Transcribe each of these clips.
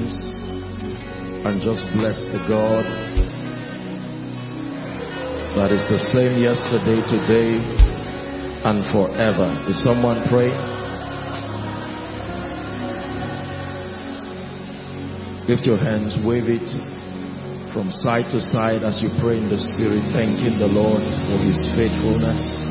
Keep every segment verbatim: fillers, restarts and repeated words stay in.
hands and just bless the God that is the same yesterday, today, and forever. Is someone praying? Lift your hands, wave it from side to side as you pray in the Spirit, thanking the Lord for His faithfulness.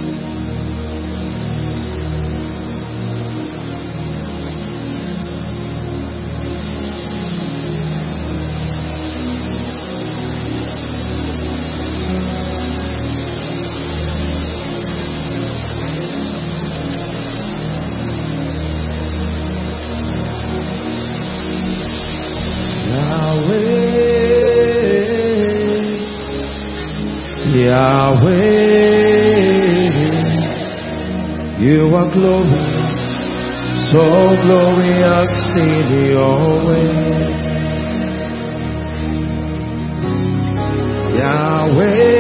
Yahweh, you are glorious, so glorious in your way. Yahweh,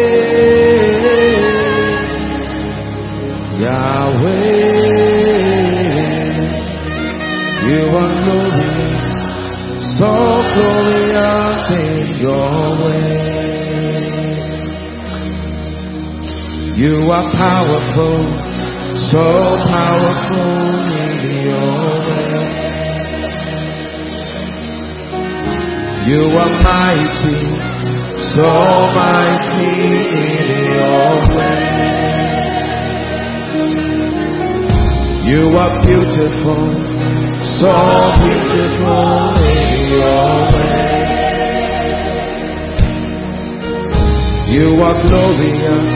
Yahweh, you are glorious, so glorious in your way. You are powerful, so powerful in your way. You are mighty, so mighty in your way. You are beautiful, so beautiful in your way. You are glorious,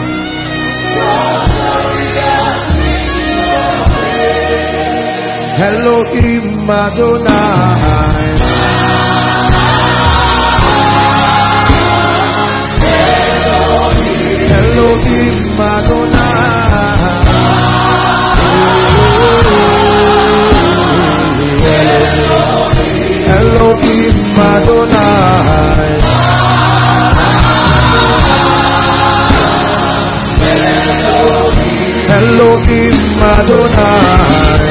Elohim Adonai, Elohim Adonai, Elohim Adonai, Elohim Adonai,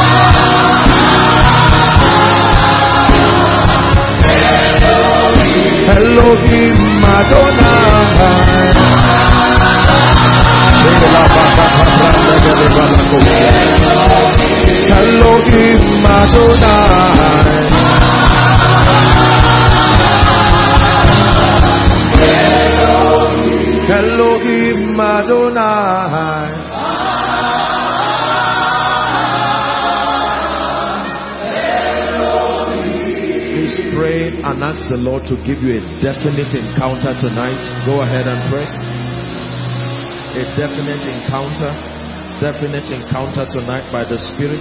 Elohim Adonai, Elohim Adonai, Elohim Adonai. Pray and ask the Lord to give you a definite encounter tonight. Go ahead and pray. A definite encounter, definite encounter tonight by the Spirit.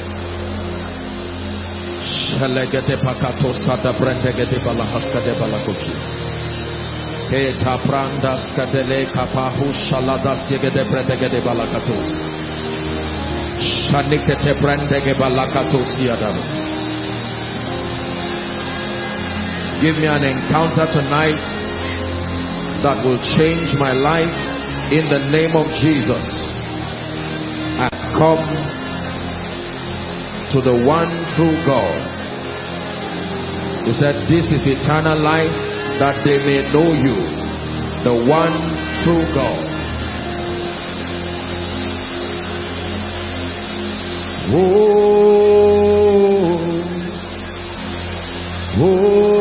Give me an encounter tonight that will change my life in the name of Jesus. I come to the one true God. He said, this is eternal life, that they may know you, the one true God. Oh, oh.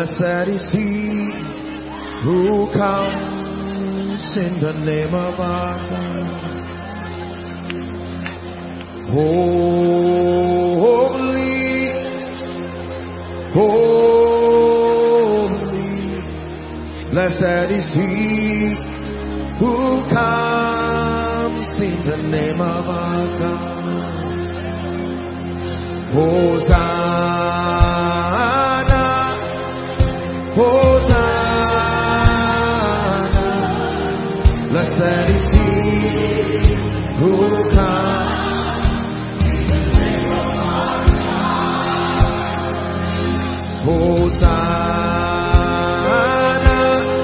Blessed is he who comes in the name of our God. Holy, holy, blessed is he who comes in the name of our God. Hosanna, Hosanna, blessed is he who comes in the name of our God. Hosanna,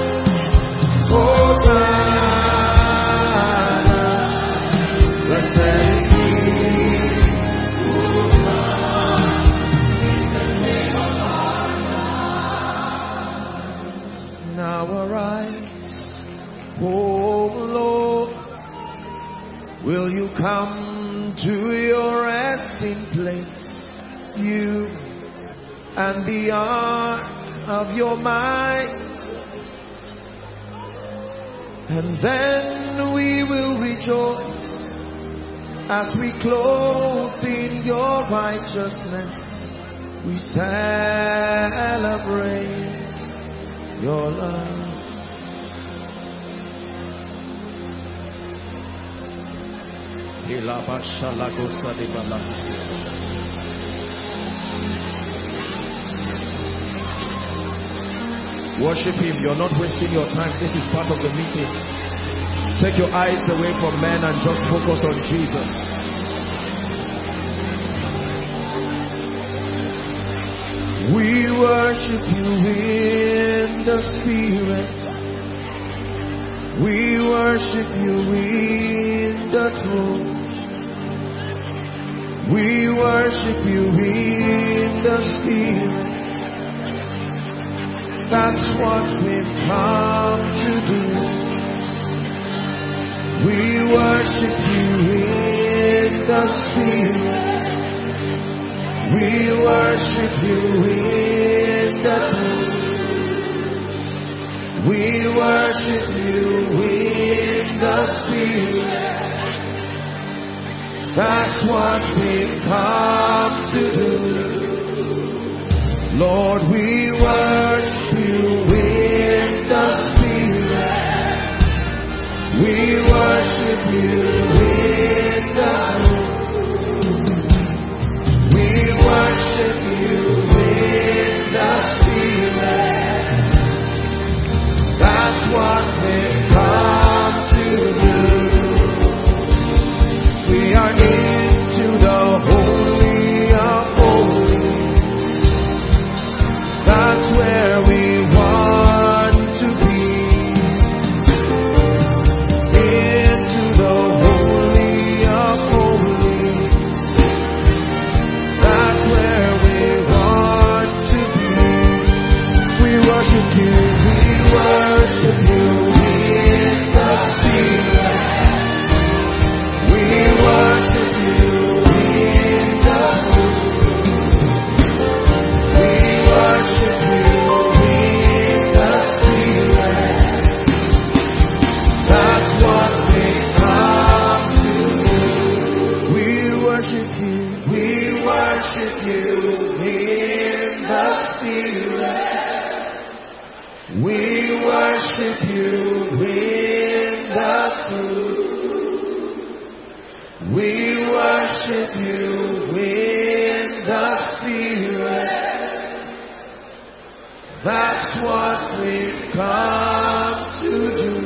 Hosanna, blessed is he who comes in the name of our God. Now arise, O Lord, will you come to your resting place, you and the ark of your might, and then we will rejoice as we clothe in your righteousness. We celebrate your love. Worship him. You're not wasting your time. This is part of the meeting. Take your eyes away from men and just focus on Jesus. We worship you in the Spirit. We worship you in the truth. We worship you in the Spirit. That's what we've come to do. We worship you in the Spirit. We worship you in the truth. We worship you in the Spirit. That's what we've come to do. Lord, we worship you in the Spirit. We worship you in the truth. We worship you in the Spirit. That's what we've come to do. We are into the Holy of Holies. That's where we want to be. Into the Holy of Holies. That's where we want to be. We worship you, we worship you in the Spirit. We worship you in the truth. We worship you in the Spirit. That's what we come to do. We worship you, we worship you in the Spirit. We worship you in the truth. We worship you in the Spirit. That's what we've come to do.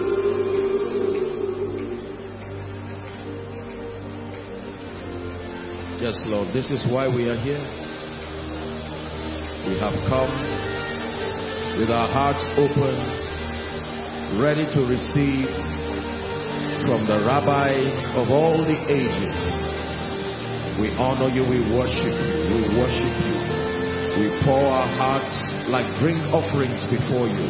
Yes, Lord, this is why we are here. We have come with our hearts open, ready to receive from the Rabbi of all the ages. We honor you, we worship you, we worship you. We pour our hearts like drink offerings before you.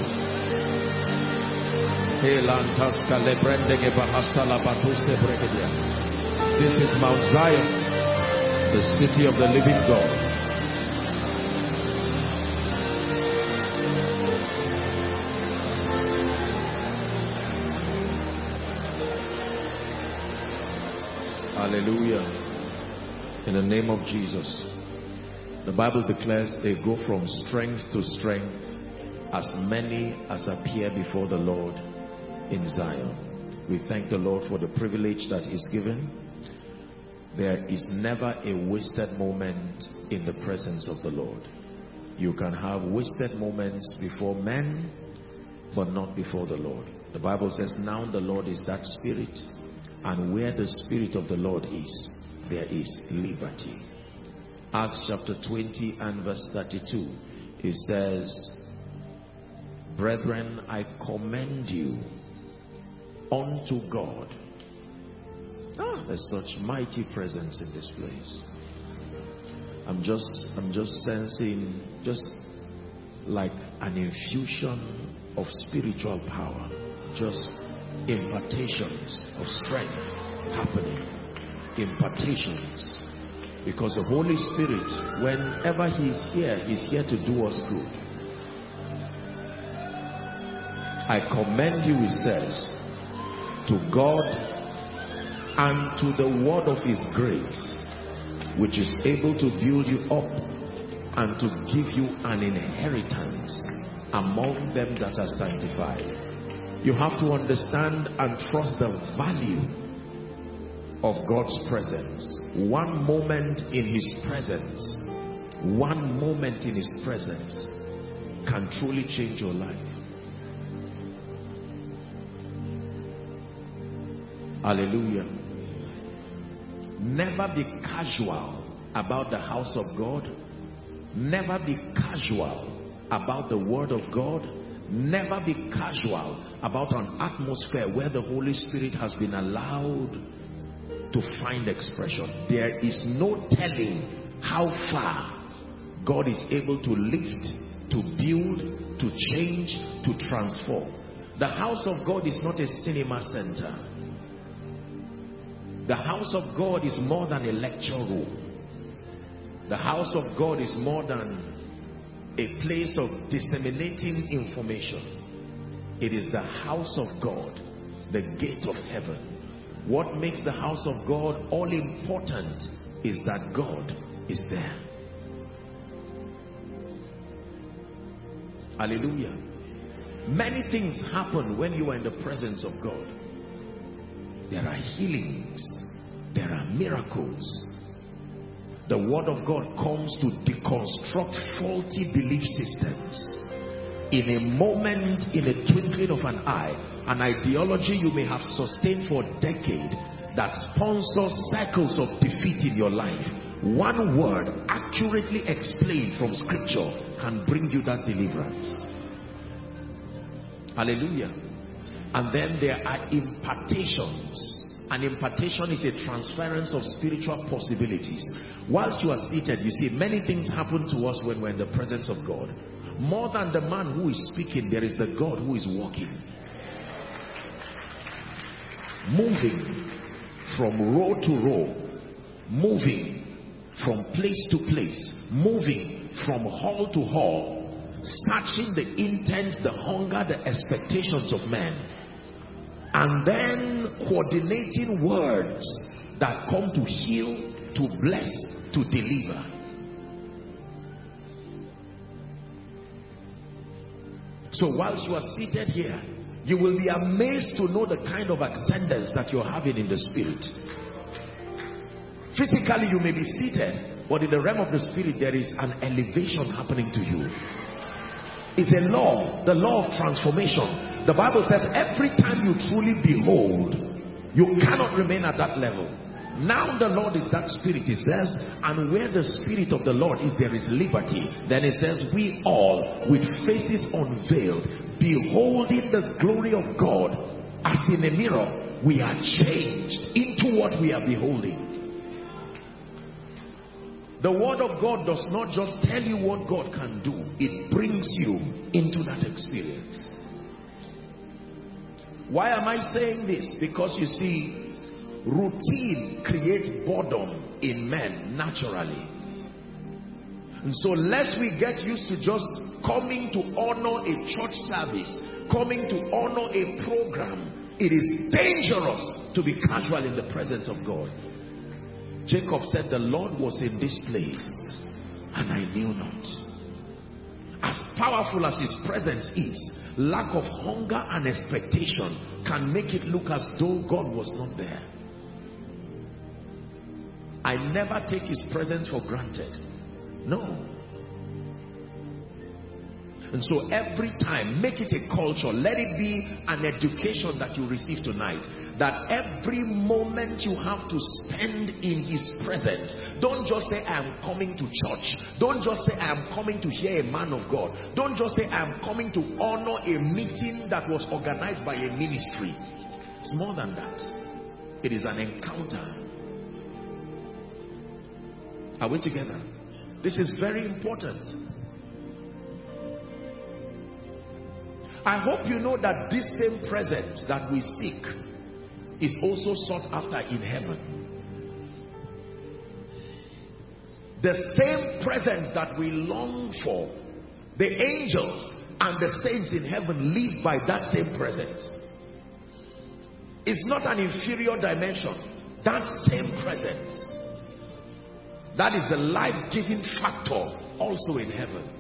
This is Mount Zion, the city of the living God. Hallelujah. In the name of Jesus. The Bible declares they go from strength to strength, as many as appear before the Lord in Zion. We thank the Lord for the privilege that is given. There is never a wasted moment in the presence of the Lord. You can have wasted moments before men, but not before the Lord. The Bible says, now the Lord is that Spirit, and where the Spirit of the Lord is, there is liberty. Acts chapter twenty and verse thirty-two, it says, brethren, I commend you unto God. Ah, there's such mighty presence in this place. I'm just, I'm just sensing just like an infusion of spiritual power, just impartations of strength happening, impartations. Because the Holy Spirit, whenever He's here, He's here to do us good. I commend you, He says, to God and to the word of His grace, which is able to build you up and to give you an inheritance among them that are sanctified. You have to understand and trust the value of God's presence. One moment in His presence, one moment in His presence can truly change your life. Hallelujah. Never be casual about the house of God. Never be casual about the word of God. Never be casual about an atmosphere where the Holy Spirit has been allowed to find expression. There is no telling how far God is able to lift, to build, to change, to transform. The house of God is not a cinema center. The house of God is more than a lecture room. The house of God is more than a place of disseminating information. It is the house of God, the gate of heaven. What makes the house of God all important is that God is there. Hallelujah. Many things happen when you are in the presence of God. There are healings. There are miracles. The word of God comes to deconstruct faulty belief systems. In a moment, in a twinkling of an eye, an ideology you may have sustained for a decade that sponsors cycles of defeat in your life, one word accurately explained from scripture can bring you that deliverance. Hallelujah. And then there are impartations. An impartation is a transference of spiritual possibilities. Whilst you are seated, you see many things happen to us when we're in the presence of God. More than the man who is speaking, there is the God who is walking, moving from row to row, moving from place to place, moving from hall to hall, searching the intent, the hunger, the expectations of men, and then coordinating words that come to heal, to bless, to deliver. So whilst you are seated here, you will be amazed to know the kind of ascendance that you're having in the spirit. Physically you may be seated, but in the realm of the spirit there is an elevation happening to you. It's a law, the law of transformation. The Bible says every time you truly behold, you cannot remain at that level. Now the Lord is that spirit, it says, and where the spirit of the Lord is, there is liberty. Then it says, we all with faces unveiled, beholding the glory of God as in a mirror, we are changed into what we are beholding. The word of God does not just tell you what God can do, it brings you into that experience. Why am I saying this? Because you see, routine creates boredom in men naturally. And so lest we get used to just coming to honor a church service, coming to honor a program, it is dangerous to be casual in the presence of God. Jacob said, the Lord was in this place and I knew not. As powerful as his presence is, lack of hunger and expectation can make it look as though God was not there. I never take his presence for granted. No. And so every time, make it a culture. Let it be an education that you receive tonight. That every moment you have to spend in his presence. Don't just say, I am coming to church. Don't just say, I am coming to hear a man of God. Don't just say, I am coming to honor a meeting that was organized by a ministry. It's more than that. It is an encounter. Are we together? This is very important. I hope you know that this same presence that we seek is also sought after in heaven. The same presence that we long for, the angels and the saints in heaven live by that same presence. It's not an inferior dimension. That same presence. That is the life-giving factor also in heaven.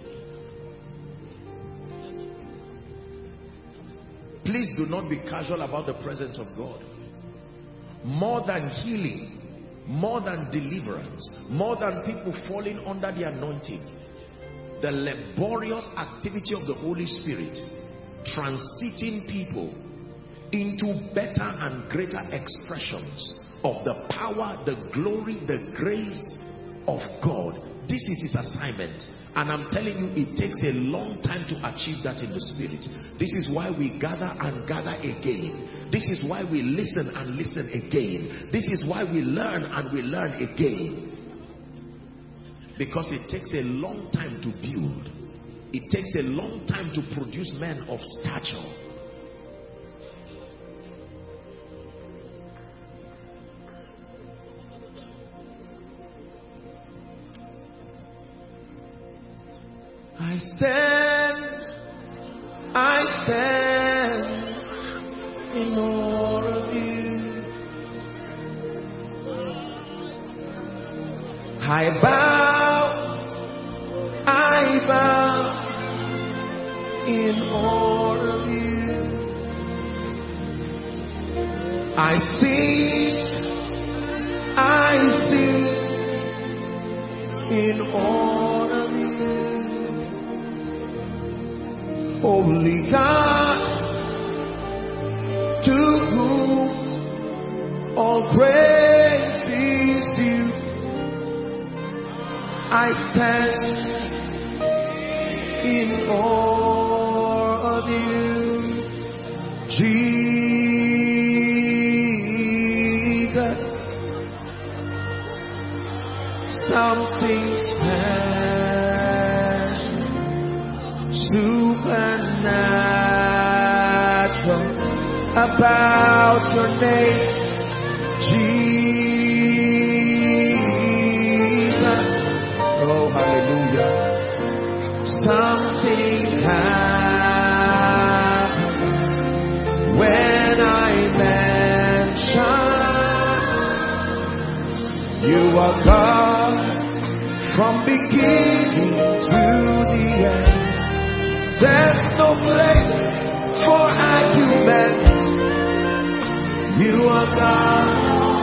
Please do not be casual about the presence of God. More than healing, more than deliverance, more than people falling under the anointing, the laborious activity of the Holy Spirit transiting people into better and greater expressions of the power, the glory, the grace of God. This is his assignment, and I'm telling you, it takes a long time to achieve that in the spirit. This is why we gather and gather again. This is why we listen and listen again. This is why we learn and we learn again. Because it takes a long time to build. It takes a long time to produce men of stature. I stand, I stand in awe of you. I bow, I bow in awe of you. I sing, I sing in awe of you. Holy God, to whom all praise is due, I stand in awe of you, Jesus. Something special, supernatural about your name, Jesus. Oh, hallelujah. Something happens when I mention you are God from beginning to the end. There's no place for argument. You are God.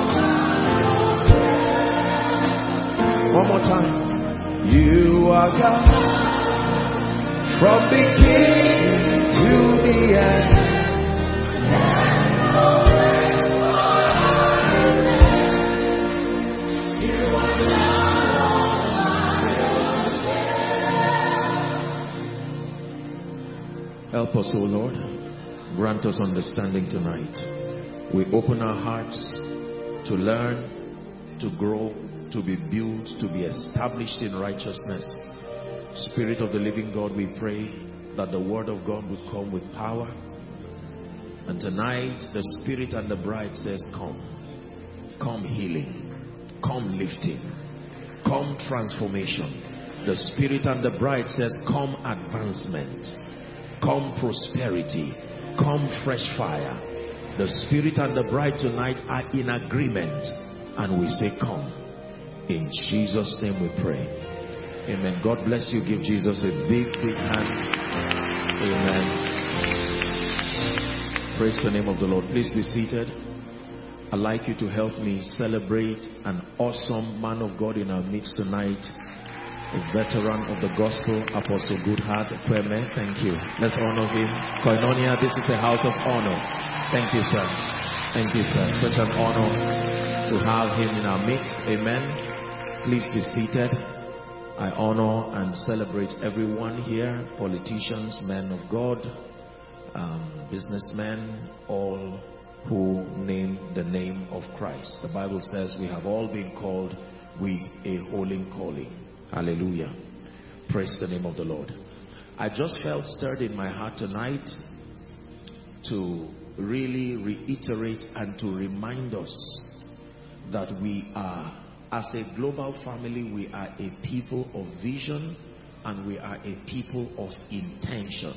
One more time. You are God from beginning to the end. There's no place for argument. You are God. Help us, O Lord. Grant us understanding tonight. We open our hearts to learn, to grow, to be built, to be established in righteousness. Spirit of the living God, we pray that the word of God would come with power. And tonight, the Spirit and the bride says, come. Come healing. Come lifting. Come transformation. The Spirit and the bride says, come advancement. Come prosperity. Come fresh fire. The Spirit and the bride tonight are in agreement and we say, come. In Jesus' name we pray. Amen. God bless you. Give Jesus a big, big hand. Amen. Praise the name of the Lord. Please be seated. I'd like you to help me celebrate an awesome man of God in our midst tonight. A veteran of the gospel, Apostle Goodheart Kweme. Thank you. Let's honor him. Koinonia, this is a house of honor. Thank you, sir. Thank you, sir. Such an honor to have him in our midst. Amen. Please be seated. I honor and celebrate everyone here, politicians, men of God, um, businessmen, all who name the name of Christ. The Bible says we have all been called with a holy calling. Hallelujah. Praise the name of the Lord. I just felt stirred in my heart tonight to really reiterate and to remind us that we are, as a global family, we are a people of vision and we are a people of intention.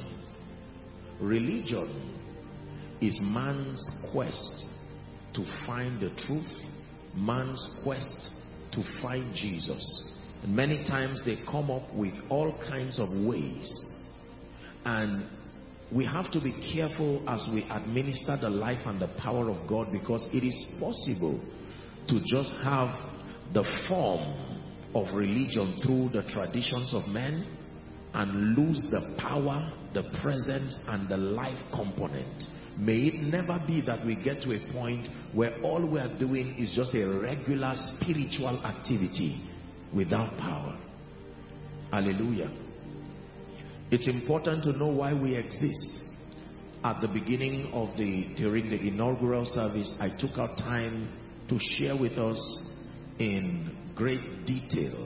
Religion is man's quest to find the truth, man's quest to find Jesus. And many times they come up with all kinds of ways, and we have to be careful as we administer the life and the power of God, because it is possible to just have the form of religion through the traditions of men and lose the power, the presence, and the life component. May it never be that we get to a point where all we are doing is just a regular spiritual activity without power. Hallelujah. It's important to know why we exist. At the beginning of the, during the inaugural service, I took out time to share with us in great detail.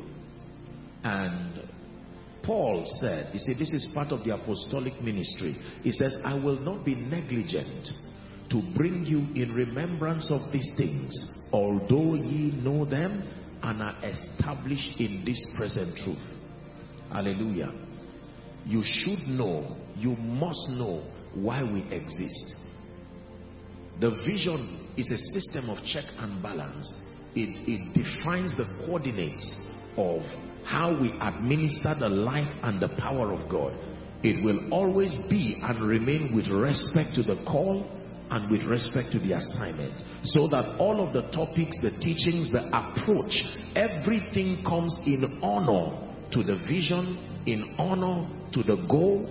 And Paul said, he said, this is part of the apostolic ministry. He says, I will not be negligent to bring you in remembrance of these things, although ye know them and are established in this present truth. Hallelujah. You should know, you must know why we exist. The vision is a system of check and balance. It, it defines the coordinates of how we administer the life and the power of God. It will always be and remain with respect to the call and with respect to the assignment, so that all of the topics, the teachings, the approach, everything comes in honor to the vision, in honor to the goal.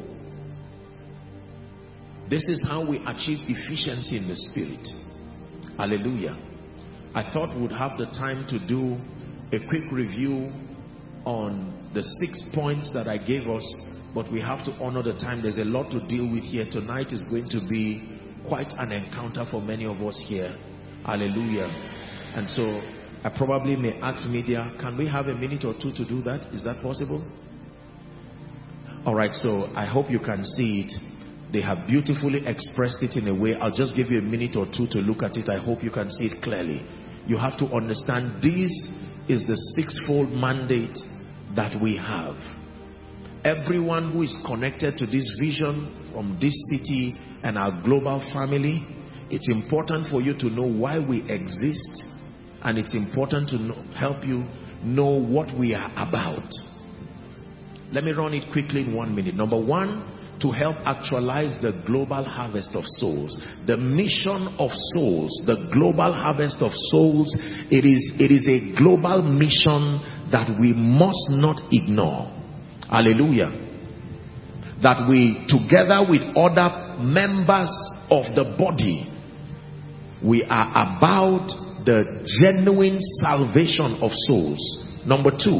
This is how we achieve efficiency in the spirit. Hallelujah. I thought we'd have the time to do a quick review on the six points that I gave us, but we have to honor the time. There's a lot to deal with here. Tonight is going to be quite an encounter for many of us here. Hallelujah. And so I probably may ask media, can we have a minute or two to do that? Is that possible? All right, so I hope you can see it. They have beautifully expressed it in a way. I'll just give you a minute or two to look at it. I hope you can see it clearly. You have to understand this is the sixfold mandate that we have. Everyone who is connected to this vision from this city and our global family, it's important for you to know why we exist, and it's important to know, help you know what we are about. Let me run it quickly in one minute. Number one, to help actualize the global harvest of souls. The mission of souls, the global harvest of souls, it is, it is a global mission that we must not ignore. Hallelujah. That we, together with other members of the body, we are about the genuine salvation of souls. Number two,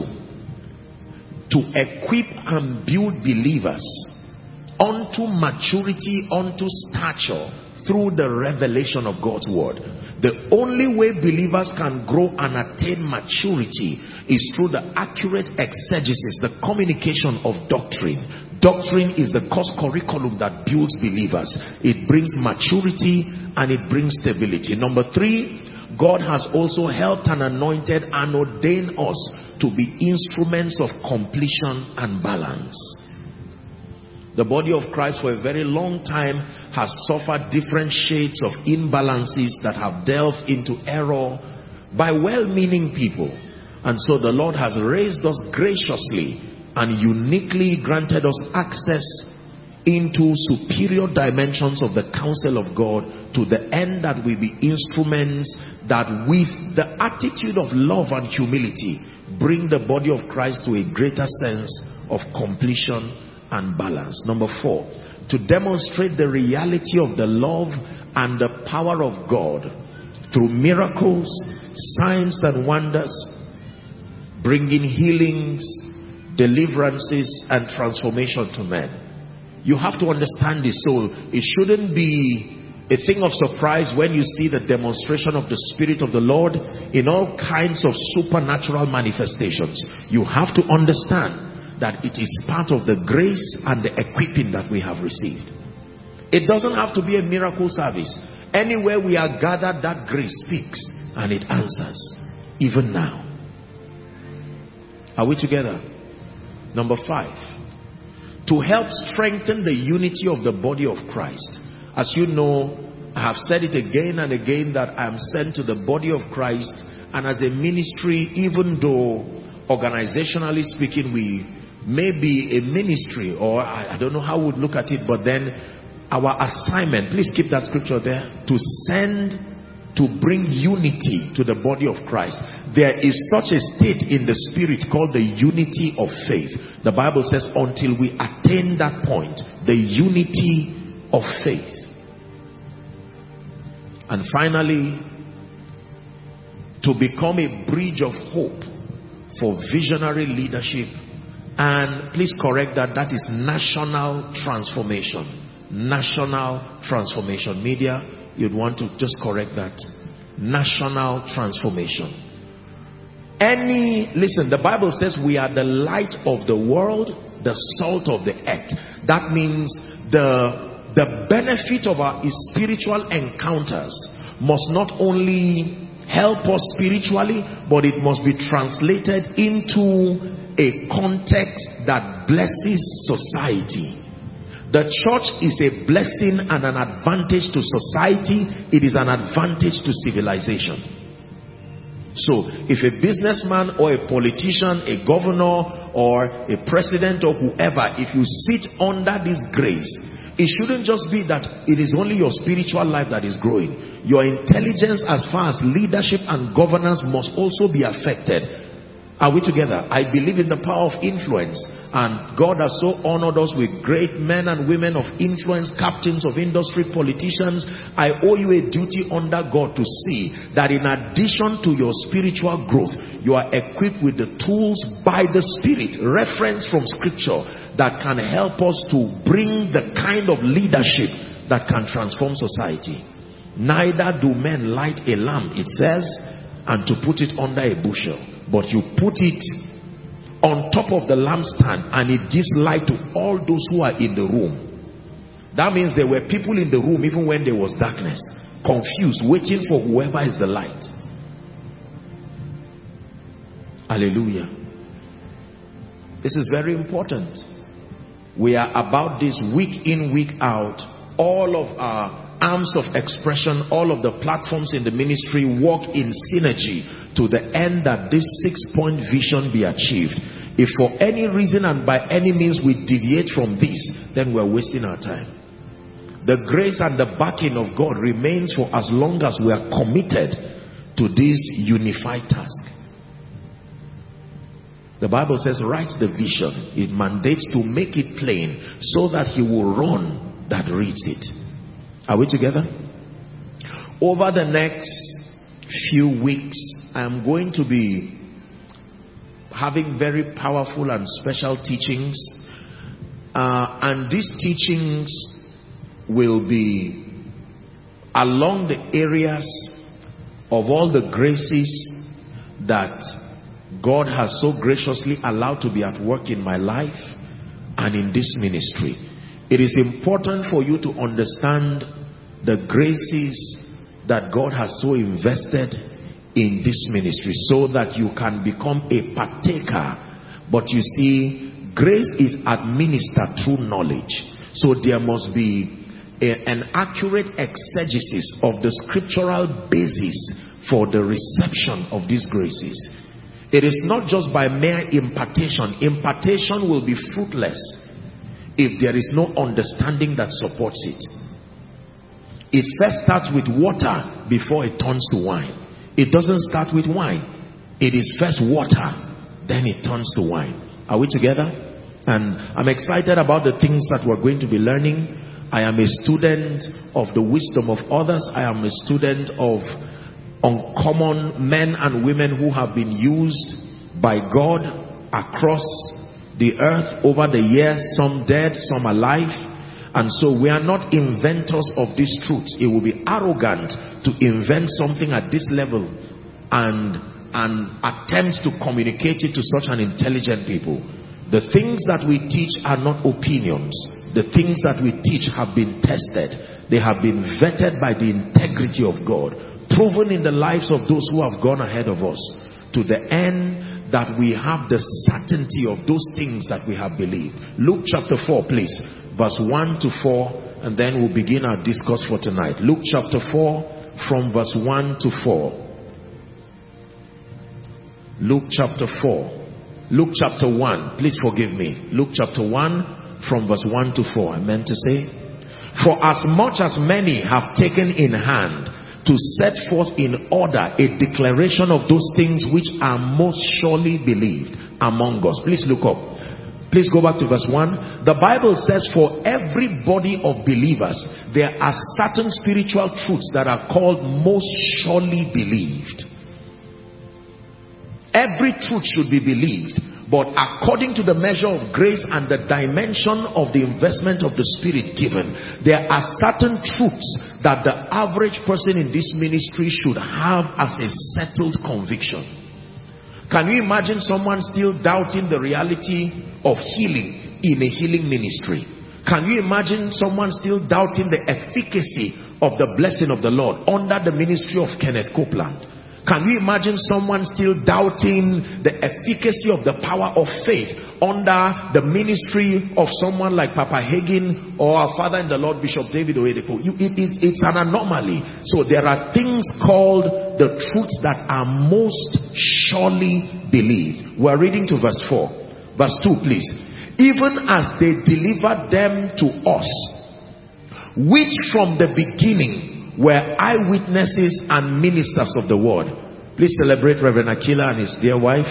to equip and build believers unto maturity, unto stature, through the revelation of God's word. The only way believers can grow and attain maturity is through the accurate exegesis, the communication of doctrine. Doctrine is the course curriculum that builds believers. It brings maturity and it brings stability. Number three, God has also helped and anointed and ordained us to be instruments of completion and balance. The body of Christ for a very long time has suffered different shades of imbalances that have delved into error, by well-meaning people. And so the Lord has raised us graciously and uniquely granted us access into superior dimensions of the counsel of God, to the end that we be instruments that with the attitude of love and humility bring the body of Christ to a greater sense of completion and balance. Number four, to demonstrate the reality of the love and the power of God through miracles, signs and wonders, bringing healings, deliverances and transformation to men. You have to understand this. So it shouldn't be a thing of surprise when you see the demonstration of the Spirit of the Lord in all kinds of supernatural manifestations. You have to understand that it is part of the grace and the equipping that we have received. It doesn't have to be a miracle service. Anywhere we are gathered, that grace speaks and it answers, even now. Are we together? Number five, to help strengthen the unity of the body of Christ. As you know, I have said it again and again that I am sent to the body of Christ, and as a ministry, even though organizationally speaking we may be a ministry, or I, I don't know how we would look at it, but then our assignment, please keep that scripture there, to send, to bring unity to the body of Christ. There is such a state in the spirit called the unity of faith. The Bible says until we attain that point, the unity of faith. And finally, to become a bridge of hope for visionary leadership. And please correct that, that is national transformation. National transformation. Media, you'd want to just correct that. National transformation. Any, listen, the Bible says we are the light of the world, the salt of the earth. That means the, the benefit of our spiritual encounters must not only help us spiritually, but it must be translated into a context that blesses society. The church is a blessing and an advantage to society. It is an advantage to civilization. So if a businessman or a politician, a governor or a president or whoever, if you sit under this grace, it shouldn't just be that it is only your spiritual life that is growing. Your intelligence as far as leadership and governance must also be affected. Are we together? I believe in the power of influence, and God has so honored us with great men and women of influence, captains of industry, politicians. I owe you a duty under God to see that in addition to your spiritual growth, you are equipped with the tools by the Spirit, reference from scripture, that can help us to bring the kind of leadership that can transform society. Neither do men light a lamp, it says, and to put it under a bushel, but you put it on top of the lampstand, and it gives light to all those who are in the room. That means there were people in the room even when there was darkness, confused, waiting for whoever is the light. Hallelujah. This is very important. We are about this week in, week out. All of our arms of expression, all of the platforms in the ministry work in synergy to the end that this six-point vision be achieved. If for any reason and by any means we deviate from this, then we're wasting our time. The grace and the backing of God remains for as long as we are committed to this unified task. The Bible says, writes the vision. It mandates to make it plain so that he will run that reads it. Are we together? Over the next few weeks, I am going to be having very powerful and special teachings. Uh, and these teachings will be along the areas of all the graces that God has so graciously allowed to be at work in my life and in this ministry. It is important for you to understand the graces that God has so invested in this ministry, so that you can become a partaker. But you see, grace is administered through knowledge. So there must be a, an accurate exegesis of the scriptural basis for the reception of these graces. It is not just by mere impartation. Impartation will be fruitless if there is no understanding that supports it. It first starts with water before it turns to wine. It doesn't start with wine. It is first water, then it turns to wine. Are we together? And I'm excited about the things that we're going to be learning. I am a student of the wisdom of others. I am a student of uncommon men and women who have been used by God across the earth over the years, some dead, some alive. And so we are not inventors of these truths. It will be arrogant to invent something at this level and, and attempt to communicate it to such an intelligent people. The things that we teach are not opinions. The things that we teach have been tested. They have been vetted by the integrity of God, proven in the lives of those who have gone ahead of us, to the end that we have the certainty of those things that we have believed. Luke chapter four, please. Verse one to four, and then we'll begin our discourse for tonight. Luke chapter four, from verse one to four. Luke chapter four. Luke chapter one. Please forgive me. Luke chapter one, from verse one to four. I meant to say, for as much as many have taken in hand to set forth in order a declaration of those things which are most surely believed among us. Please look up. Please go back to verse one. The Bible says for every body of believers, there are certain spiritual truths that are called most surely believed. Every truth should be believed, but according to the measure of grace and the dimension of the investment of the Spirit given, there are certain truths that the average person in this ministry should have as a settled conviction. Can you imagine someone still doubting the reality of healing in a healing ministry? Can you imagine someone still doubting the efficacy of the blessing of the Lord under the ministry of Kenneth Copeland? Can you imagine someone still doubting the efficacy of the power of faith under the ministry of someone like Papa Hagin or our father in the Lord Bishop David Oyedepo? You, it, it, it's an anomaly. So there are things called the truths that are most surely believed. We're reading to verse four. Verse two, please. Even as they delivered them to us, which from the beginning were eyewitnesses and ministers of the word. Please celebrate Reverend Aquila and his dear wife.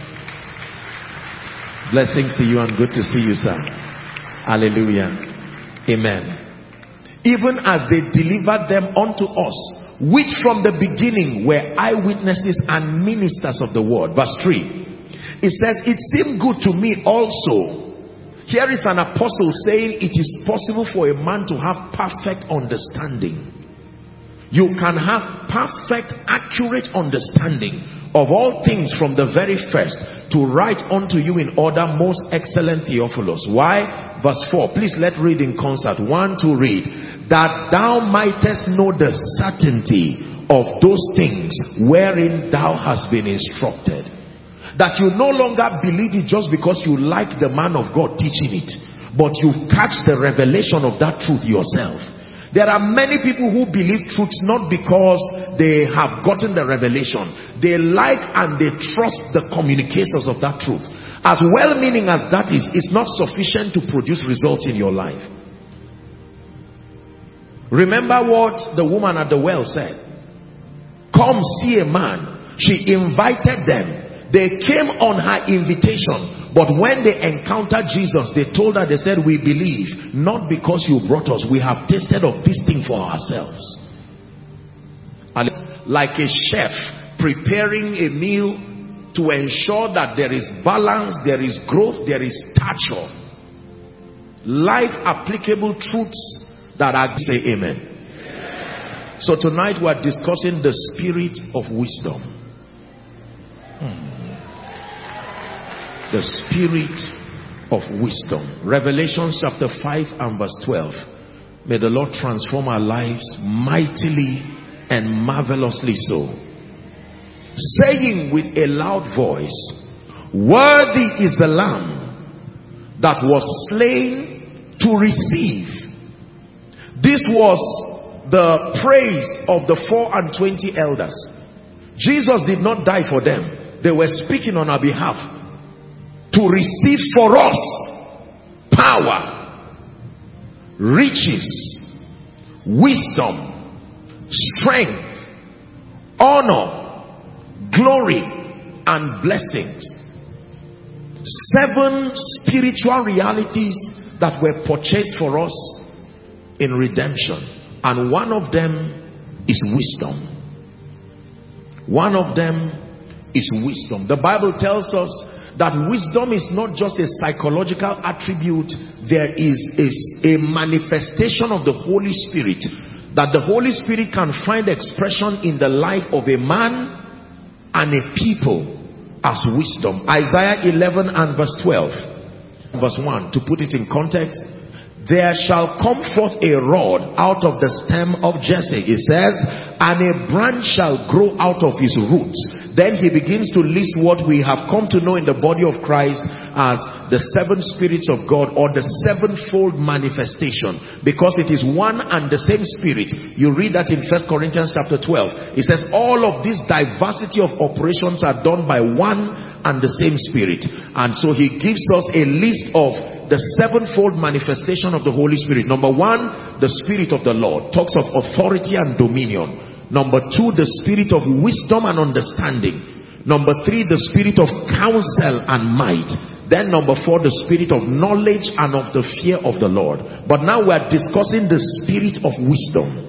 Blessings to you and good to see you, sir. Hallelujah. Amen. Even as they delivered them unto us, which from the beginning were eyewitnesses and ministers of the word. Verse three. It says, it seemed good to me also. Here is an apostle saying it is possible for a man to have perfect understanding. You can have perfect, accurate understanding of all things from the very first, to write unto you in order, most excellent Theophilus. Why? Verse four. Please let's read in concert. One, two, read. That thou mightest know the certainty of those things wherein thou hast been instructed. That you no longer believe it just because you like the man of God teaching it, but you catch the revelation of that truth yourself. There are many people who believe truths not because they have gotten the revelation. They like and they trust the communicators of that truth. As well-meaning as that is, it's not sufficient to produce results in your life. Remember what the woman at the well said. Come see a man. She invited them. They came on her invitation. But when they encountered Jesus, they told her, they said, we believe, not because you brought us. We have tasted of this thing for ourselves. Like a chef preparing a meal to ensure that there is balance, there is growth, there is stature. Life applicable truths that are, say amen. Amen. So tonight we are discussing the spirit of wisdom. Hmm. The spirit of wisdom. Revelation chapter five and verse twelve. May the Lord transform our lives mightily and marvelously so. Saying with a loud voice, worthy is the Lamb that was slain to receive. This was the praise of the four and twenty elders. Jesus did not die for them. They were speaking on our behalf. To receive for us power, riches, wisdom, strength, honor, glory, and blessings. Seven spiritual realities that were purchased for us in redemption. And one of them is wisdom. One of them is wisdom. The Bible tells us that wisdom is not just a psychological attribute. There is a, a manifestation of the Holy Spirit, that the Holy Spirit can find expression in the life of a man and a people as wisdom. Isaiah eleven and verse twelve, verse one, to put it in context. There shall come forth a rod out of the stem of Jesse, it says, and a branch shall grow out of his roots. Then he begins to list what we have come to know in the body of Christ as the seven spirits of God, or the sevenfold manifestation, because it is one and the same spirit. You read that in First Corinthians chapter twelve. It says all of this diversity of operations are done by one and the same spirit. And so he gives us a list of the sevenfold manifestation of the Holy Spirit. Number one, the Spirit of the Lord, talks of authority and dominion. Number two, the spirit of wisdom and understanding. Number three, the spirit of counsel and might. Then number four, the spirit of knowledge and of the fear of the Lord. But now we are discussing the spirit of wisdom.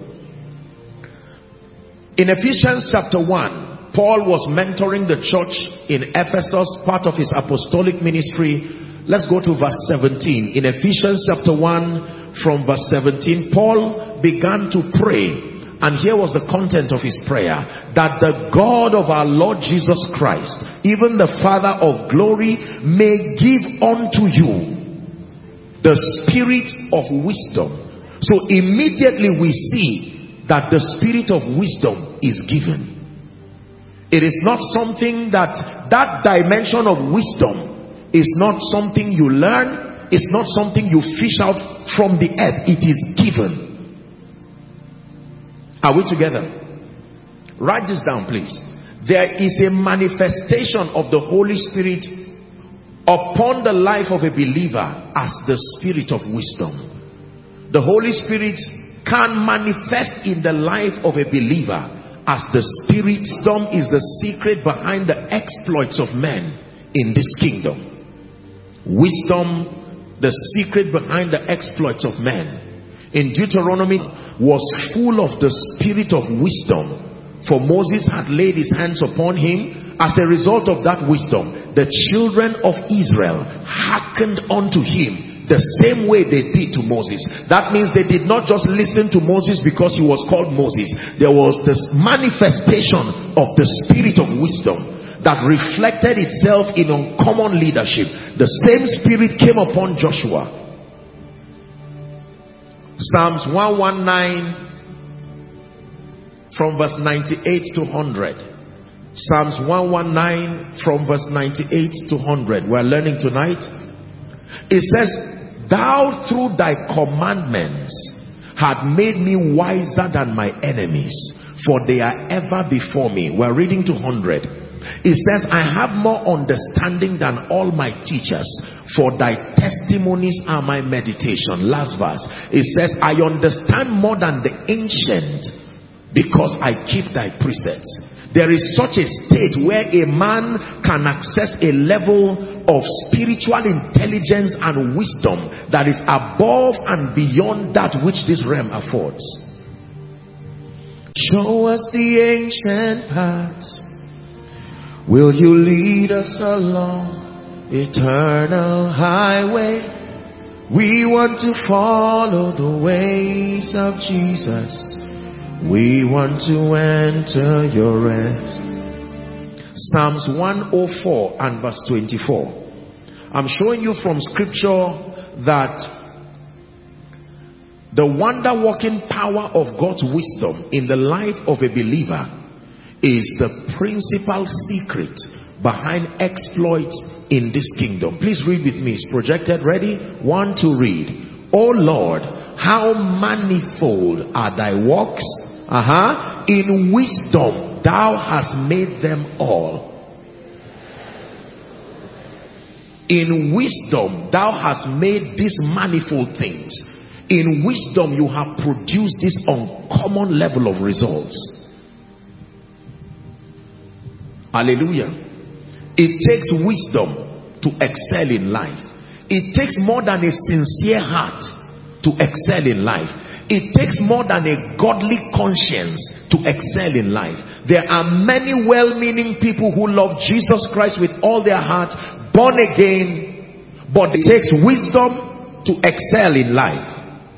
In Ephesians chapter one, Paul was mentoring the church in Ephesus, part of his apostolic ministry. Let's go to verse seventeen. In Ephesians chapter one from verse seventeen, Paul began to pray. And here was the content of his prayer. That the God of our Lord Jesus Christ, even the Father of glory, may give unto you the spirit of wisdom. So immediately we see that the spirit of wisdom is given. It is not something that, that dimension of wisdom is not something you learn. It's not something you fish out from the earth. It is given. Are we together? Write this down, please. There is a manifestation of the Holy Spirit upon the life of a believer as the spirit of wisdom. The Holy Spirit can manifest in the life of a believer as the spirit. Wisdom is the secret behind the exploits of men in this kingdom. Wisdom, the secret behind the exploits of men. In Deuteronomy, was full of the spirit of wisdom, for Moses had laid his hands upon him. As a result of that wisdom, the children of Israel hearkened unto him the same way they did to Moses. That means they did not just listen to Moses because he was called Moses. There was this manifestation of the spirit of wisdom that reflected itself in uncommon leadership. The same spirit came upon Joshua. Psalms one nineteen from verse ninety-eight to one hundred. Psalms one nineteen from verse ninety-eight to one hundred. We're learning tonight. It says, thou through thy commandments had made me wiser than my enemies, for they are ever before me. We're reading to one hundred. It says, I have more understanding than all my teachers, for thy testimonies are my meditation. Last verse. It says, I understand more than the ancient, because I keep thy precepts. There is such a state where a man can access a level of spiritual intelligence and wisdom that is above and beyond that which this realm affords. Show us the ancient paths. Will you lead us along eternal highway? We want to follow the ways of Jesus. We want to enter your rest. Psalms one oh four and verse twenty-four. I'm showing you from scripture that the wonder-working power of God's wisdom in the life of a believer is the principal secret behind exploits in this kingdom. Please read with me. It's projected. Ready? One to read. O Lord, how manifold are thy works. Uh-huh. In wisdom thou hast made them all. In wisdom, thou hast made these manifold things. In wisdom, you have produced this uncommon level of results. Hallelujah. It takes wisdom to excel in life. It takes more than a sincere heart to excel in life. It takes more than a godly conscience to excel in life. There are many well-meaning people who love Jesus Christ with all their heart, born again, but it takes wisdom to excel in life.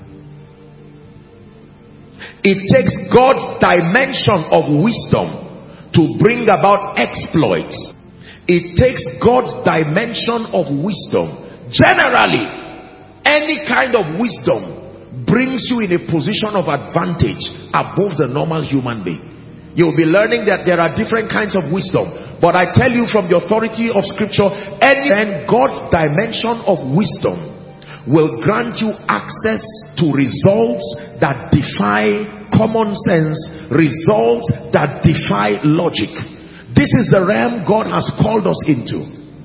It takes God's dimension of wisdom to bring about exploits. It takes God's dimension of wisdom. Generally, any kind of wisdom brings you in a position of advantage above the normal human being. You'll be learning that there are different kinds of wisdom, but I tell you from the authority of scripture, any and God's dimension of wisdom will grant you access to results that defy common sense, results that defy logic. This is the realm God has called us into.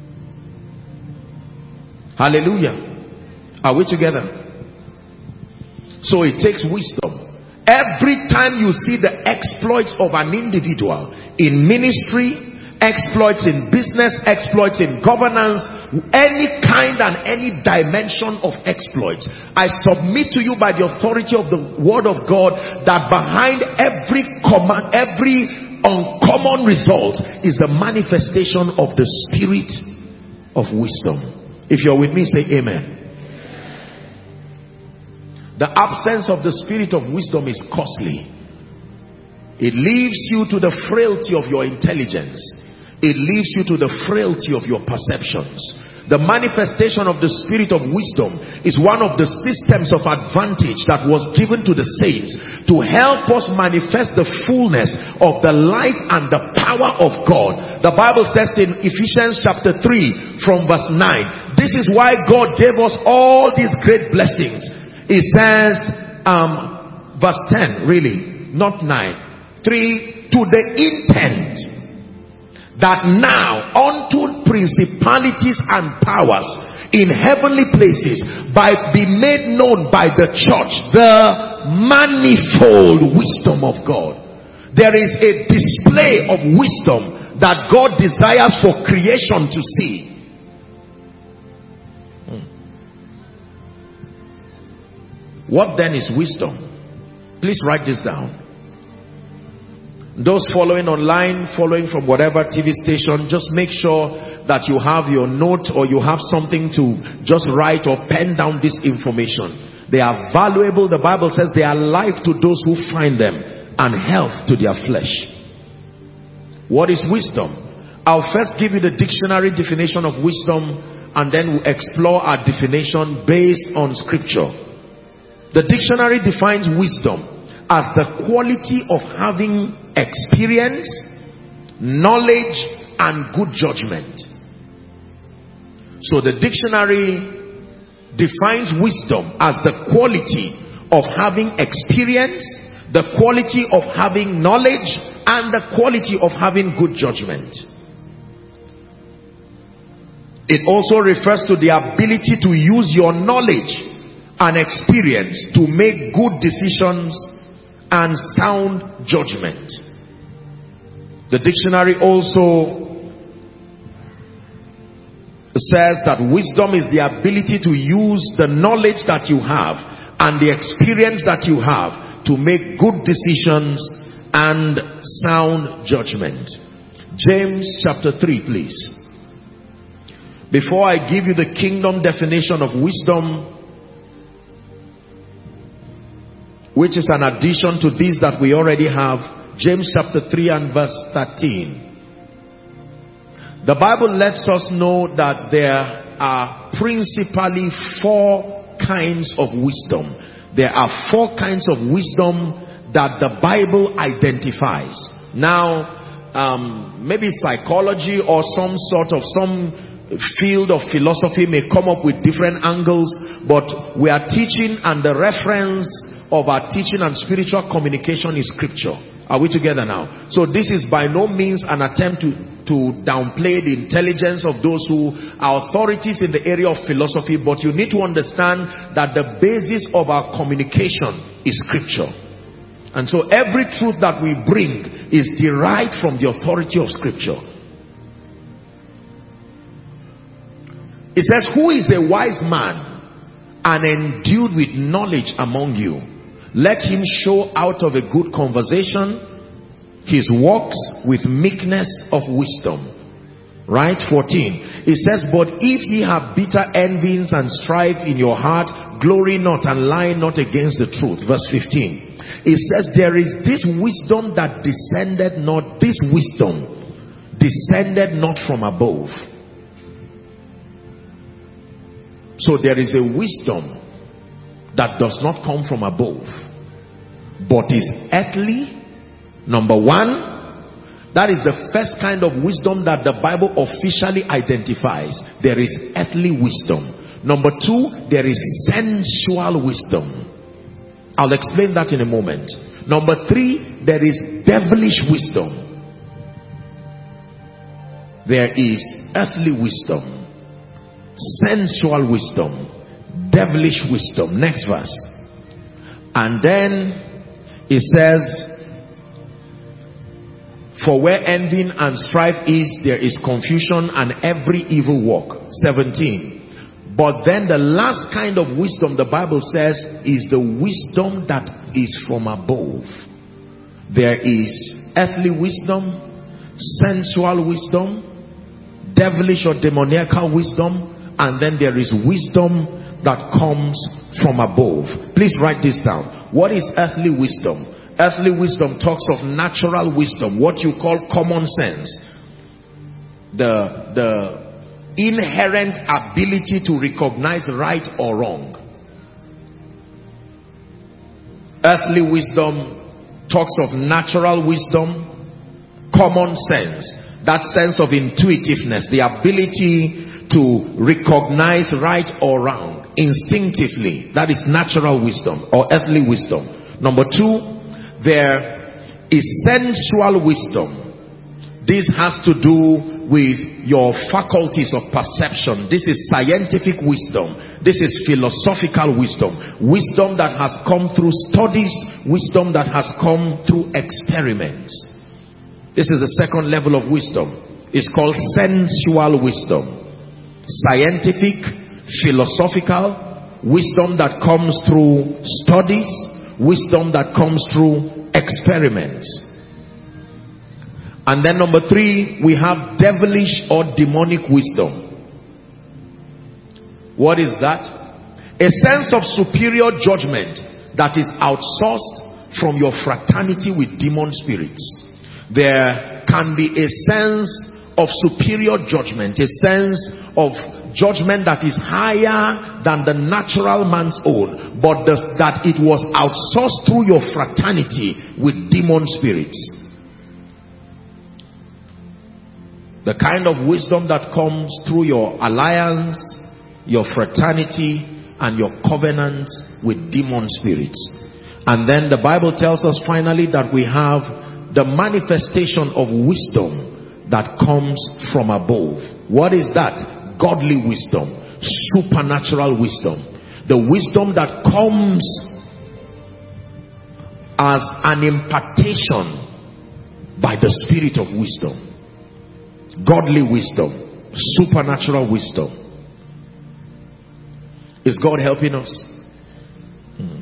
Hallelujah. Are we together? So it takes wisdom. Every time you see the exploits of an individual in ministry, exploits in business, exploits in governance, any kind and any dimension of exploits, I submit to you by the authority of the word of God that behind every command, every uncommon result is the manifestation of the spirit of wisdom. If you're with me, say amen. The absence of the spirit of wisdom is costly. It leaves you to the frailty of your intelligence. It leaves you to the frailty of your perceptions. The manifestation of the spirit of wisdom is one of the systems of advantage that was given to the saints to help us manifest the fullness of the life and the power of God. The Bible says in Ephesians chapter three from verse nine, this is why God gave us all these great blessings. It says, um, verse ten, really, not nine, three, to the intent that now unto principalities and powers in heavenly places by be made known by the church the manifold wisdom of God. There is a display of wisdom that God desires for creation to see. What then is wisdom? Please write this down. Those following online, following from whatever T V station, just make sure that you have your note or you have something to just write or pen down this information. They are valuable. The Bible says they are life to those who find them and health to their flesh. What is wisdom? I'll first give you the dictionary definition of wisdom and then we'll explore our definition based on scripture. The dictionary defines wisdom as the quality of having experience, knowledge, and good judgment. So the dictionary defines wisdom as the quality of having experience, the quality of having knowledge, and the quality of having good judgment. It also refers to the ability to use your knowledge and experience to make good decisions and sound judgment. The dictionary also says that wisdom is the ability to use the knowledge that you have and the experience that you have to make good decisions and sound judgment. James chapter three, please. Before I give you the kingdom definition of wisdom, which is an addition to these that we already have, James chapter three and verse thirteen. The Bible lets us know that there are principally four kinds of wisdom. There are four kinds of wisdom that the Bible identifies. Now, um, maybe psychology or some sort of some field of philosophy may come up with different angles, but we are teaching and the reference of our teaching and spiritual communication is scripture. Are we together now? So this is by no means an attempt to, to downplay the intelligence of those who are authorities in the area of philosophy, but you need to understand that the basis of our communication is scripture. And so every truth that we bring is derived from the authority of scripture. It says, who is a wise man and endued with knowledge among you? Let him show out of a good conversation his works with meekness of wisdom. Right? fourteen. It says, but if ye have bitter envyings and strife in your heart, glory not and lie not against the truth. Verse fifteen. It says, there is this wisdom that descended not, this wisdom descended not from above. So there is a wisdom that does not come from above, but is earthly. Number one, that is the first kind of wisdom that the Bible officially identifies. There is earthly wisdom. Number two, there is sensual wisdom. I'll explain that in a moment. Number three, there is devilish wisdom. There is earthly wisdom, sensual wisdom, devilish wisdom. Next verse. And then it says, for where envy and strife is, there is confusion and every evil work. seventeen. But then the last kind of wisdom, the Bible says, is the wisdom that is from above. There is earthly wisdom, sensual wisdom, devilish or demoniacal wisdom, and then there is wisdom that comes from above. Please write this down. What is earthly wisdom? Earthly wisdom talks of natural wisdom, what you call common sense. The, the inherent ability to recognize right or wrong. Earthly wisdom talks of natural wisdom, common sense, that sense of intuitiveness, the ability to recognize right or wrong instinctively. That is natural wisdom or earthly wisdom. Number two, there is sensual wisdom. This has to do with your faculties of perception. This is scientific wisdom. This is philosophical wisdom. Wisdom that has come through studies. Wisdom that has come through experiments. This is the second level of wisdom. It's called sensual wisdom. Scientific, philosophical wisdom that comes through studies. Wisdom that comes through experiments. And then number three, we have devilish or demonic wisdom. What is that? A sense of superior judgment that is outsourced from your fraternity with demon spirits. There can be a sense of superior judgment, a sense of judgment that is higher than the natural man's own, but the, that it was outsourced through your fraternity with demon spirits. The kind of wisdom that comes through your alliance, your fraternity, and your covenant with demon spirits. And then the Bible tells us finally that we have the manifestation of wisdom that comes from above. What is that? Godly wisdom, supernatural wisdom, the wisdom that comes as an impartation by the spirit of wisdom. Godly wisdom, supernatural wisdom. Is God helping us? Hmm.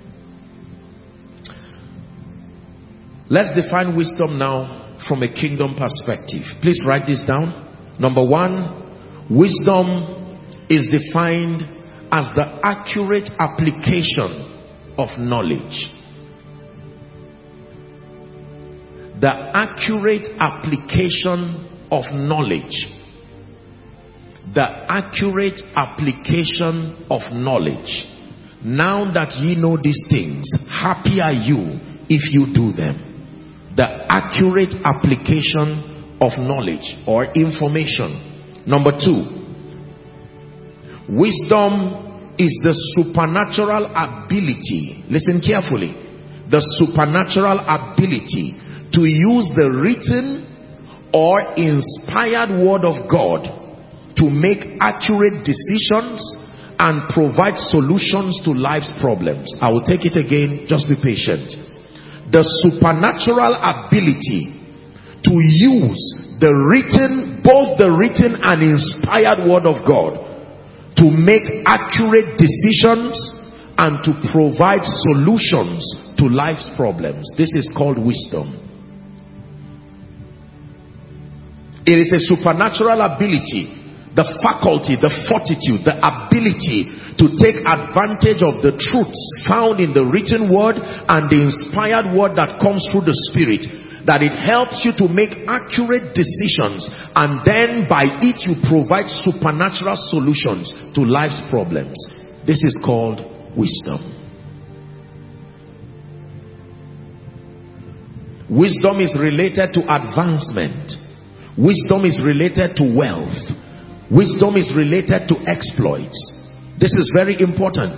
Let's define wisdom now from a kingdom perspective. Please write this down. Number one, wisdom is defined as the accurate application of knowledge. The accurate application of knowledge. The accurate application of knowledge. Now that ye know these things, happy are you if you do them. The accurate application of knowledge or information. Number two, wisdom is the supernatural ability, listen carefully, the supernatural ability to use the written or inspired word of God to make accurate decisions and provide solutions to life's problems. I will take it again, just be patient. The supernatural ability to use the written, both the written and inspired word of God to make accurate decisions and to provide solutions to life's problems. This is called wisdom. It is a supernatural ability, the faculty, the fortitude, the ability to take advantage of the truths found in the written word and the inspired word that comes through the Spirit, that it helps you to make accurate decisions, and then by it you provide supernatural solutions to life's problems. This is called wisdom. Wisdom is related to advancement. Wisdom is related to wealth. Wisdom is related to exploits. This is very important.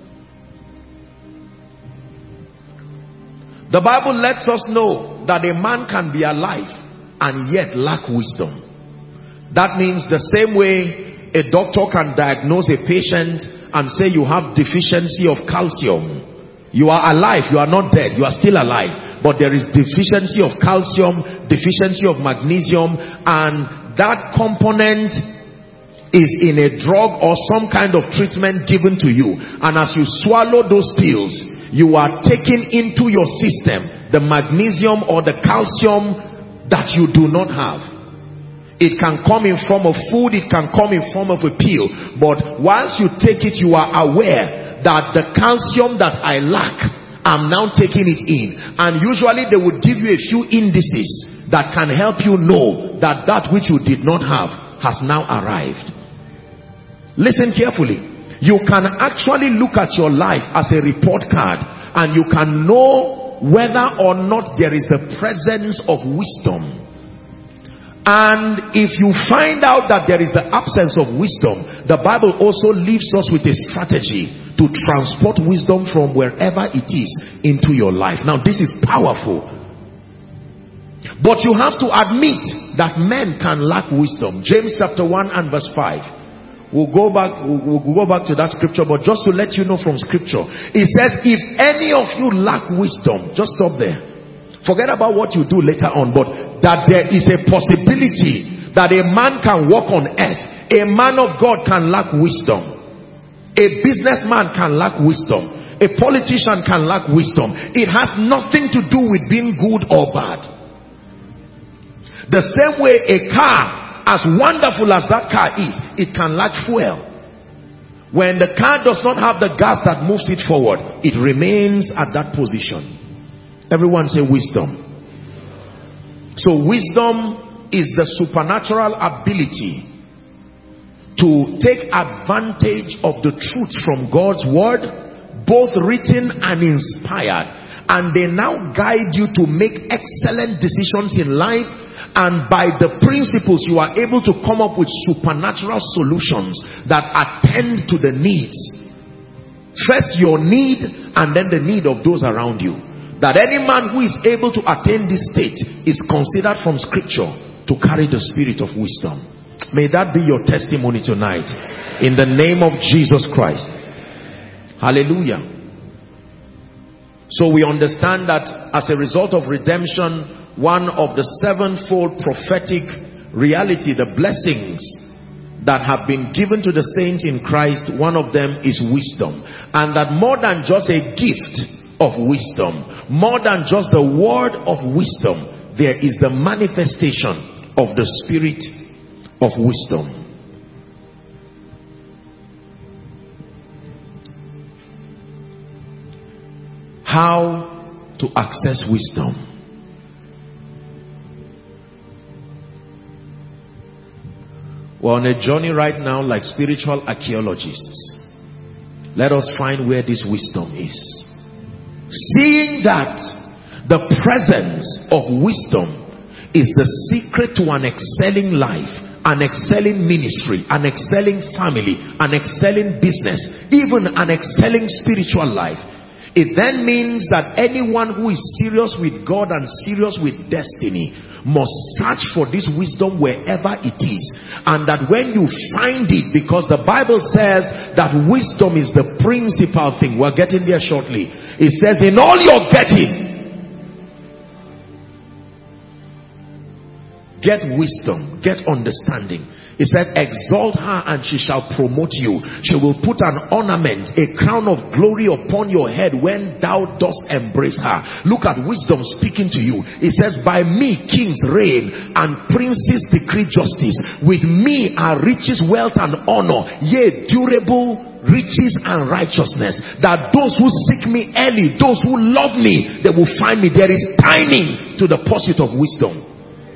The Bible lets us know that a man can be alive and yet lack wisdom. That means the same way a doctor can diagnose a patient and say you have deficiency of calcium. You are alive, you are not dead, you are still alive. But there is deficiency of calcium, deficiency of magnesium, and that component is in a drug or some kind of treatment given to you. And as you swallow those pills, you are taking into your system the magnesium or the calcium that you do not have. It can come in form of food, it can come in form of a pill. But once you take it, you are aware that the calcium that I lack, I'm now taking it in. And usually they would give you a few indices that can help you know that that which you did not have has now arrived. Listen carefully. You can actually look at your life as a report card, and you can know whether or not there is the presence of wisdom. And if you find out that there is the absence of wisdom, the Bible also leaves us with a strategy to transport wisdom from wherever it is into your life. Now this is powerful. But you have to admit that men can lack wisdom. James chapter one and verse five. We'll go back, we'll, we'll go back to that scripture, but just to let you know from scripture, it says, if any of you lack wisdom, just stop there. Forget about what you do later on, but that there is a possibility that a man can walk on earth. A man of God can lack wisdom. A businessman can lack wisdom. A politician can lack wisdom. It has nothing to do with being good or bad. The same way a car, as wonderful as that car is, it can lack fuel. When the car does not have the gas that moves it forward, it remains at that position. Everyone say wisdom. So wisdom is the supernatural ability to take advantage of the truth from God's word, both written and inspired, and they now guide you to make excellent decisions in life. And by the principles, you are able to come up with supernatural solutions that attend to the needs. First your need, and then the need of those around you. That any man who is able to attain this state is considered from scripture to carry the spirit of wisdom. May that be your testimony tonight, in the name of Jesus Christ. Hallelujah. So we understand that as a result of redemption, one of the sevenfold prophetic reality, the blessings that have been given to the saints in Christ, one of them is wisdom. And that more than just a gift of wisdom, more than just the word of wisdom, there is the manifestation of the spirit of wisdom. How to access wisdom? We're on a journey right now like spiritual archaeologists. Let us find where this wisdom is. Seeing that the presence of wisdom is the secret to an excelling life, an excelling ministry, an excelling family, an excelling business, even an excelling spiritual life. It then means that anyone who is serious with God and serious with destiny must search for this wisdom wherever it is. And that when you find it, because the Bible says that wisdom is the principal thing. We're getting there shortly. It says in all you're getting, get wisdom, get understanding. It said, exalt her and she shall promote you. She will put an ornament, a crown of glory upon your head when thou dost embrace her. Look at wisdom speaking to you. It says, by me kings reign and princes decree justice. With me are riches, wealth and honor, yea, durable riches and righteousness. That those who seek me early, those who love me, they will find me. There is timing to the pursuit of wisdom.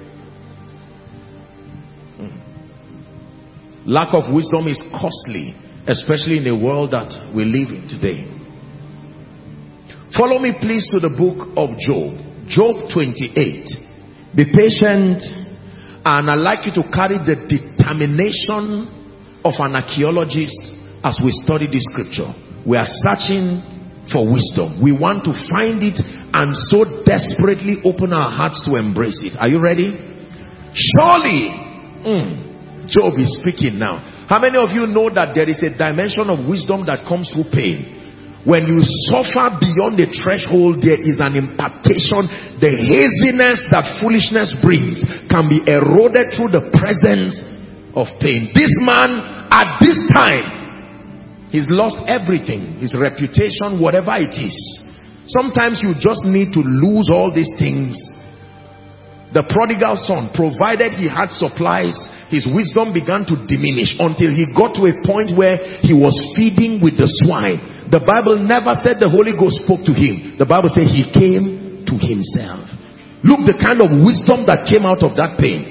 Lack of wisdom is costly, especially in the world that we live in today. Follow me please to the book of Job. Job twenty-eight. Be patient, and I'd like you to carry the determination of an archaeologist as we study this scripture. We are searching for wisdom. We want to find it and so desperately open our hearts to embrace it. Are you ready? Surely, mm, Job is speaking now. How many of you know that there is a dimension of wisdom that comes through pain? When you suffer beyond the threshold, there is an impartation. The haziness that foolishness brings can be eroded through the presence of pain. This man, at this time, he's lost everything. His reputation, whatever it is. Sometimes you just need to lose all these things. The prodigal son, provided he had supplies, his wisdom began to diminish until he got to a point where he was feeding with the swine. The Bible never said the Holy Ghost spoke to him. The Bible said he came to himself. Look the kind of wisdom that came out of that pain.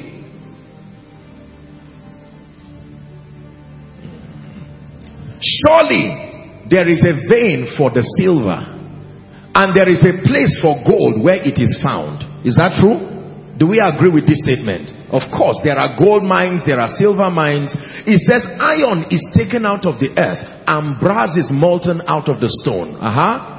Surely there is a vein for the silver, and there is a place for gold where it is found. Is that true? Do we agree with this statement? Of course, there are gold mines, there are silver mines. It says iron is taken out of the earth and brass is molten out of the stone. Uh-huh.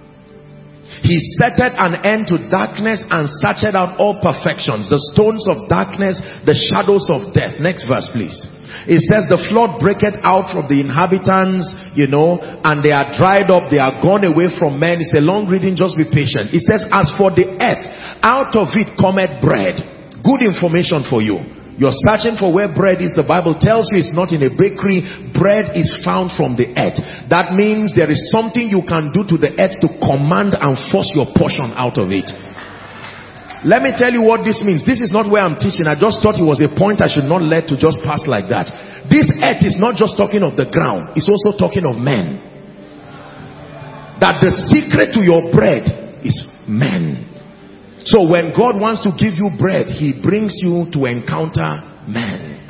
He setteth an end to darkness and searched out all perfections, the stones of darkness, the shadows of death. Next verse, please. It says the flood breaketh out from the inhabitants, you know, and they are dried up, they are gone away from men. It's a long reading, just be patient. It says, as for the earth, out of it cometh bread. Good information for you. You're searching for where bread is. The Bible tells you it's not in a bakery. Bread is found from the earth. That means there is something you can do to the earth to command and force your portion out of it. Let me tell you what this means. This is not where I'm teaching. I just thought it was a point I should not let to just pass like that. This earth is not just talking of the ground. It's also talking of men. That the secret to your bread is men. So when God wants to give you bread, he brings you to encounter men.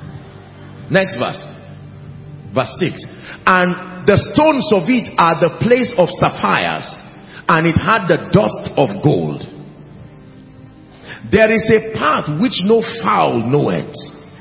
Next verse. Verse six. And the stones of it are the place of sapphires, and it had the dust of gold. There is a path which no fowl knoweth.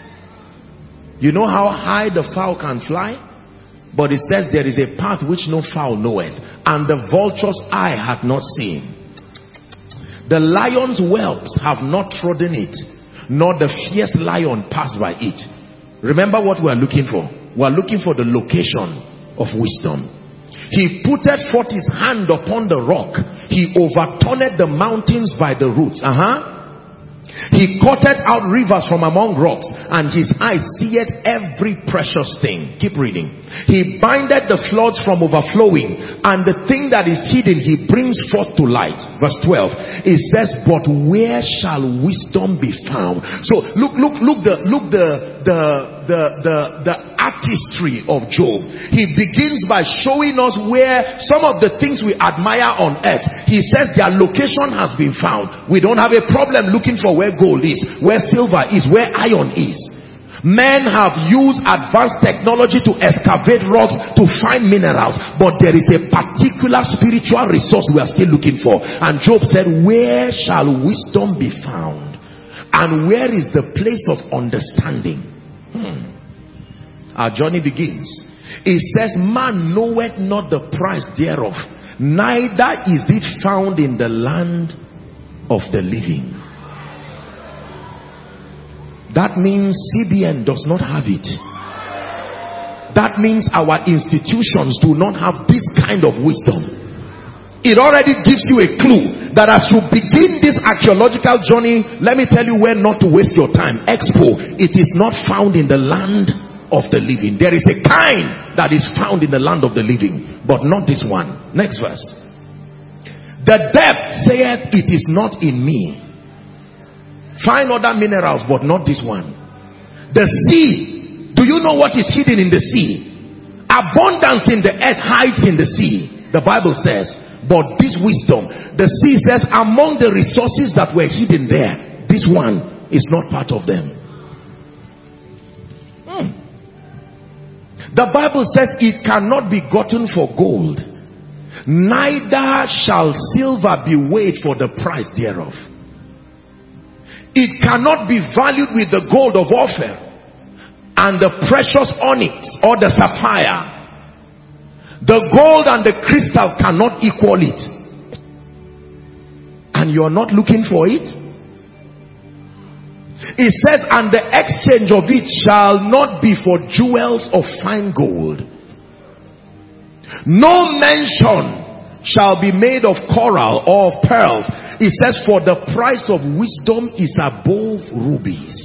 You know how high the fowl can fly? But it says there is a path which no fowl knoweth, and the vulture's eye hath not seen. The lion's whelps have not trodden it, nor the fierce lion passed by it. Remember what we are looking for. We are looking for the location of wisdom. He putteth forth his hand upon the rock. He overturned the mountains by the roots. Uh-huh. He cutteth out rivers from among rocks, and his eyes seeth every precious thing. Keep reading. He bindeth the floods from overflowing, and the thing that is hidden he brings forth to light. Verse twelve. It says, but where shall wisdom be found? So look, look, look the look the the the the, the artistry of Job. He begins by showing us where some of the things we admire on earth, he says their location has been found. We don't have a problem looking for where gold is, where silver is, where iron is. Men have used advanced technology to excavate rocks to find minerals, but there is a particular spiritual resource we are still looking for. And Job said, where shall wisdom be found? And where is the place of understanding? Hmm. Our journey begins. It says, man knoweth not the price thereof, neither is it found in the land of the living. That means C B N does not have it. That means our institutions do not have this kind of wisdom. It already gives you a clue that as you begin this archaeological journey, let me tell you where not to waste your time. Expo, it is not found in the land of the living. There is a kind that is found in the land of the living, but not this one. Next verse. The depth saith, it is not in me. Find other minerals, but not this one. The sea, do you know what is hidden in the sea? Abundance in the earth hides in the sea, the Bible says. But this wisdom, the sea says, among the resources that were hidden there, this one is not part of them. hmm. The Bible says it cannot be gotten for gold, neither shall silver be weighed for the price thereof. It cannot be valued with the gold of Ophir and the precious onyx or the sapphire. The gold and the crystal cannot equal it. And you're not looking for it. It says, and the exchange of it shall not be for jewels of fine gold. No mention shall be made of coral or of pearls. It says, for the price of wisdom is above rubies.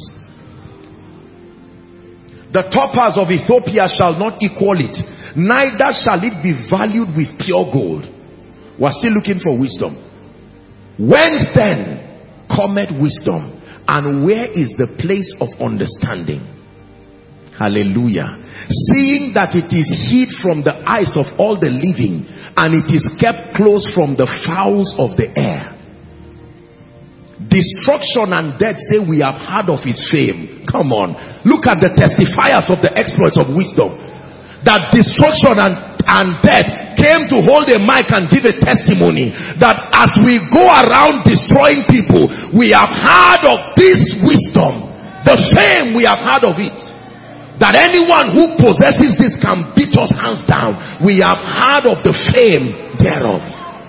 The topaz of Ethiopia shall not equal it, neither shall it be valued with pure gold. We're still looking for wisdom. Whence then cometh wisdom, and where is the place of understanding? Hallelujah. Seeing that it is hid from the eyes of all the living, and it is kept close from the fowls of the air. Destruction and death say we have heard of his fame. Come on, look at the testifiers of the exploits of wisdom. That destruction and, and death came to hold a mic and give a testimony that as we go around destroying people, we have heard of this wisdom. The fame, we have heard of it. That anyone who possesses this can beat us hands down. We have heard of the fame thereof.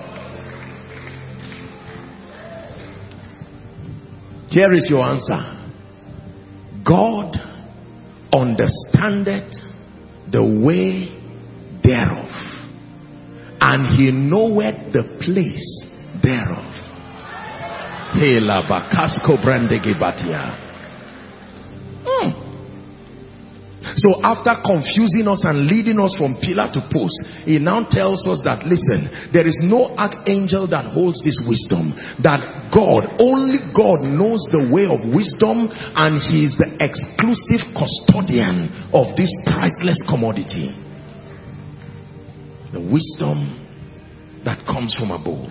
Here is your answer. God understandeth the way thereof, and he knoweth the place thereof. Hmm. So after confusing us and leading us from pillar to post, he now tells us that, listen, there is no archangel that holds this wisdom. That God, only God knows the way of wisdom, and he is the exclusive custodian of this priceless commodity. The wisdom that comes from above.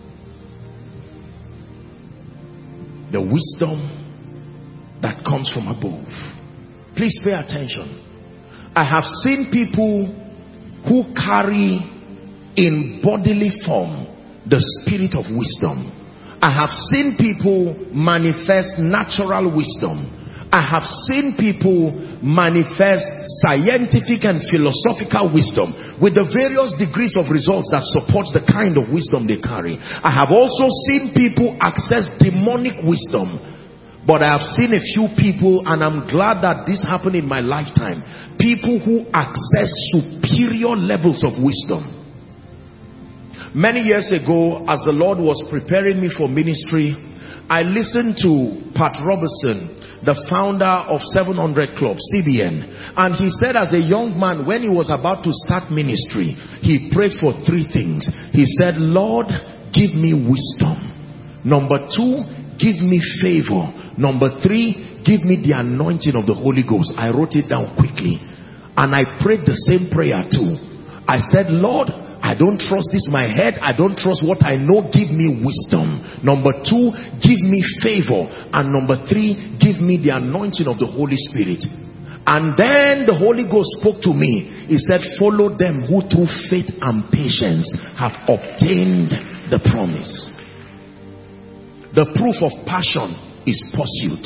The wisdom that comes from above. Please pay attention. I have seen people who carry in bodily form the spirit of wisdom. I have seen people manifest natural wisdom. I have seen people manifest scientific and philosophical wisdom with the various degrees of results that supports the kind of wisdom they carry. I have also seen people access demonic wisdom. But I have seen a few people, and I'm glad that this happened in my lifetime, people who access superior levels of wisdom. Many years ago, as the Lord was preparing me for ministry, I listened to Pat Robertson, the founder of seven hundred Club, C B N. And he said as a young man, when he was about to start ministry, he prayed for three things. He said, Lord, give me wisdom. Number two, give me favor. Number three, give me the anointing of the Holy Ghost. I wrote it down quickly. And I prayed the same prayer too. I said, Lord, I don't trust this my head. I don't trust what I know. Give me wisdom. Number two, give me favor. And number three, give me the anointing of the Holy Spirit. And then the Holy Ghost spoke to me. He said, follow them who through faith and patience have obtained the promise. The proof of passion is pursuit.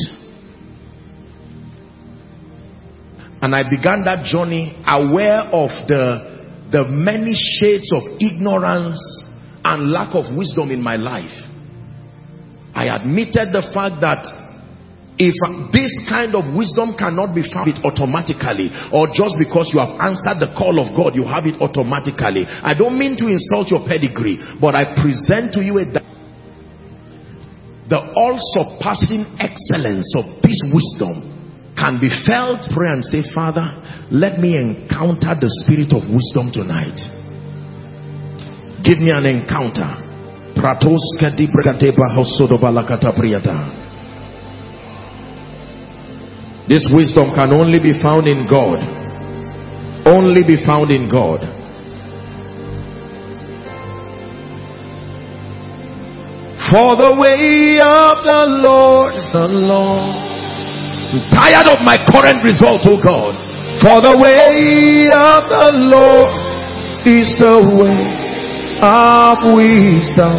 And I began that journey aware of the the many shades of ignorance and lack of wisdom in my life. I admitted the fact that if this kind of wisdom cannot be found automatically, or just because you have answered the call of God, you have it automatically. I don't mean to insult your pedigree, but I present to you a, the all-surpassing excellence of this wisdom can be felt. Pray and say, Father, let me encounter the spirit of wisdom tonight. Give me an encounter. This wisdom can only be found in God. Only be found in God. For the way of the Lord, the Lord. I'm tired of my current results, oh God. For the way of the Lord is the way of wisdom.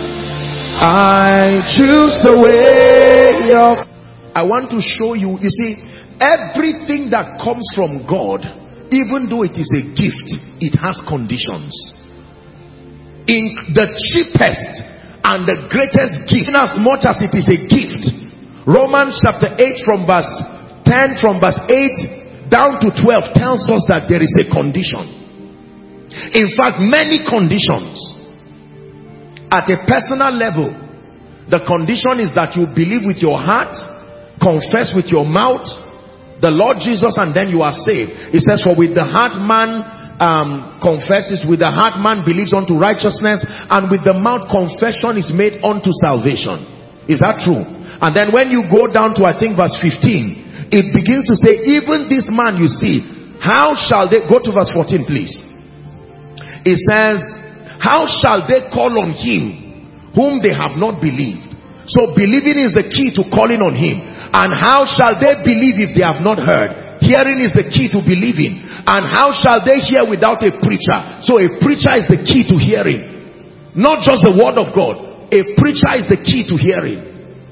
I choose the way of. I want to show you, you see, everything that comes from God, even though it is a gift, it has conditions. In the cheapest and the greatest gift, in as much as it is a gift, Romans chapter eight from verse ten, from verse eight down to twelve tells us that there is a condition. In fact, many conditions. At a personal level, the condition is that you believe with your heart, confess with your mouth the Lord Jesus, and then you are saved. It says, for with the heart man um, confesses, with the heart man believes unto righteousness, and with the mouth confession is made unto salvation. Is that true? And then when you go down to, I think, verse fifteen, it begins to say, even this man you see, how shall they, go to verse fourteen please. It says, how shall they call on him whom they have not believed? So believing is the key to calling on him. And how shall they believe if they have not heard? Hearing is the key to believing. And how shall they hear without a preacher? So a preacher is the key to hearing. Not just the word of God. A preacher is the key to hearing.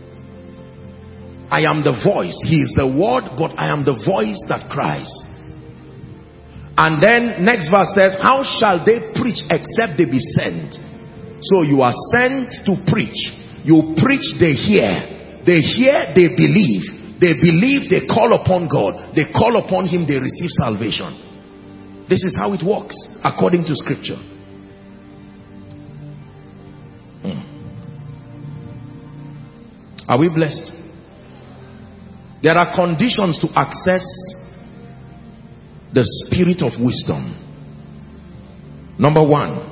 I am the voice. He is the word, but I am the voice that cries. And then next verse says, how shall they preach except they be sent? So you are sent to preach. You preach, they hear. They hear, they believe. They believe, they call upon God. They call upon him, they receive salvation. This is how it works according to scripture. Hmm. Are we blessed? There are conditions to access the spirit of wisdom. Number one.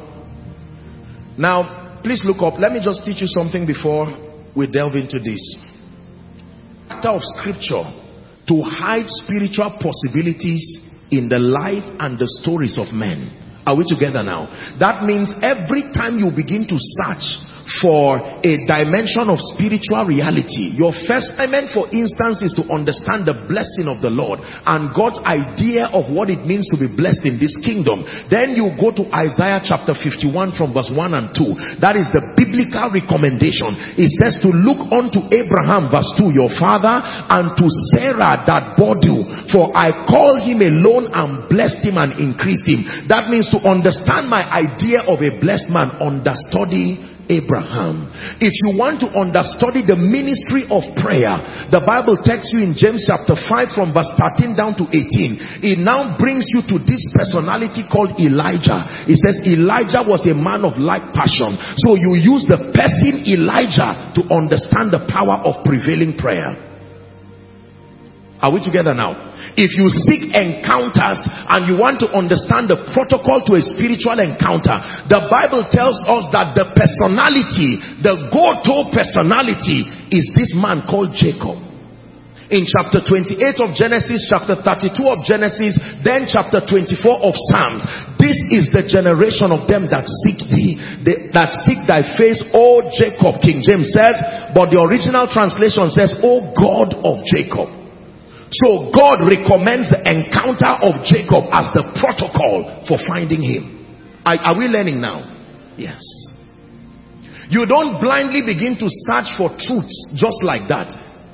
Now, please look up. Let me just teach you something before we delve into this. Factor of scripture to hide spiritual possibilities in the life and the stories of men. Are we together now? That means every time you begin to search for a dimension of spiritual reality, your first assignment, for instance, is to understand the blessing of the Lord and God's idea of what it means to be blessed in this kingdom. Then you go to Isaiah chapter fifty-one from verse one and two. That is the biblical recommendation. It says to look unto Abraham, verse two, your father, and to Sarah that bore you, for I called him alone and blessed him and increased him. That means to understand my idea of a blessed man, understudy Abraham. If you want to understudy the ministry of prayer, the Bible tells you in James chapter five from verse thirteen down to eighteen, it now brings you to this personality called Elijah. It says Elijah was a man of like passion. So you use the person Elijah to understand the power of prevailing prayer. Are we together now? If you seek encounters and you want to understand the protocol to a spiritual encounter, the Bible tells us that the personality, the go-to personality is this man called Jacob. In chapter twenty-eight of Genesis, chapter thirty-two of Genesis, then chapter twenty-four of Psalms. This is the generation of them that seek thee, they, that seek thy face, O Jacob. King James says, but the original translation says, O God of Jacob. So God recommends the encounter of Jacob as the protocol for finding him. Are, are we learning now? Yes. You don't blindly begin to search for truths just like that.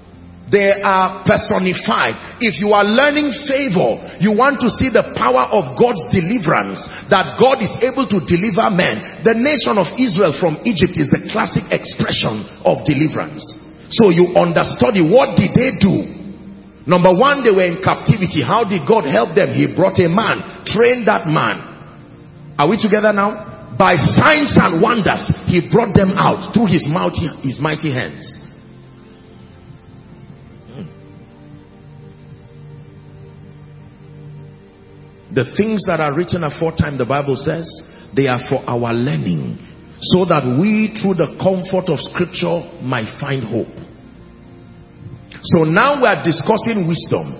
They are personified. If you are learning favor, you want to see the power of God's deliverance, that God is able to deliver men. The nation of Israel from Egypt is the classic expression of deliverance. So you understudy, what did they do? Number one, they were in captivity. How did God help them? He brought a man, trained that man. Are we together now? By signs and wonders, he brought them out through his mighty, his mighty hands. The things that are written aforetime, the Bible says, they are for our learning, so that we through the comfort of scripture might find hope. So now we are discussing wisdom.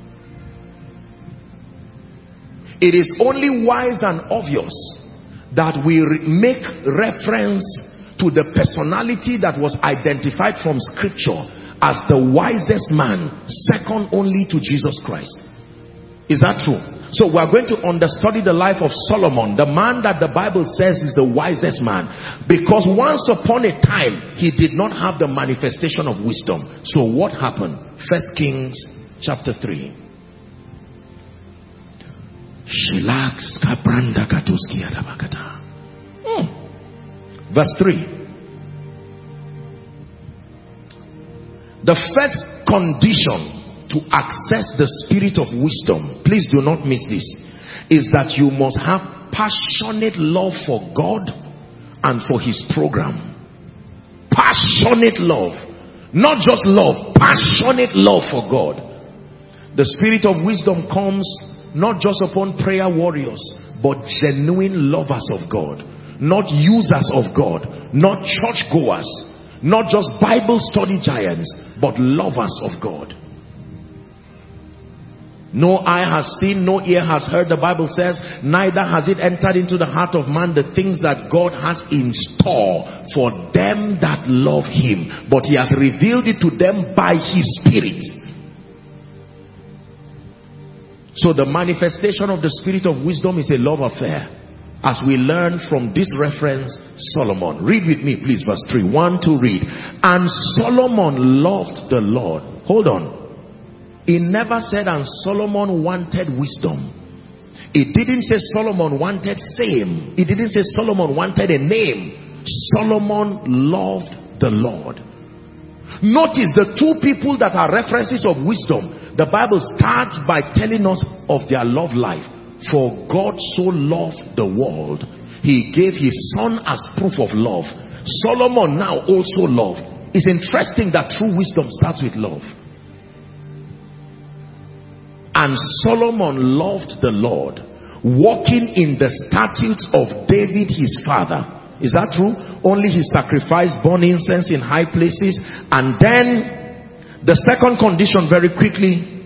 It is only wise and obvious that we re make reference to the personality that was identified from scripture as the wisest man, second only to Jesus Christ. Is that true? So we are going to understudy the life of Solomon, the man that the Bible says is the wisest man, because once upon a time he did not have the manifestation of wisdom. So what happened? First Kings chapter three. Hmm. Verse three. The first condition to access the spirit of wisdom, please do not miss this, is that you must have passionate love for God and for his program. Passionate love. Not just love, passionate love for God. The spirit of wisdom comes not just upon prayer warriors, but genuine lovers of God. Not users of God, not churchgoers, not just Bible study giants, but lovers of God. No eye has seen, no ear has heard, the Bible says, neither has it entered into the heart of man the things that God has in store for them that love him. But he has revealed it to them by his spirit. So the manifestation of the spirit of wisdom is a love affair. As we learn from this reference, Solomon. Read with me please verse three. One, two, read. And Solomon loved the Lord. Hold on. It never said and Solomon wanted wisdom. It didn't say Solomon wanted fame. It didn't say Solomon wanted a name. Solomon loved the Lord. Notice the two people that are references of wisdom. The Bible starts by telling us of their love life. For God so loved the world, he gave his son as proof of love. Solomon now also loved. It's interesting that true wisdom starts with love. And Solomon loved the Lord, walking in the statutes of David his father. Is that true? Only he sacrificed burnt incense in high places. And then the second condition, very quickly,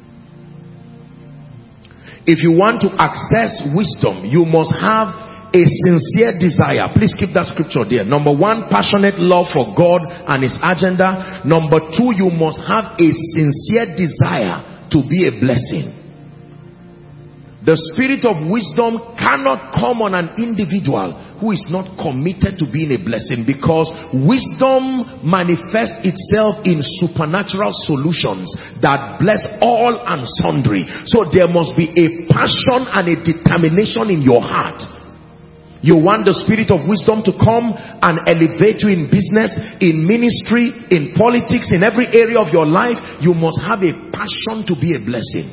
if you want to access wisdom, you must have a sincere desire. Please keep that scripture there. Number one, passionate love for God and his agenda. Number two, you must have a sincere desire to be a blessing. The spirit of wisdom cannot come on an individual who is not committed to being a blessing, because wisdom manifests itself in supernatural solutions that bless all and sundry. So there must be a passion and a determination in your heart. You want the spirit of wisdom to come and elevate you in business, in ministry, in politics, in every area of your life. You must have a passion to be a blessing.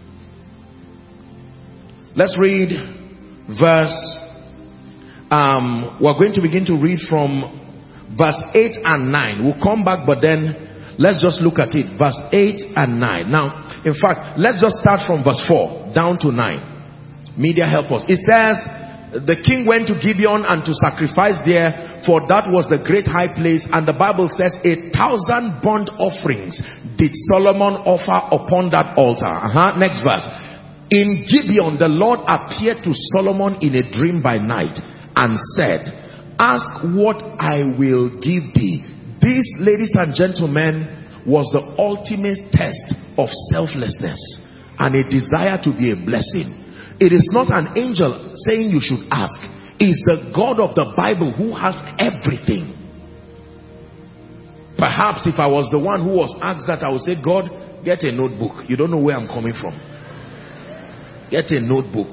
Let's read verse um, we're going to begin to read from verse eight and nine. We'll come back, but then let's just look at it. Verse eight and nine. Now, in fact, let's just start from verse four down to nine. Media, help us. It says, the king went to Gibeon and to sacrifice there, for that was the great high place. And the Bible says a thousand burnt offerings did Solomon offer upon that altar. Uh-huh. Next verse. In Gibeon the Lord appeared to Solomon in a dream by night and said, ask what I will give thee. This, ladies and gentlemen, was the ultimate test of selflessness and a desire to be a blessing. It is not an angel saying you should ask. It is the God of the Bible who has everything. Perhaps if I was the one who was asked that, I would say, God, get a notebook. You don't know where I'm coming from. Get a notebook.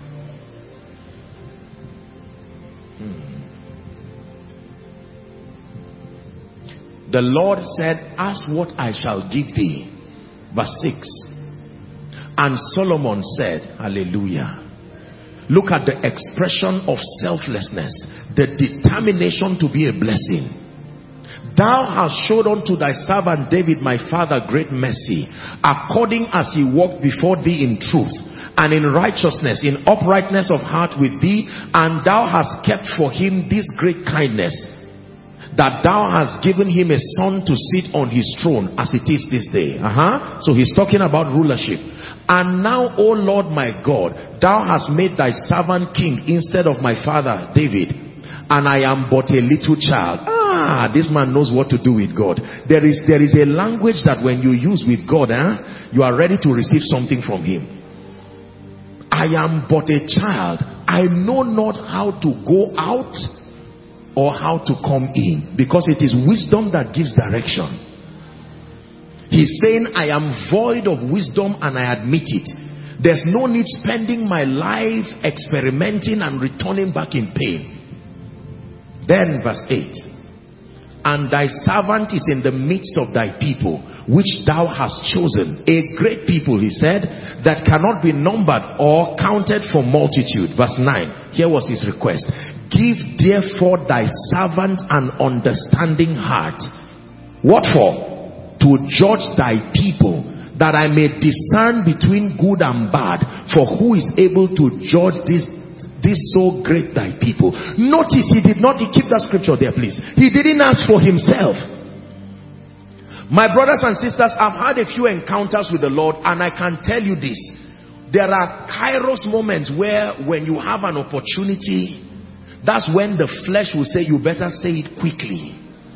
Hmm. The Lord said, ask what I shall give thee. Verse six. And Solomon said, hallelujah. Look at the expression of selflessness, the determination to be a blessing. Thou hast showed unto thy servant David my father great mercy, according as he walked before thee in truth and in righteousness, in uprightness of heart with thee, and thou hast kept for him this great kindness, that thou hast given him a son to sit on his throne as it is this day. Uh-huh. So he's talking about rulership. And now, O Lord my God, thou hast made thy servant king instead of my father David, and I am but a little child. Ah, this man knows what to do with God. There is, there is a language that when you use with God, eh, you are ready to receive something from him. I am but a child. I know not how to go out or how to come in, because it is wisdom that gives direction. He's saying, I am void of wisdom and I admit it. There's no need spending my life experimenting and returning back in pain. Then verse eight. And thy servant is in the midst of thy people, which thou hast chosen, a great people, he said, that cannot be numbered or counted for multitude. Verse nine. Here was his request. Give therefore thy servant an understanding heart. What for? To judge thy people, that I may discern between good and bad. For who is able to judge this this so great thy people? Notice he did not, he keep that scripture there please. He didn't ask for himself. My brothers and sisters, I've had a few encounters with the Lord, and I can tell you this. There are kairos moments where when you have an opportunity, that's when the flesh will say, you better say it quickly.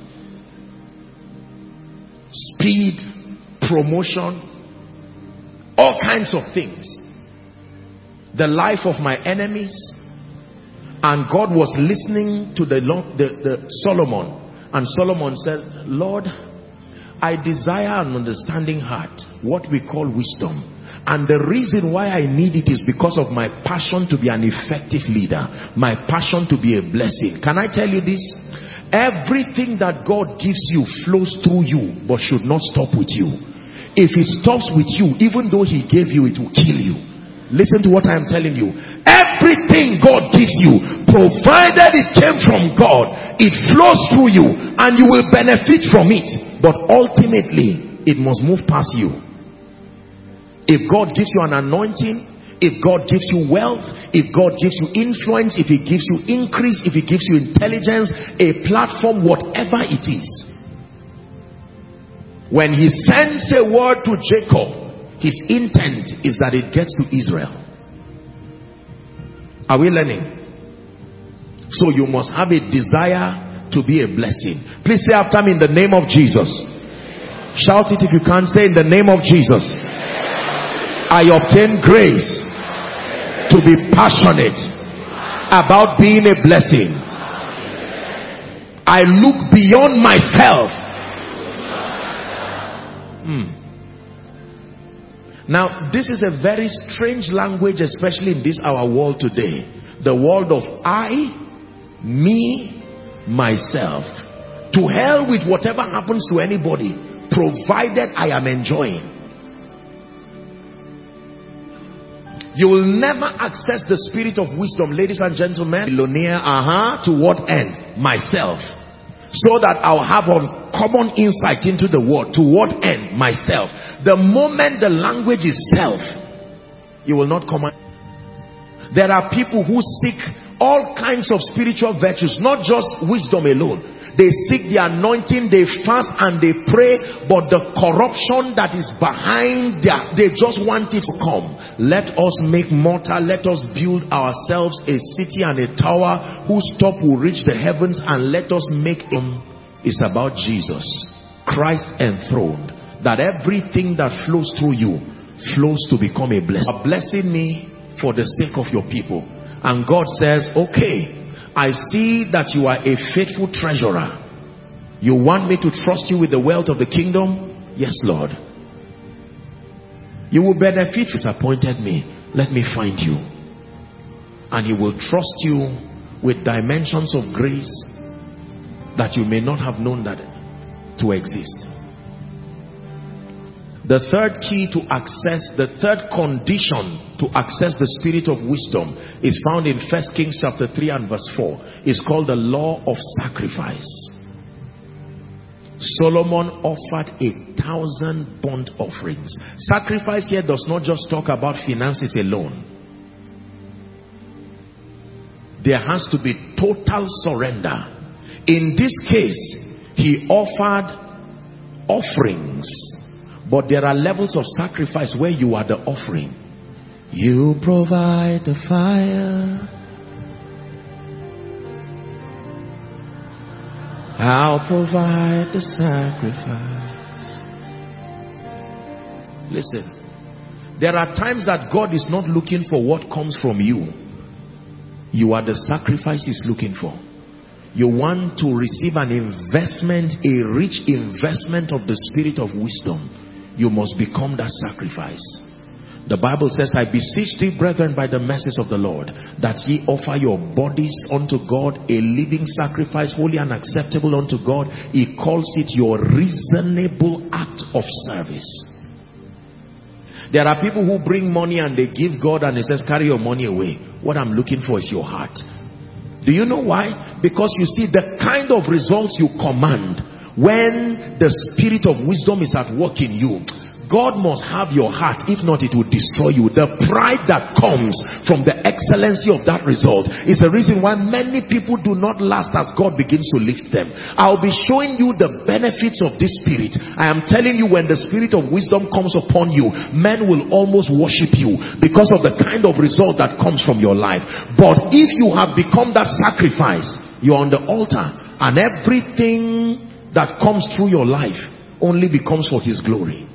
Speed, promotion, all kinds of things. The life of my enemies. And God was listening to the, the, the Solomon, and Solomon said, Lord, I desire an understanding heart, what we call wisdom. And the reason why I need it is because of my passion to be an effective leader, my passion to be a blessing. Can I tell you this? Everything that God gives you flows through you, but should not stop with you. If it stops with you, even though he gave you, it will kill you. Listen to what I am telling you. Everything God gives you, provided it came from God, it flows through you and you will benefit from it. But ultimately, it must move past you. If God gives you an anointing, if God gives you wealth, if God gives you influence, if he gives you increase, if he gives you intelligence, a platform, whatever it is. When he sends a word to Jacob, his intent is that it gets to Israel. Are we learning? So you must have a desire to be a blessing. Please say after me, in the name of Jesus. Shout it if you can't. Say, in the name of Jesus, I obtain grace to be passionate about being a blessing. I look beyond myself. Hmm. Now, this is a very strange language, especially in this our world today. The world of I, me, myself. To hell with whatever happens to anybody, provided I am enjoying. You will never access the spirit of wisdom, ladies and gentlemen. Millionaire, uh-huh, to what end? Myself. So that I'll have uncommon insight into the word. To what end? Myself. The moment the language is self, you will not come. There are people who seek all kinds of spiritual virtues, not just wisdom alone. They seek the anointing, they fast and they pray, but the corruption that is behind their, they just want it to come. Let us make mortar, let us build ourselves a city and a tower whose top will reach the heavens, and let us make it. It's about Jesus, Christ enthroned, that everything that flows through you flows to become a blessing. You are blessing me for the sake of your people. And God says, okay, I see that you are a faithful treasurer. You want me to trust you with the wealth of the kingdom? Yes, Lord. You will benefit. Disappointed me. Let me find you. And he will trust you with dimensions of grace that you may not have known that to exist. The third key to access, the third condition to access the spirit of wisdom is found in First Kings chapter three and verse four. It's called the law of sacrifice. Solomon offered a thousand burnt offerings. Sacrifice here does not just talk about finances alone. There has to be total surrender. In this case, he offered offerings. But there are levels of sacrifice where you are the offering. You provide the fire. I'll provide the sacrifice. Listen, there are times that God is not looking for what comes from you. You are the sacrifice he's looking for. You want to receive an investment, a rich investment of the spirit of wisdom. You must become that sacrifice. The Bible says, I beseech thee, brethren, by the mercies of the Lord, that ye offer your bodies unto God, a living sacrifice, holy and acceptable unto God. He calls it your reasonable act of service. There are people who bring money and they give God and he says, carry your money away. What I'm looking for is your heart. Do you know why? Because you see, the kind of results you command when the spirit of wisdom is at work in you, God must have your heart. If not, it will destroy you. The pride that comes from the excellency of that result is the reason why many people do not last as God begins to lift them. I'll be showing you the benefits of this spirit. I am telling you, when the spirit of wisdom comes upon you, men will almost worship you because of the kind of result that comes from your life. But if you have become that sacrifice, you're on the altar, and everything that comes through your life only becomes for his glory.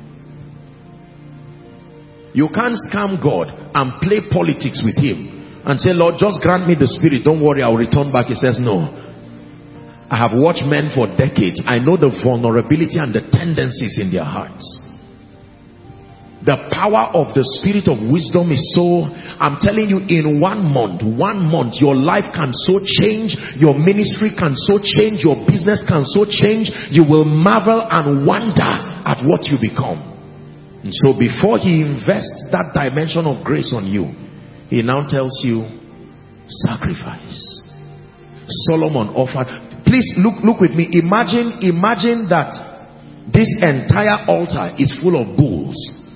You can't scam God and play politics with him and say, Lord, just grant me the spirit, don't worry, I'll return back. He says, no. I have watched men for decades. I know the vulnerability and the tendencies in their hearts. The power of the spirit of wisdom is so, I'm telling you, in one month, one month, your life can so change, your ministry can so change, your business can so change, you will marvel and wonder at what you become. And so before he invests that dimension of grace on you, he now tells you, sacrifice. Solomon offered, please look, look with me, imagine, imagine that this entire altar is full of bulls.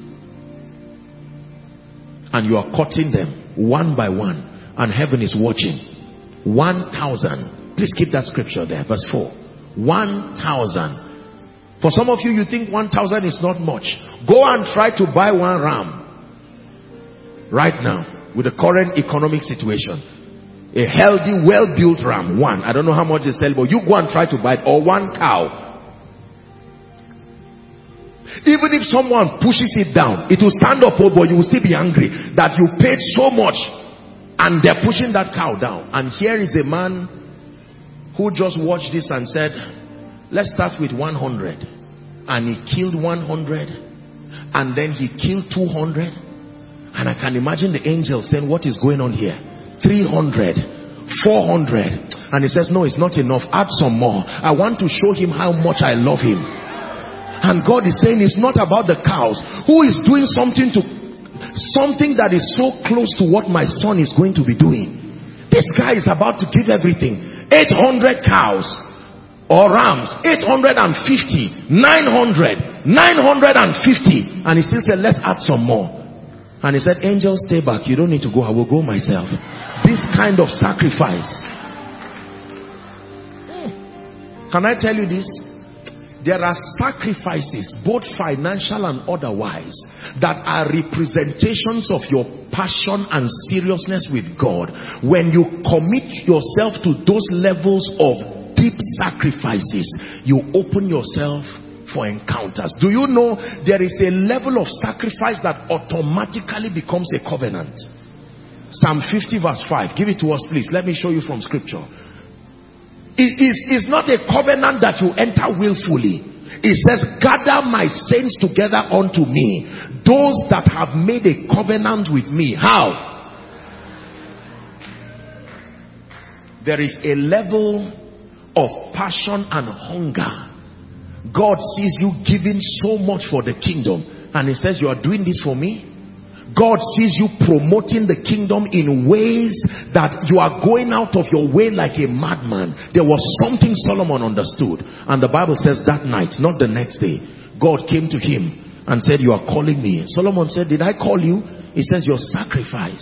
And you are cutting them one by one, and heaven is watching. One thousand. Please keep that scripture there, verse four. One thousand. For some of you, you think one thousand is not much. Go and try to buy one ram right now with the current economic situation. A healthy, well-built ram, one. I don't know how much they sell, but you go and try to buy it. Or one cow. Even if someone pushes it down, it will stand up, but you will still be angry that you paid so much and they're pushing that cow down. And here is a man who just watched this and said, let's start with one hundred. And he killed one hundred, and then he killed two hundred. And I can imagine the angel saying, what is going on here? three hundred, four hundred. And he says, no, it's not enough, add some more. I want to show him how much I love him. And God is saying, it's not about the cows. Who is doing something to something that is so close to what my son is going to be doing? This guy is about to give everything. eight hundred cows or rams, eight hundred fifty, nine hundred, nine hundred fifty. And he still said, let's add some more. And he said, angel, stay back, you don't need to go, I will go myself. This kind of sacrifice. Can I tell you this? There are sacrifices, both financial and otherwise, that are representations of your passion and seriousness with God. When you commit yourself to those levels of deep sacrifices, you open yourself for encounters. Do you know there is a level of sacrifice that automatically becomes a covenant? Psalm fifty verse five. Give it to us, please. Let me show you from scripture. It is it's not a covenant that you enter willfully. It says, gather my saints together unto me, those that have made a covenant with me. How? There is a level of passion and hunger. God sees you giving so much for the kingdom, and he says, you are doing this for me. God sees you promoting the kingdom in ways that you are going out of your way like a madman. There was something Solomon understood, and the Bible says that night, not the next day, God came to him and said, you are calling me. Solomon said, did I call you? He says, your sacrifice.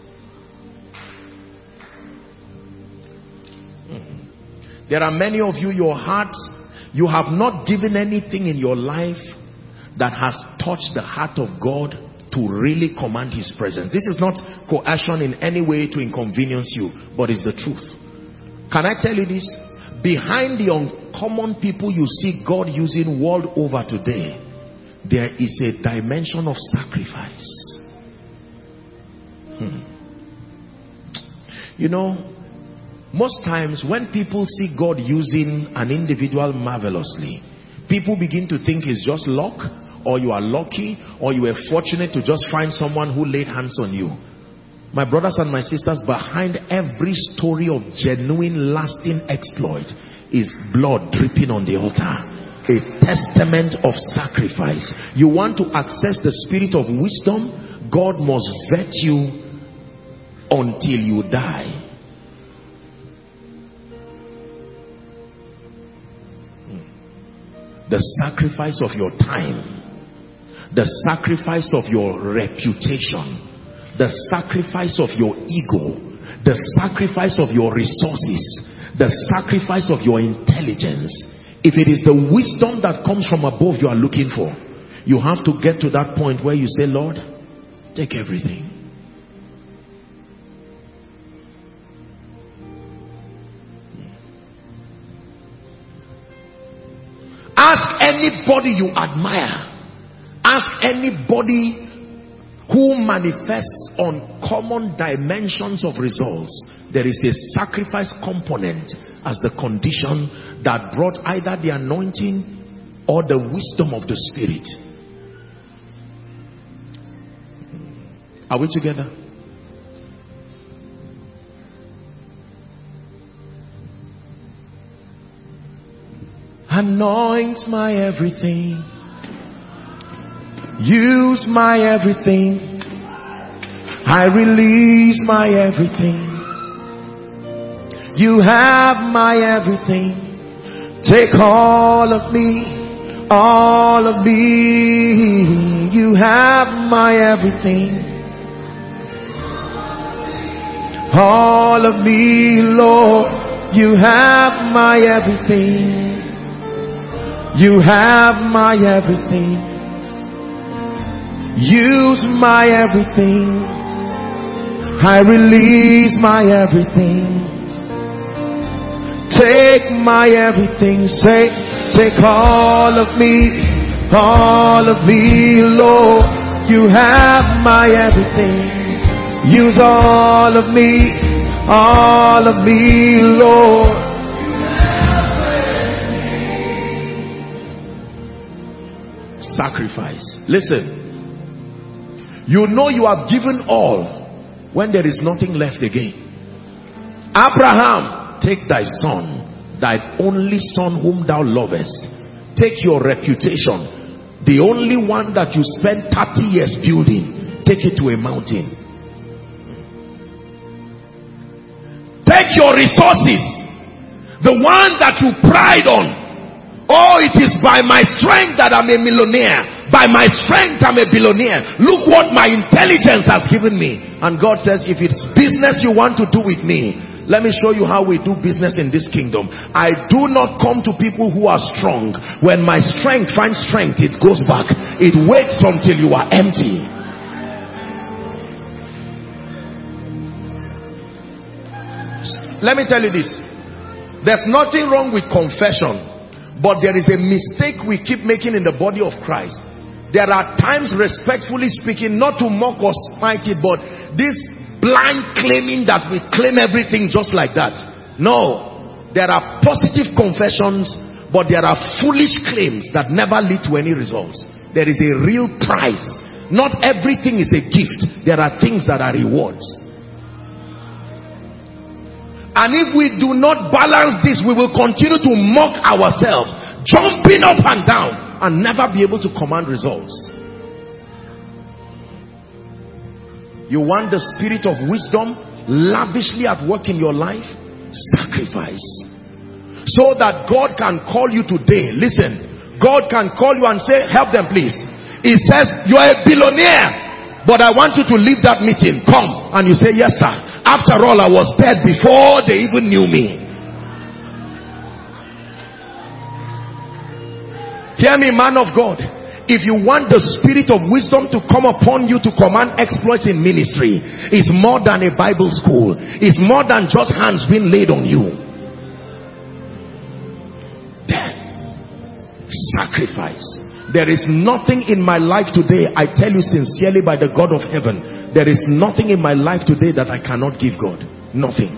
There are many of you, your hearts, you have not given anything in your life that has touched the heart of God to really command his presence. This is not coercion in any way to inconvenience you, but it's the truth. Can I tell you this? Behind the uncommon people you see God using world over today, there is a dimension of sacrifice. Hmm. You know, most times when people see God using an individual marvelously, people begin to think it's just luck, or you are lucky, or you were fortunate to just find someone who laid hands on you. My brothers and my sisters, behind every story of genuine lasting exploit is blood dripping on the altar. A testament of sacrifice. You want to access the spirit of wisdom, God must vet you until you die. The sacrifice of your time, the sacrifice of your reputation, the sacrifice of your ego, the sacrifice of your resources, the sacrifice of your intelligence. If it is the wisdom that comes from above you are looking for, you have to get to that point where you say, Lord, take everything. Ask anybody you admire. Ask anybody who manifests on common dimensions of results. There is a sacrifice component as the condition that brought either the anointing or the wisdom of the Spirit. Are we together? Anoint my everything. Use my everything. I release my everything. You have my everything. Take all of me, all of me. You have my everything. All of me, Lord. You have my everything. You have my everything. Use my everything. I release my everything. Take my everything. Say, take all of me, all of me, Lord. You have my everything. Use all of me, all of me, Lord. Sacrifice. Listen, you know you have given all when there is nothing left again. Abraham, take thy son, thy only son whom thou lovest. Take your reputation, the only one that you spent thirty years building, take it to a mountain. Take your resources, the one that you pride on. Oh, it is by my strength that I'm a millionaire. By my strength I'm a billionaire. Look what my intelligence has given me. And God says, if it's business you want to do with me, let me show you how we do business in this kingdom. I do not come to people who are strong. When my strength finds strength, it goes back. It waits until you are empty. Let me tell you this. There's nothing wrong with confession. But there is a mistake we keep making in the body of Christ. There are times, respectfully speaking, not to mock or smite it, but this blind claiming that we claim everything just like that. No. There are positive confessions, but there are foolish claims that never lead to any results. There is a real price. Not everything is a gift. There are things that are rewards. And if we do not balance this, we will continue to mock ourselves, jumping up and down, and never be able to command results. You want the spirit of wisdom lavishly at work in your life? Sacrifice. So that God can call you today. Listen, God can call you and say, help them please. He says, you are a billionaire, but I want you to leave that meeting. Come. And you say, yes sir. After all, I was dead before they even knew me. Hear me, man of God. If you want the spirit of wisdom to come upon you to command exploits in ministry, it's more than a Bible school. It's more than just hands being laid on you. Death. Sacrifice. There is nothing in my life today, I tell you sincerely by the God of heaven, there is nothing in my life today that I cannot give God. Nothing.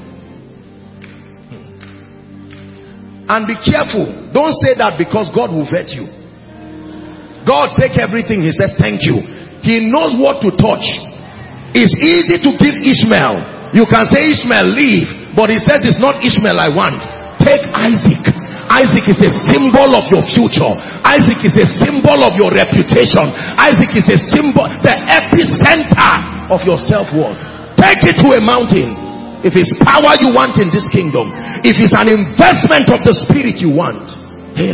And be careful. Don't say that because God will vet you. God take everything. He says thank you. He knows what to touch. It's easy to give Ishmael. You can say Ishmael leave, but he says it's not Ishmael I want. Take Isaac. Isaac is a symbol of your future. Isaac is a symbol of your reputation. Isaac is a symbol, the epicenter of your self-worth. Take it to a mountain. If it's power you want in this kingdom, if it's an investment of the spirit you want, this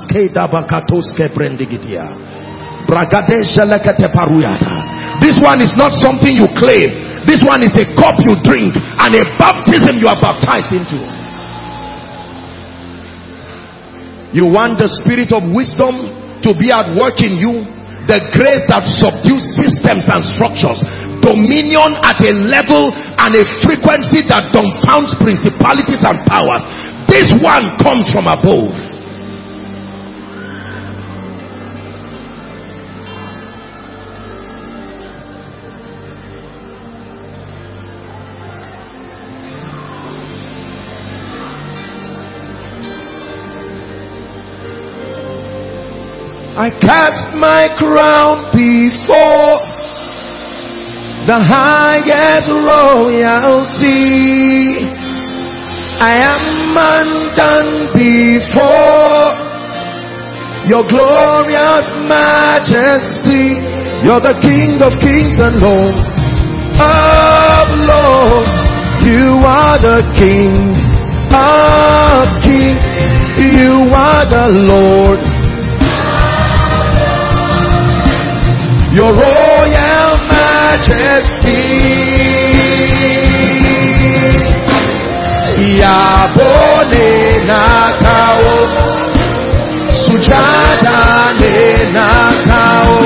one is not something you claim. This one is a cup you drink and a baptism you are baptized into. You want the spirit of wisdom to be at work in you, the grace that subdues systems and structures, dominion at a level and a frequency that dumbfounds principalities and powers. This one comes from above. I cast my crown before the highest royalty. I am undone before your glorious majesty. You're the King of kings and Lord of lords. You are the King of kings. You are the Lord. Your royal majesty. Yabone nakao, sujada ne nakao.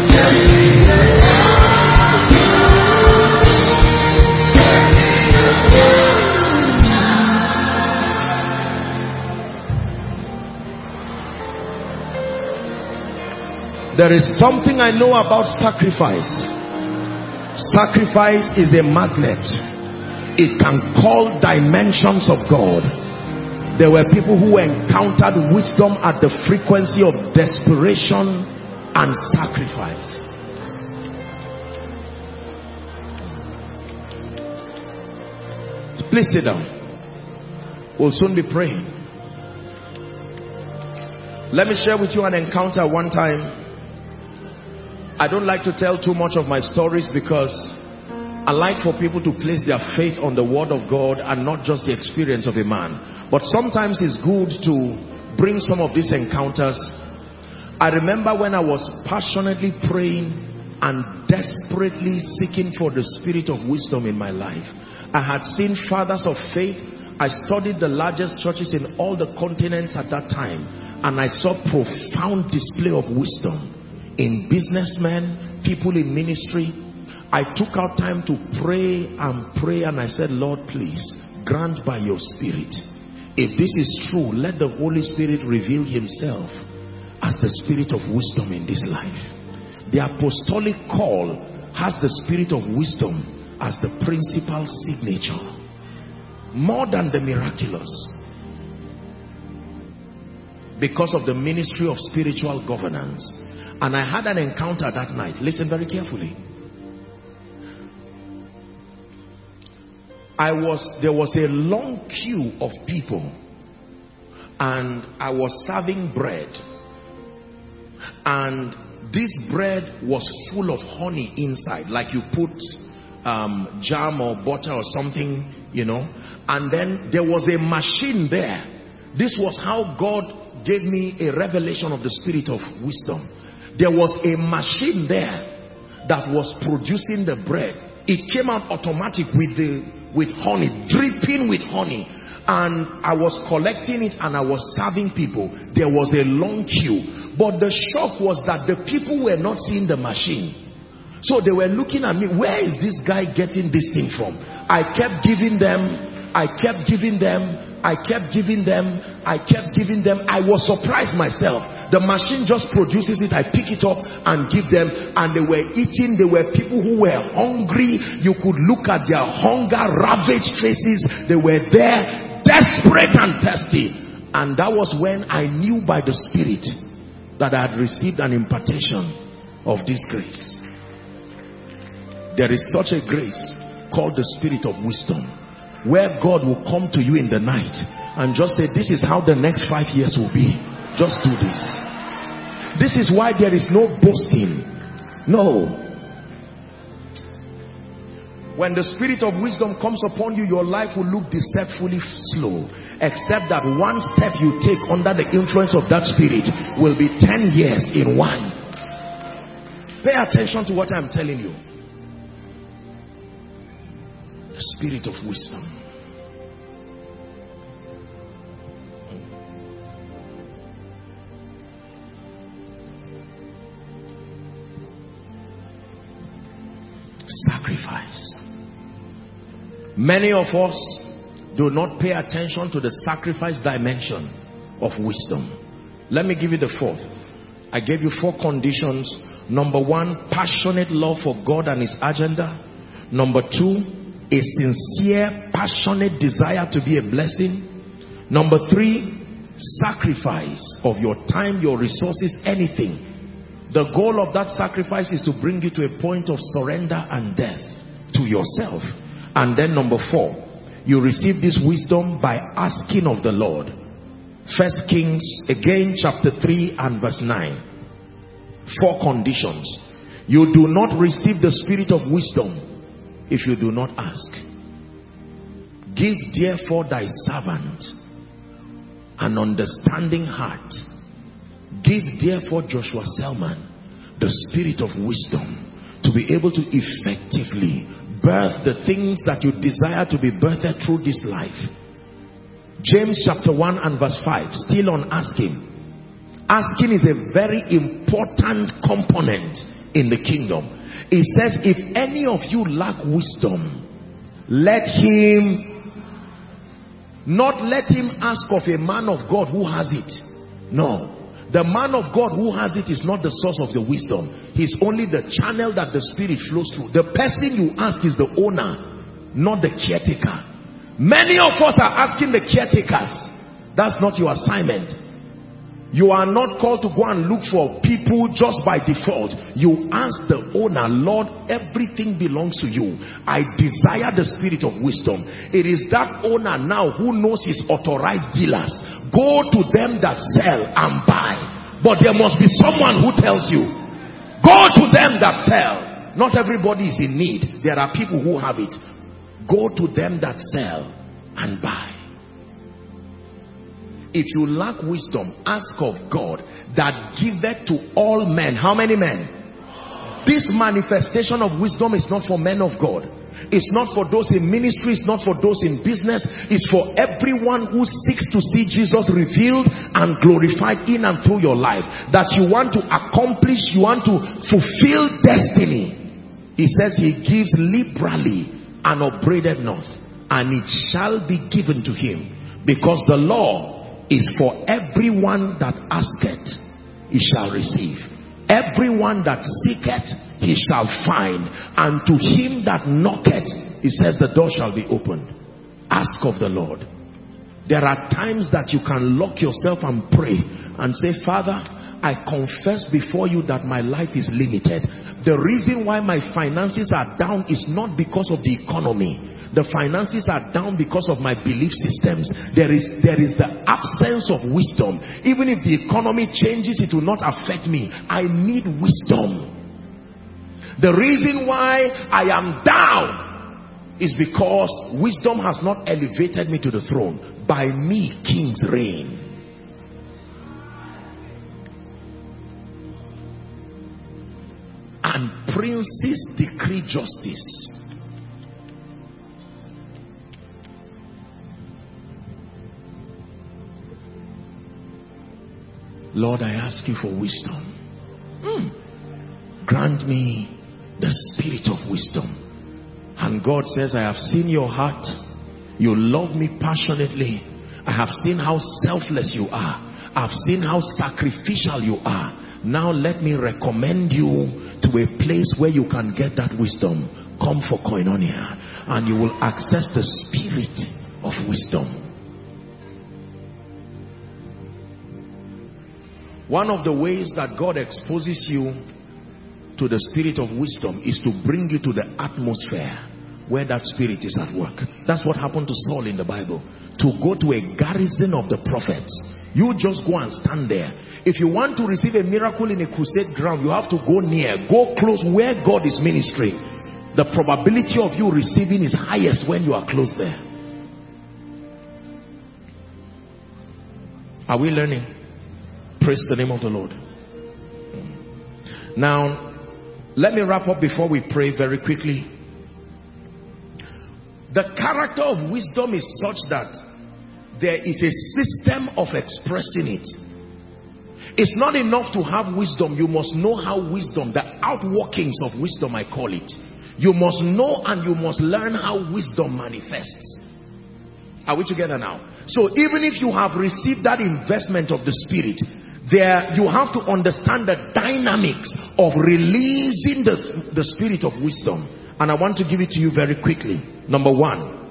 There is something I know about sacrifice. Sacrifice is a magnet. It can call dimensions of God. There were people who encountered wisdom at the frequency of desperation and sacrifice. Please sit down. We'll soon be praying. Let me share with you an encounter one time. I don't like to tell too much of my stories because I like for people to place their faith on the word of God and not just the experience of a man. But sometimes it's good to bring some of these encounters. I remember when I was passionately praying and desperately seeking for the spirit of wisdom in my life. I had seen fathers of faith. I studied the largest churches in all the continents at that time, and I saw profound display of wisdom in businessmen, people in ministry. I took out time to pray and pray, and I said, Lord, please grant by your spirit. If this is true, let the Holy Spirit reveal himself as the spirit of wisdom in this life. The apostolic call has the spirit of wisdom as the principal signature, more than the miraculous. because of the ministry of spiritual governance. And I had an encounter that night. Listen very carefully. I was, there was a long queue of people, and I was serving bread, and this bread was full of honey inside, like you put um, jam or butter or something, you know. And then there was a machine there. This was how God gave me a revelation of the spirit of wisdom. There was a machine there that was producing the bread. It came out automatic with the with honey, dripping with honey. And I was collecting it and I was serving people. There was a long queue. But the shock was that the people were not seeing the machine. So they were looking at me, where is this guy getting this thing from? I kept giving them, I kept giving them, I kept giving them, I kept giving them. I was surprised myself. The machine just produces it. I pick it up and give them, and they were eating. There were people who were hungry. You could look at their hunger ravaged faces. They were there, desperate and thirsty. And that was when I knew by the Spirit that I had received an impartation of this grace. There is such a grace called the spirit of wisdom, where God will come to you in the night and just say, this is how the next five years will be. Just do this. This is why there is no boasting. No. When the spirit of wisdom comes upon you, your life will look deceptively slow, except that one step you take under the influence of that spirit will be ten years in one. Pay attention to what I'm telling you. The spirit of wisdom. Sacrifice. Many of us do not pay attention to the sacrifice dimension of wisdom. Let me give you the fourth. I gave you four conditions. Number one, passionate love for God and his agenda. Number two, a sincere, passionate desire to be a blessing. Number three, sacrifice of your time, your resources, anything. The goal of that sacrifice is to bring you to a point of surrender and death to yourself. And then number four, you receive this wisdom by asking of the Lord. First Kings, again, chapter three and verse nine. Four conditions. You do not receive the spirit of wisdom if you do not ask. Give therefore thy servant an understanding heart. Give therefore Joshua Selman the spirit of wisdom to be able to effectively birth the things that you desire to be birthed through this life. James chapter one and verse five, still on asking. Asking is a very important component in the kingdom. It says, if any of you lack wisdom, let him, not let him ask of a man of God who has it. No. The man of God who has it is not the source of the wisdom. He's only the channel that the spirit flows through. The person you ask is the owner, not the caretaker. Many of us are asking the caretakers. That's not your assignment. You are not called to go and look for people just by default. You ask the owner, Lord, everything belongs to you. I desire the spirit of wisdom. It is that owner now who knows his authorized dealers. Go to them that sell and buy. But there must be someone who tells you, go to them that sell. Not everybody is in need. There are people who have it. Go to them that sell and buy. If you lack wisdom, ask of God that giveth to all men. How many men? This manifestation of wisdom is not for men of God. It's not for those in ministry. It's not for those in business. It's for everyone who seeks to see Jesus revealed and glorified in and through your life. That you want to accomplish, you want to fulfill destiny. He says he gives liberally and upbraided not, and it shall be given to him. Because the law is for everyone that asketh, he shall receive. Everyone that seeketh, he shall find. And to him that knocketh, he says the door shall be opened. Ask of the Lord. There are times that you can lock yourself and pray and say, Father, I confess before you that my life is limited. The reason why my finances are down is not because of the economy. The finances are down because of my belief systems. There is, there is the absence of wisdom. Even if the economy changes, it will not affect me. I need wisdom. The reason why I am down is because wisdom has not elevated me to the throne. By me, kings reign. And princes decree justice. Lord, I ask you for wisdom. Mm. Grant me the spirit of wisdom. And God says, I have seen your heart. You love me passionately. I have seen how selfless you are. I've seen how sacrificial you are. Now let me recommend you to a place where you can get that wisdom. Come for koinonia, and you will access the spirit of wisdom. One of the ways that God exposes you to the spirit of wisdom is to bring you to the atmosphere where that spirit is at work. That's what happened to Saul in the Bible. To go to a garrison of the prophets. You just go and stand there. If you want to receive a miracle in a crusade ground, you have to go near, go close where God is ministering. The probability of you receiving is highest when you are close there. Are we learning? Praise the name of the Lord. Now, let me wrap up before we pray very quickly. The character of wisdom is such that there is a system of expressing it. It's not enough to have wisdom. You must know how wisdom, the outworkings of wisdom, I call it. You must know and you must learn how wisdom manifests. Are we together now? So even if you have received that investment of the Spirit, there you have to understand the dynamics of releasing the, the spirit of wisdom. And I want to give it to you very quickly. Number one,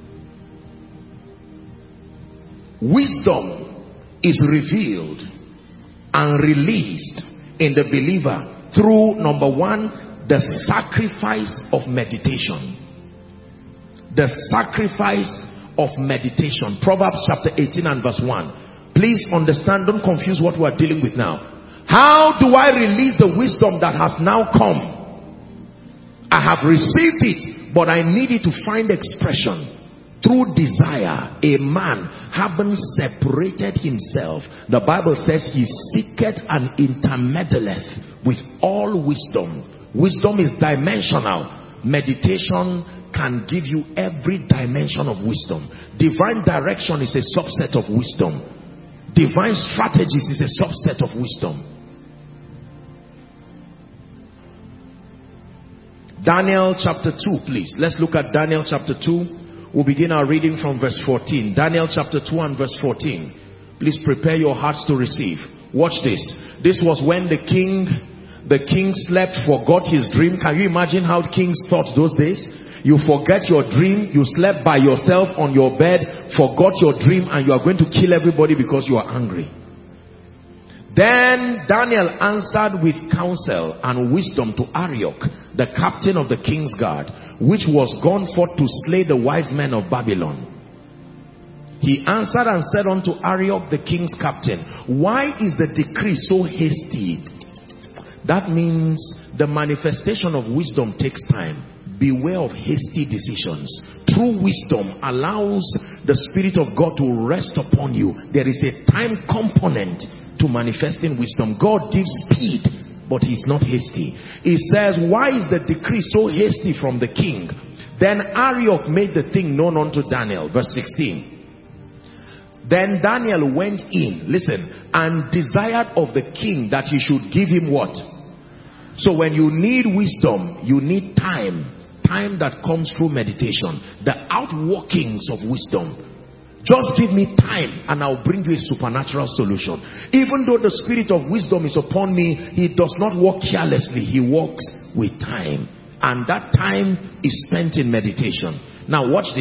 wisdom is revealed and released in the believer through, number one, the sacrifice of meditation. The sacrifice of meditation. Proverbs chapter eighteen and verse one. Please understand, don't confuse what we are dealing with now. How do I release the wisdom that has now come? I have received it, but I need it to find expression. Through desire, a man having separated himself, the Bible says he seeketh and intermeddleth with all wisdom. Wisdom is dimensional. Meditation can give you every dimension of wisdom. Divine direction is a subset of wisdom. Divine strategies is a subset of wisdom. Daniel chapter two, please. Let's look at Daniel chapter two. We'll begin our reading from verse fourteen. Daniel chapter two and verse fourteen. Please prepare your hearts to receive. Watch this. This was when the king, the king slept, forgot his dream. Can you imagine how kings thought those days? You forget your dream, you slept by yourself on your bed, forgot your dream, and you are going to kill everybody because you are angry. Then Daniel answered with counsel and wisdom to Arioch, the captain of the king's guard, which was gone forth to slay the wise men of Babylon. He answered and said unto Arioch, the king's captain, why is the decree so hasty? That means the manifestation of wisdom takes time. Beware of hasty decisions. True wisdom allows the Spirit of God to rest upon you. There is a time component to manifesting wisdom. God gives speed, but he's not hasty. He says, why is the decree so hasty from the king? Then Arioch made the thing known unto Daniel. Verse sixteen. Then Daniel went in, listen, and desired of the king that he should give him what? So when you need wisdom, you need time. Time that comes through meditation. The outworkings of wisdom. Just give me time and I'll bring you a supernatural solution. Even though the spirit of wisdom is upon me, he does not walk carelessly. He walks with time. And that time is spent in meditation. Now watch this.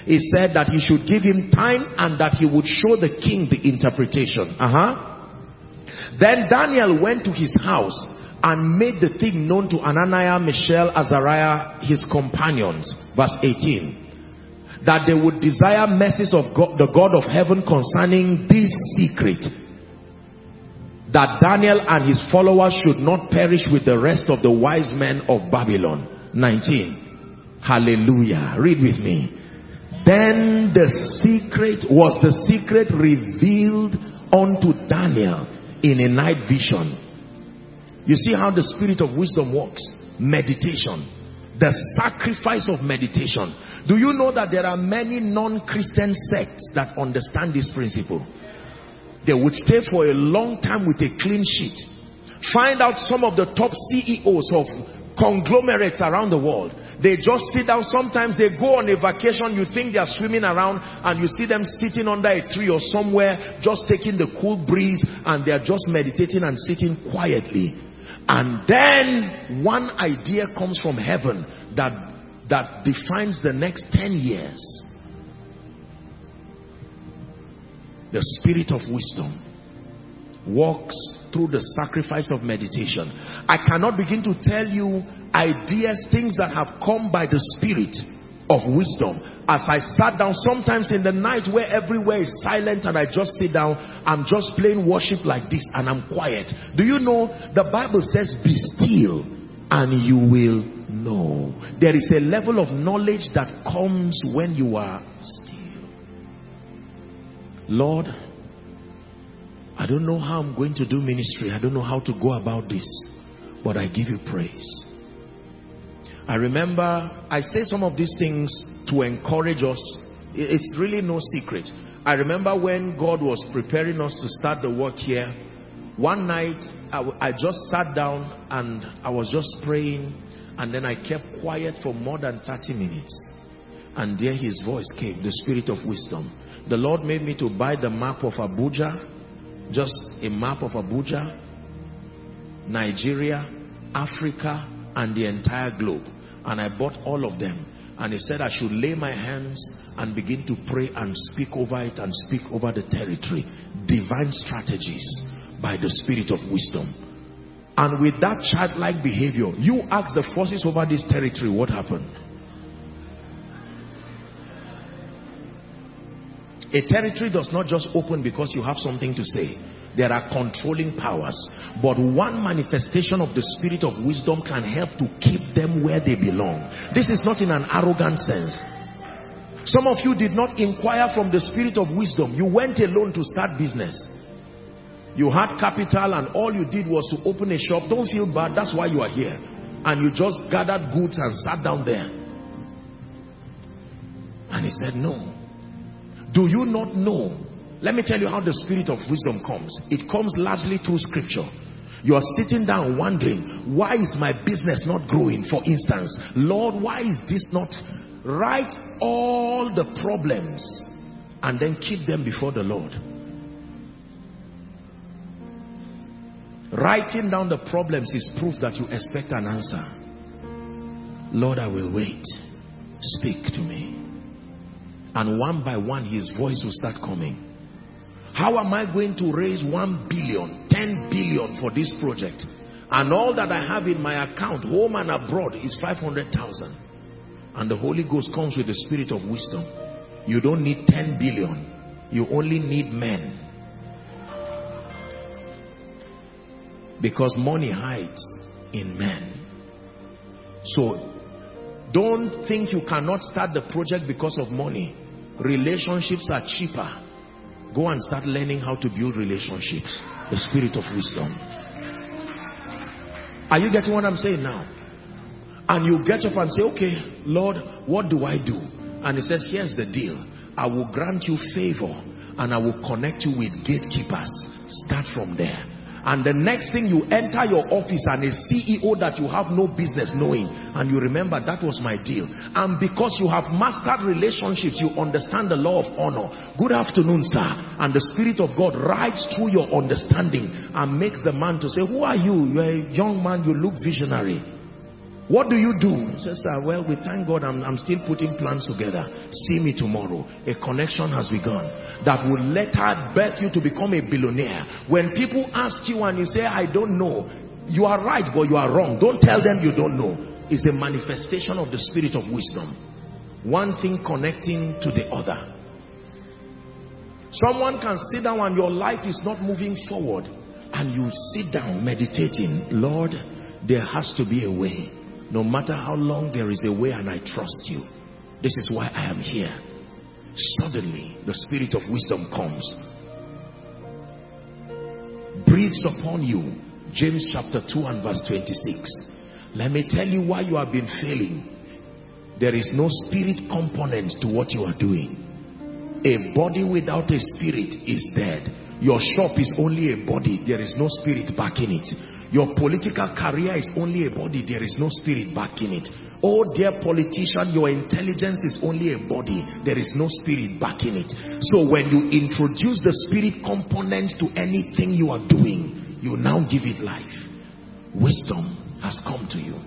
He said that he should give him time and that he would show the king the interpretation. Uh-huh. Then Daniel went to his house and made the thing known to Ananiah, Mishael, Azariah, his companions. Verse eighteen. That they would desire mercies of God, the God of heaven, concerning this secret, that Daniel and his followers should not perish with the rest of the wise men of Babylon. nineteen. Hallelujah. Read with me. Then the secret was the secret revealed unto Daniel in a night vision. You see how the spirit of wisdom works? Meditation. The sacrifice of meditation. Do you know that there are many non-Christian sects that understand this principle? They would stay for a long time with a clean sheet. Find out some of the top C E Os of conglomerates around the world. They just sit down. Sometimes they go on a vacation. You think they are swimming around and you see them sitting under a tree or somewhere just taking the cool breeze, and they are just meditating and sitting quietly. And then one idea comes from heaven that that defines the next ten years. The spirit of wisdom walks through the sacrifice of meditation. I cannot begin to tell you ideas, things that have come by the spirit of wisdom. As I sat down, sometimes in the night where everywhere is silent and I just sit down, I'm just playing worship like this and I'm quiet. Do you know the Bible says be still and you will know. There is a level of knowledge that comes when you are still. Lord, I don't know how I'm going to do ministry. I don't know how to go about this, but I give you praise. I remember, I say some of these things to encourage us. It's really no secret. I remember when God was preparing us to start the work here, one night I, I just sat down and I was just praying, and then I kept quiet for more than thirty minutes. And there his voice came, the spirit of wisdom. The Lord made me to buy the map of Abuja, just a map of Abuja, Nigeria, Africa, and the entire globe. And I bought all of them. And he said I should lay my hands and begin to pray and speak over it and speak over the territory. Divine strategies by the spirit of wisdom. And with that childlike behavior, you ask the forces over this territory what happened. A territory does not just open because you have something to say. There are controlling powers. But one manifestation of the spirit of wisdom can help to keep them where they belong. This is not in an arrogant sense. Some of you did not inquire from the spirit of wisdom. You went alone to start business. You had capital and all you did was to open a shop. Don't feel bad. That's why you are here. And you just gathered goods and sat down there. And he said, no. Do you not know? Let me tell you how the spirit of wisdom comes. It comes largely through scripture. You are sitting down wondering, why is my business not growing? For instance, Lord, why is this not? Write all the problems and then keep them before the Lord. Writing down the problems is proof that you expect an answer. Lord, I will wait. Speak to me. And one by one, his voice will start coming. How am I going to raise one billion, ten billion for this project? And all that I have in my account, home and abroad, is five hundred thousand. And the Holy Ghost comes with the spirit of wisdom. You don't need ten billion. You only need men. Because money hides in men. So, don't think you cannot start the project because of money. Relationships are cheaper. Go and start learning how to build relationships. The spirit of wisdom. Are you getting what I'm saying now? And you get up and say, okay, Lord, what do I do? And he says, here's the deal. I will grant you favor and I will connect you with gatekeepers. Start from there. And the next thing, you enter your office and a C E O that you have no business knowing, and you remember that was my deal. And because you have mastered relationships, you understand the law of honor. Good afternoon, sir. And the spirit of God rides through your understanding and makes the man to say, who are you? You're a young man, you look visionary. What do you do? He says, sir, well, we thank God I'm, I'm still putting plans together. See me tomorrow. A connection has begun that will later birth you to become a billionaire. When people ask you and you say, I don't know, you are right, but you are wrong. Don't tell them you don't know. It's a manifestation of the spirit of wisdom. One thing connecting to the other. Someone can sit down and your life is not moving forward, and you sit down meditating, Lord, there has to be a way. No matter how long, there is a way, and I trust you. This is why I am here. Suddenly the spirit of wisdom comes, breathes upon you. James chapter two and verse twenty-six. Let me tell you why you have been failing. There is no spirit component to what you are doing. A body without a spirit is dead. Your shop is only a body. There is no spirit backing it. Your political career is only a body. There is no spirit backing it. Oh dear politician, your intelligence is only a body. There is no spirit backing it. So when you introduce the spirit component to anything you are doing, you now give it life. Wisdom has come to you.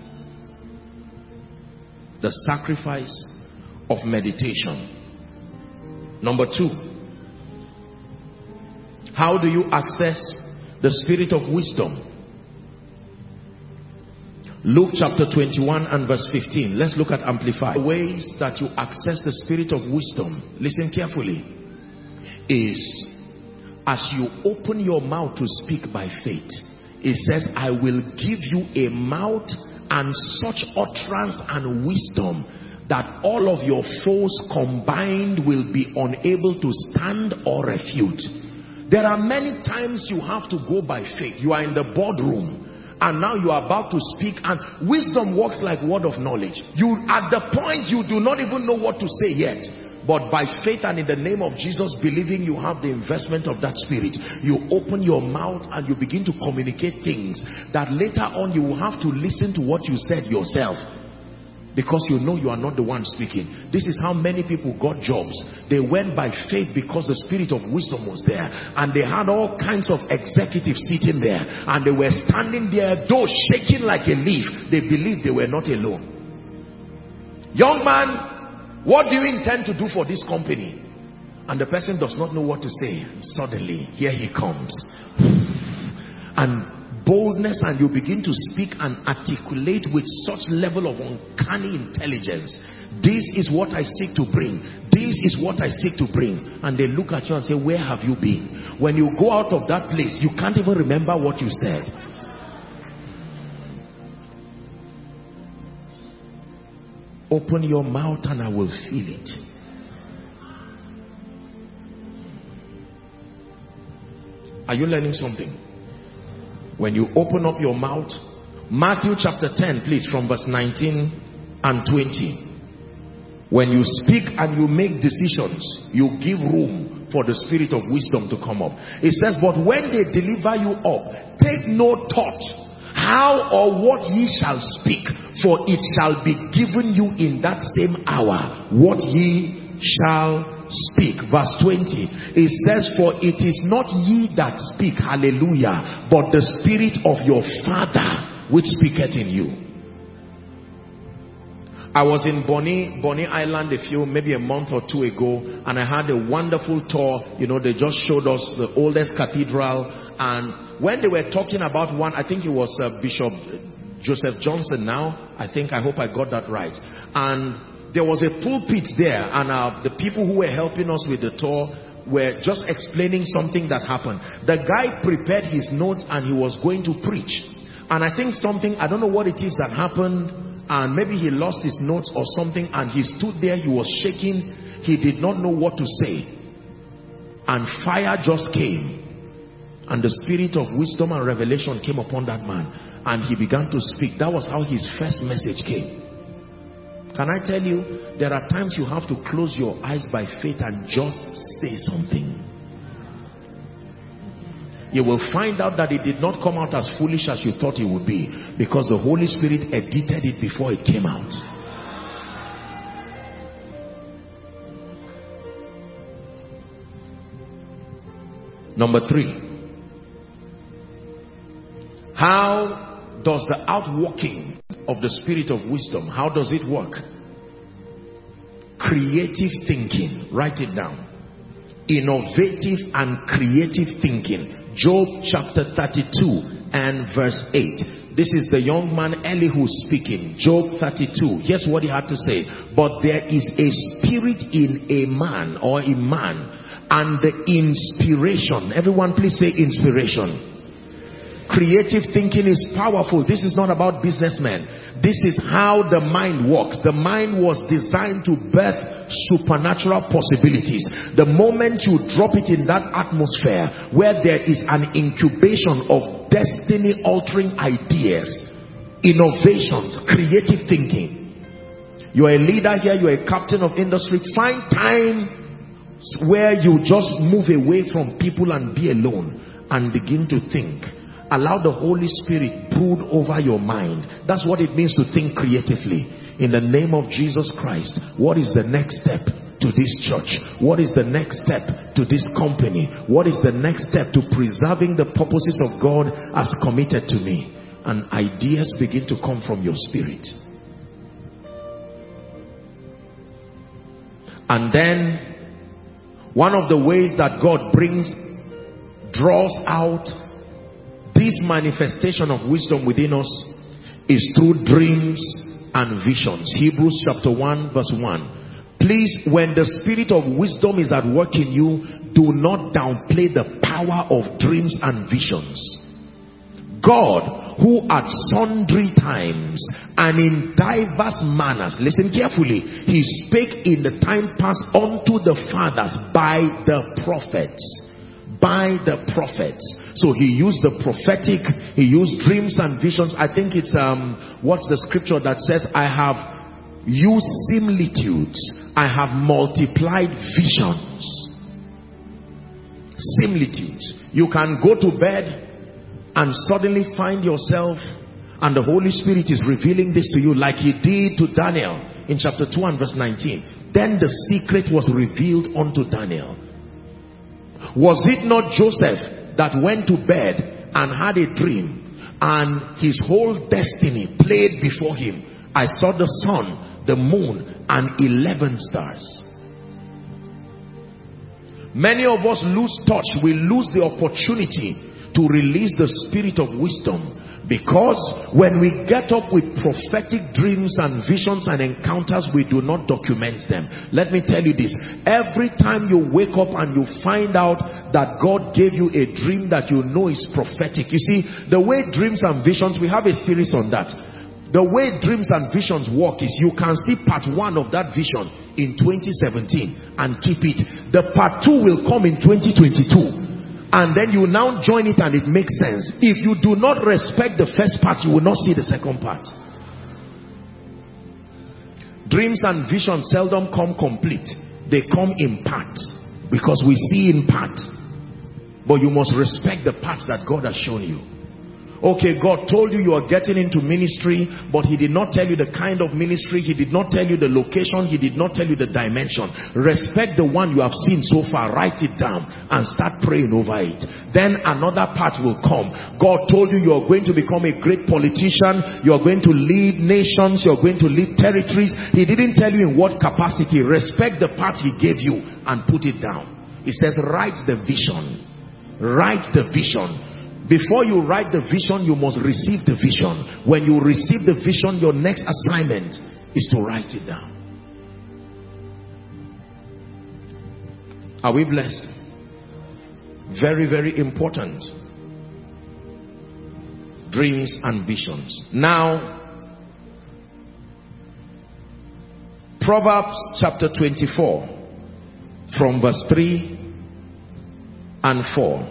The sacrifice of meditation. Number two, how do you access the spirit of wisdom? Luke chapter twenty-one and verse fifteen. Let's look at Amplified. Ways that you access the spirit of wisdom, listen carefully, is as you open your mouth to speak by faith. It says, I will give you a mouth and such utterance and wisdom that all of your foes combined will be unable to stand or refute. There are many times you have to go by faith. You are in the boardroom and now you are about to speak, and wisdom works like word of knowledge. You, at the point you do not even know what to say yet, but by faith and in the name of Jesus, believing you have the investment of that spirit, you open your mouth and you begin to communicate things that later on you will have to listen to what you said yourself, because you know you are not the one speaking. This is how many people got jobs. They went by faith because the spirit of wisdom was there, and they had all kinds of executives sitting there, and they were standing there, though shaking like a leaf. They believed they were not alone. Young man, what do you intend to do for this company? And the person does not know what to say. Suddenly, here he comes. And boldness, and you begin to speak and articulate with such level of uncanny intelligence. This is what I seek to bring. This is what I seek to bring. And they look at you and say, where have you been? When you go out of that place, you can't even remember what you said. Open your mouth and I will feel it. Are you learning something? When you open up your mouth, Matthew chapter ten, please, from verse nineteen and twenty. When you speak and you make decisions, you give room for the spirit of wisdom to come up. It says, but when they deliver you up, take no thought how or what ye shall speak, for it shall be given you in that same hour what ye shall speak. Verse twenty, it says, for it is not ye that speak, hallelujah, but the spirit of your Father which speaketh in you. I was in Bonny, Bonny Island a few, maybe a month or two ago, and I had a wonderful tour. You know, they just showed us the oldest cathedral, and when they were talking about one, I think it was uh, Bishop Joseph Johnson now, I think, I hope I got that right, and there was a pulpit there, and uh, the people who were helping us with the tour were just explaining something that happened. The guy prepared his notes and he was going to preach, and I think something, I don't know what it is that happened, and maybe he lost his notes or something, and he stood there, he was shaking, he did not know what to say, and fire just came, and the spirit of wisdom and revelation came upon that man, and he began to speak. That was how his first message came. Can I tell you, there are times you have to close your eyes by faith and just say something. You will find out that it did not come out as foolish as you thought it would be, because the Holy Spirit edited it before it came out. Number three, how does the outworking of the spirit of wisdom. How does it work? Creative thinking. Write it down. Innovative and creative thinking. Job chapter thirty-two and verse eight. This is the young man Elihu speaking. Job thirty-two. Here's what he had to say. But there is a spirit in a man, or a man, and the inspiration. Everyone please say inspiration. Creative thinking is powerful. This is not about businessmen. This is how the mind works. The mind was designed to birth supernatural possibilities. The moment you drop it in that atmosphere where there is an incubation of destiny altering ideas, innovations, creative thinking. You're a leader here, you're a captain of industry. Find time where you just move away from people and be alone and begin to think. Allow the Holy Spirit brood over your mind. That's what it means to think creatively. In the name of Jesus Christ, what is the next step to this church? What is the next step to this company? What is the next step to preserving the purposes of God as committed to me? And ideas begin to come from your spirit. And then one of the ways that God brings, draws out this manifestation of wisdom within us is through dreams and visions. Hebrews chapter one verse one. Please, when the spirit of wisdom is at work in you, do not downplay the power of dreams and visions. God, who at sundry times and in diverse manners, listen carefully, he spake in the time past unto the fathers by the prophets. By the prophets. So he used the prophetic, he used dreams and visions. I think it's um what's the scripture that says, I have used similitudes, I have multiplied visions. Similitudes. You can go to bed and suddenly find yourself, and the Holy Spirit is revealing this to you, like he did to Daniel in chapter two and verse nineteen. Then the secret was revealed unto Daniel. Was it not Joseph that went to bed and had a dream, and his whole destiny played before him? I saw the sun, the moon, and eleven stars. Many of us lose touch. We lose the opportunity to release the spirit of wisdom, because when we get up with prophetic dreams and visions and encounters, we do not document them. Let me tell you this. Every time you wake up and you find out that God gave you a dream that you know is prophetic. You see, the way dreams and visions, we have a series on that. The way dreams and visions work is you can see part one of that vision in twenty seventeen and keep it. The part two will come in twenty twenty-two. And then you now join it and it makes sense. If you do not respect the first part, you will not see the second part. Dreams and visions seldom come complete. They come in part, because we see in part. But you must respect the parts that God has shown you. Okay, God told you you are getting into ministry, but he did not tell you the kind of ministry. He did not tell you the location. He did not tell you the dimension. Respect the one you have seen so far. Write it down and start praying over it. Then another part will come. God told you you are going to become a great politician. You are going to lead nations. You are going to lead territories. He didn't tell you in what capacity. Respect the part he gave you and put it down. He says, write the vision. Write the vision. Before you write the vision, you must receive the vision. When you receive the vision, your next assignment is to write it down. Are we blessed? Very, very important. Dreams and visions. Now, Proverbs chapter twenty-four from verse three and four.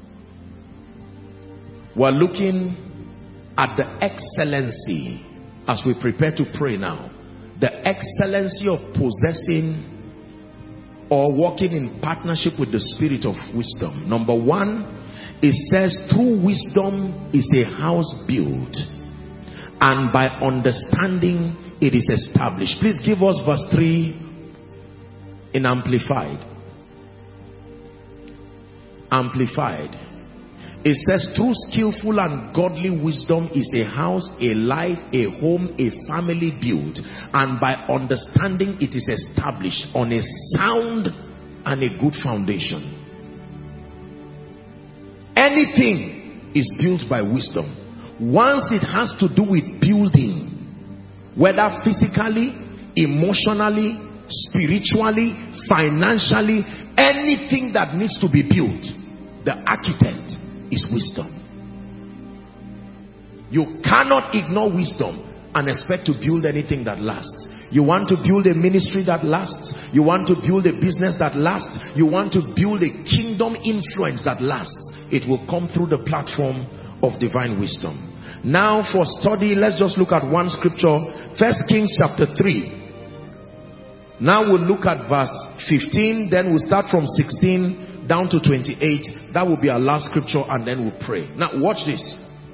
We're looking at the excellency as we prepare to pray now. The excellency of possessing or walking in partnership with the spirit of wisdom. Number one, it says through wisdom is a house built, and by understanding it is established. Please give us verse three in Amplified. Amplified. It says, through skillful and godly wisdom is a house, a life, a home, a family built, and by understanding it is established on a sound and a good foundation. Anything is built by wisdom. Once it has to do with building, whether physically, emotionally, spiritually, financially, anything that needs to be built, the architect is wisdom. You cannot ignore wisdom and expect to build anything that lasts. You want to build a ministry that lasts. You want to build a business that lasts. You want to build a kingdom influence that lasts. It will come through the platform of divine wisdom. Now for study, let's just look at one scripture. First Kings chapter three. Now we'll look at verse fifteen. Then we'll start from sixteen down to twenty-eight. That will be our last scripture, and then we'll pray. Now watch this.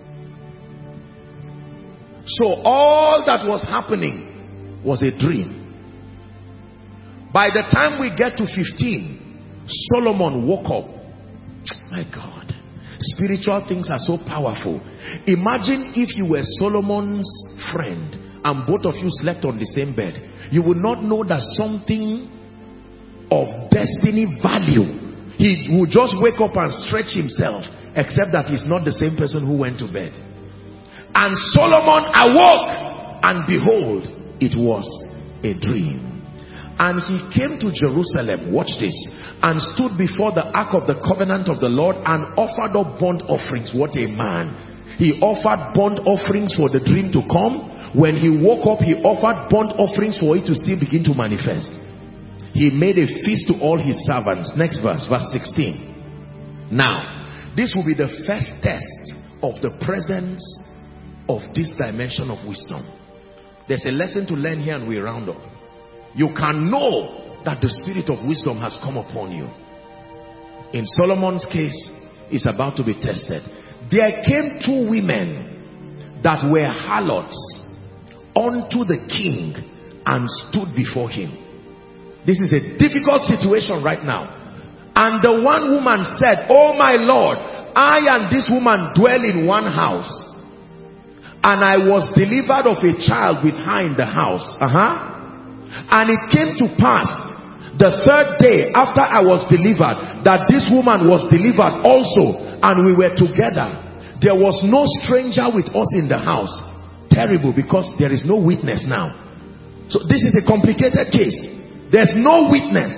So all that was happening was a dream. By the time we get to fifteen, Solomon woke up. My God. Spiritual things are so powerful. Imagine if you were Solomon's friend and both of you slept on the same bed. You would not know that something of destiny value. He would just wake up and stretch himself, except that he's not the same person who went to bed. And Solomon awoke, and behold, it was a dream. And he came to Jerusalem, watch this, and stood before the ark of the covenant of the Lord and offered up burnt offerings. What a man. He offered burnt offerings for the dream to come. When he woke up, he offered burnt offerings for it to still begin to manifest. He made a feast to all his servants. Next verse, verse sixteen. Now, this will be the first test of the presence of this dimension of wisdom. There's a lesson to learn here and we round up. You can know that the spirit of wisdom has come upon you. In Solomon's case, it's about to be tested. There came two women that were harlots unto the king and stood before him. This is a difficult situation right now. And the one woman said, "Oh my Lord, I and this woman dwell in one house, and I was delivered of a child with her in the house." Uh-huh. And it came to pass the third day after I was delivered, that this woman was delivered also, and we were together. There was no stranger with us in the house. Terrible, because there is no witness now. So this is a complicated case. There's no witness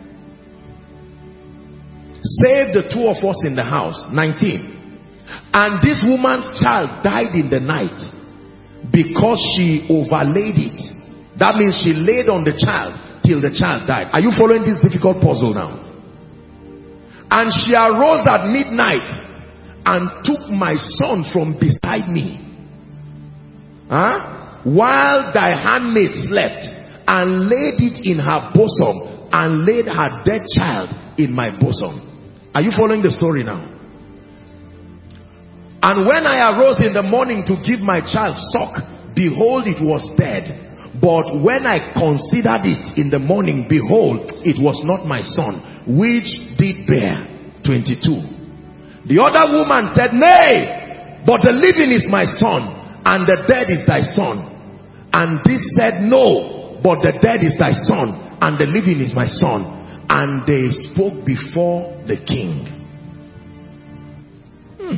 save the two of us in the house. nineteen. And this woman's child died in the night because she overlaid it. That means she laid on the child till the child died. Are you following this difficult puzzle now? And she arose at midnight and took my son from beside me, huh? while thy handmaid slept, and laid it in her bosom, and laid her dead child in my bosom. Are you following the story now? And when I arose in the morning to give my child suck, behold, it was dead. But when I considered it in the morning, behold, it was not my son, which did bear. twenty-two. The other woman said, "Nay, but the living is my son, and the dead is thy son." And this said, "No, but the dead is thy son, and the living is my son." And they spoke before the king. Hmm.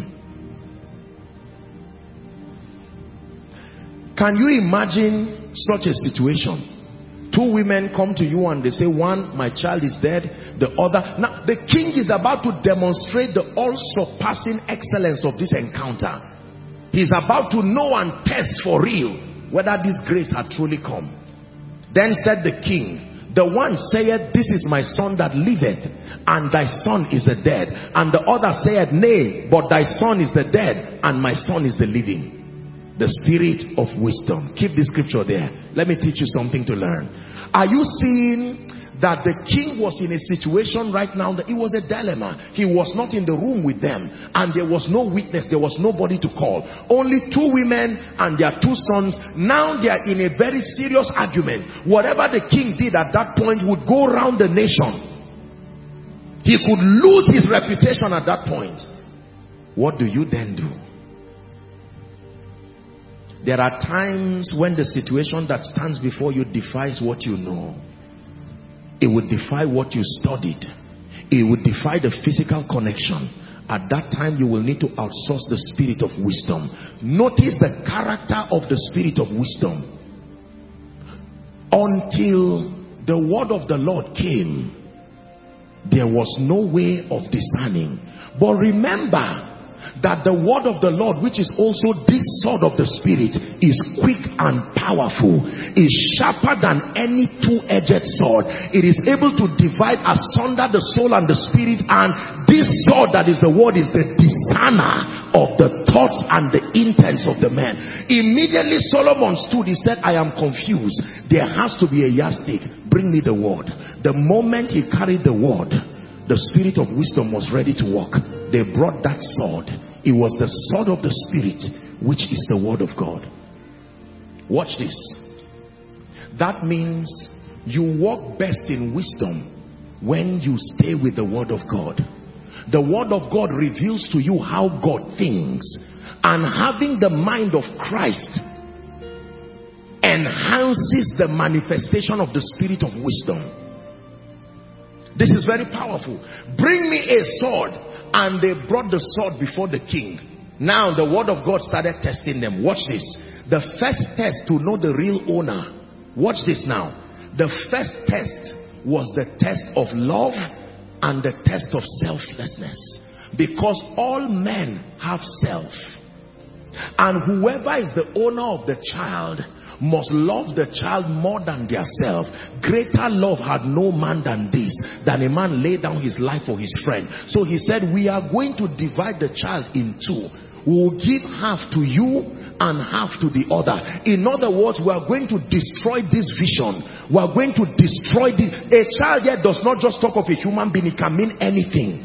Can you imagine such a situation? Two women come to you and they say, one, my child is dead. The other. Now, the king is about to demonstrate the all-surpassing excellence of this encounter. He's about to know and test for real whether this grace had truly come. Then said the king, the one saith, "This is my son that liveth, and thy son is the dead." And the other saith, "Nay, but thy son is the dead, and my son is the living." The spirit of wisdom. Keep this scripture there. Let me teach you something to learn. Are you seeing that the king was in a situation right now that it was a dilemma? He was not in the room with them, and there was no witness, there was nobody to call. Only two women and their two sons. Now they are in a very serious argument. Whatever the king did at that point would go around the nation. He could lose his reputation at that point. what do you then do? There are times when the situation that stands before you defies what you know. It would defy what you studied. It would defy the physical connection. At that time, you will need to outsource the spirit of wisdom. Notice the character of the spirit of wisdom. Until the word of the Lord came, there was no way of discerning. But remember that the word of the Lord, which is also this sword of the spirit, is quick and powerful, is sharper than any two-edged sword. It is able to divide asunder the soul and the spirit, and this sword that is the word is the discerner of the thoughts and the intents of the man. Immediately Solomon stood, he said, I am confused. There has to be a yardstick. Bring me the word. The moment he carried the word, the spirit of wisdom was ready to walk. They brought that sword. It was the sword of the spirit, which is the word of God. Watch this. That means you walk best in wisdom when you stay with the word of God. The word of God reveals to you how God thinks, and having the mind of Christ enhances the manifestation of the spirit of wisdom. This is very powerful. Bring me a sword. And they brought the sword before the king. Now the word of God started testing them. Watch this. The first test to know the real owner. Watch this now. The first test was the test of love and the test of selflessness. Because all men have self. And whoever is the owner of the child must love the child more than their self. Greater love had no man than this, than a man lay down his life for his friend. So he said, we are going to divide the child in two. We will give half to you and half to the other. In other words, we are going to destroy this vision. We are going to destroy this. A child here does not just talk of a human being. It can mean anything.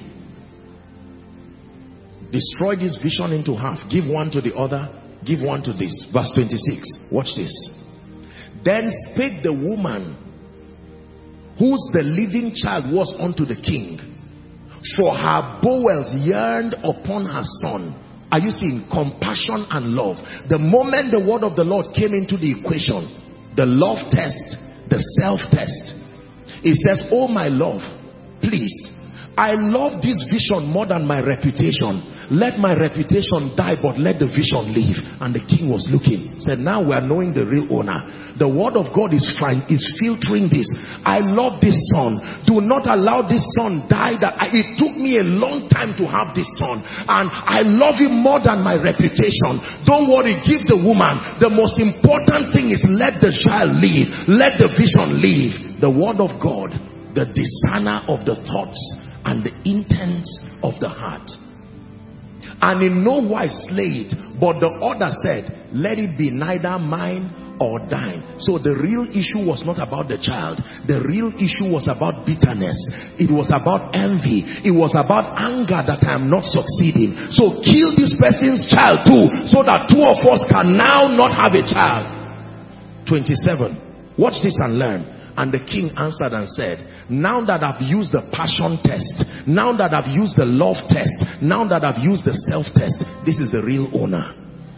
Destroy this vision into half. Give one to the other. Give one to this. Verse twenty-six. Watch this. Then spake the woman, whose the living child was unto the king, for her bowels yearned upon her son. Are you seeing? Compassion and love. The moment the word of the Lord came into the equation, the love test, the self test, it says, oh my love, please, I love this vision more than my reputation. Let my reputation die, but let the vision live. And the king was looking. Said, now we are knowing the real owner. The word of God is fine, is filtering this. I love this son. Do not allow this son die. That I, it took me a long time to have this son, and I love him more than my reputation. Don't worry, give the woman. The most important thing is let the child live. Let the vision live. The word of God, the discerner of the thoughts and the intents of the heart. And in no wise slay it, but the order said, let it be neither mine or thine. So the real issue was not about the child. The real issue was about bitterness. It was about envy. It was about anger that I am not succeeding. So kill this person's child too, so that two of us can now not have a child. twenty-seven. Watch this and learn. And the king answered and said, now that I've used the passion test, now that I've used the love test, now that I've used the self test, this is the real owner.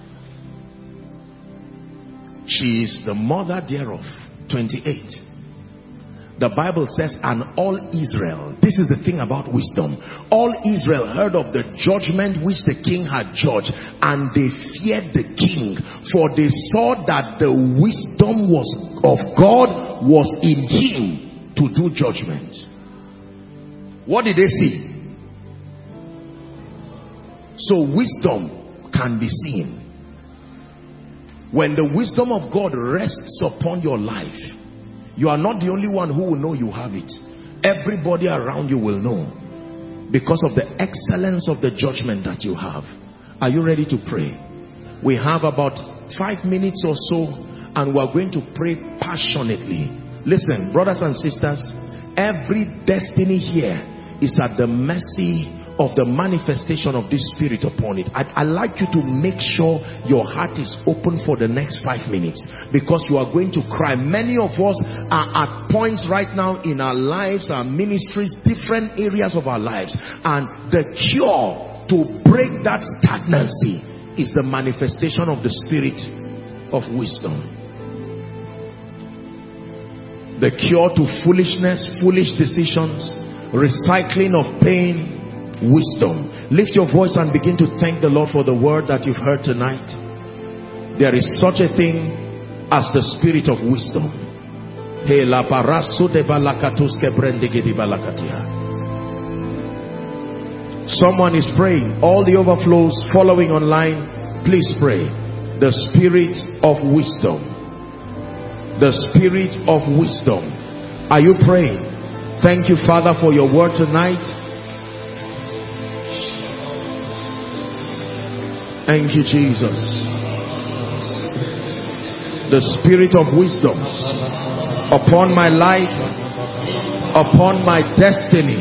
She is the mother thereof. twenty-eight. The Bible says, and all Israel, this is the thing about wisdom, all Israel heard of the judgment which the king had judged, and they feared the king, for they saw that the wisdom was of God was in him to do judgment. What did they see? So wisdom can be seen. When the wisdom of God rests upon your life, you are not the only one who will know you have it. Everybody around you will know, because of the excellence of the judgment that you have. Are you ready to pray? We have about five minutes or so, and we are going to pray passionately. Listen, brothers and sisters, every destiny here is at the mercy of the manifestation of this spirit upon it. I'd, I'd like you to make sure your heart is open for the next five minutes, because you are going to cry. Many of us are at points right now in our lives, our ministries, different areas of our lives, and the cure to break that stagnancy is the manifestation of the spirit of wisdom. The cure to foolishness, foolish decisions, recycling of pain, wisdom. Lift your voice and begin to thank the Lord for the word that you've heard tonight. There is such a thing as the spirit of wisdom. Someone is praying. All the overflows following online, please pray. The spirit of wisdom. The spirit of wisdom. Are you praying? Thank you, Father, for your word tonight. Thank you, Jesus. The spirit of wisdom upon my life, upon my destiny.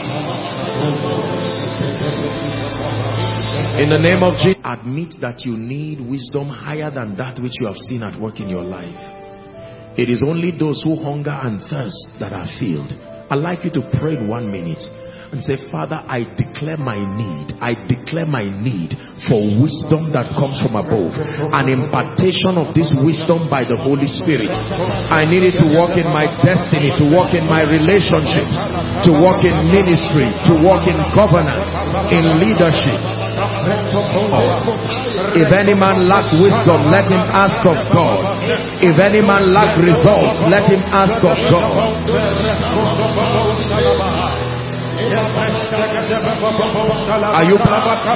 In the name of Jesus, admit that you need wisdom higher than that which you have seen at work in your life. It is only those who hunger and thirst that are filled. I'd like you to pray in one minute and say, Father, I declare my need. I declare my need for wisdom that comes from above. An impartation of this wisdom by the Holy Spirit. I need it to walk in my destiny, to walk in my relationships, to walk in ministry, to walk in governance, in leadership. Oh. If any man lack wisdom, let him ask of God. If any man lack results, let him ask of God. Are you?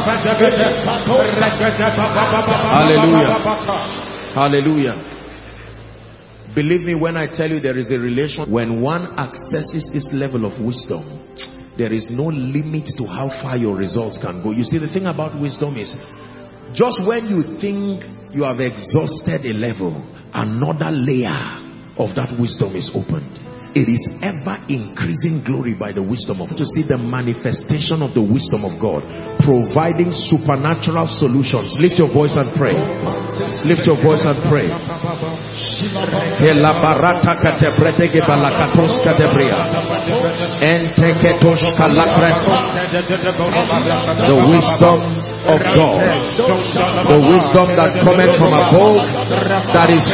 Hallelujah. Hallelujah. Believe me when I tell you there is a relation. When one accesses this level of wisdom, there is no limit to how far your results can go. You see, the thing about wisdom is, just when you think you have exhausted a level, another layer of that wisdom is opened. It is ever increasing glory by the wisdom of God. To see the manifestation of the wisdom of God providing supernatural solutions. Lift your voice and pray. Lift your voice and pray. The wisdom of God, the wisdom that cometh from above, that is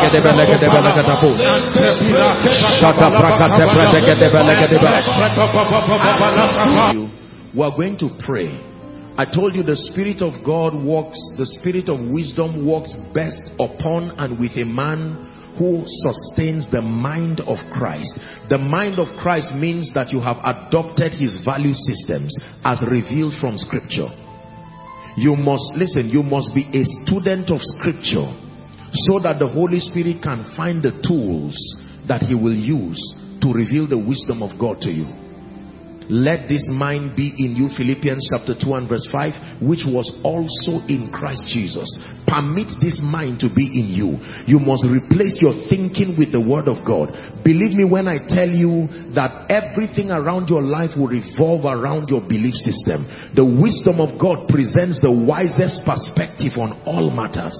we are going to pray. I told you the Spirit of God works, the Spirit of wisdom works best upon and with a man who sustains the mind of Christ. The mind of Christ means that you have adopted his value systems as revealed from Scripture. You must, listen, you must be a student of Scripture so that the Holy Spirit can find the tools that he will use to reveal the wisdom of God to you. Let this mind be in you, Philippians chapter two and verse five, which was also in Christ Jesus. Permit this mind to be in you. You must replace your thinking with the word of God. Believe me when I tell you that everything around your life will revolve around your belief system. The wisdom of God presents the wisest perspective on all matters.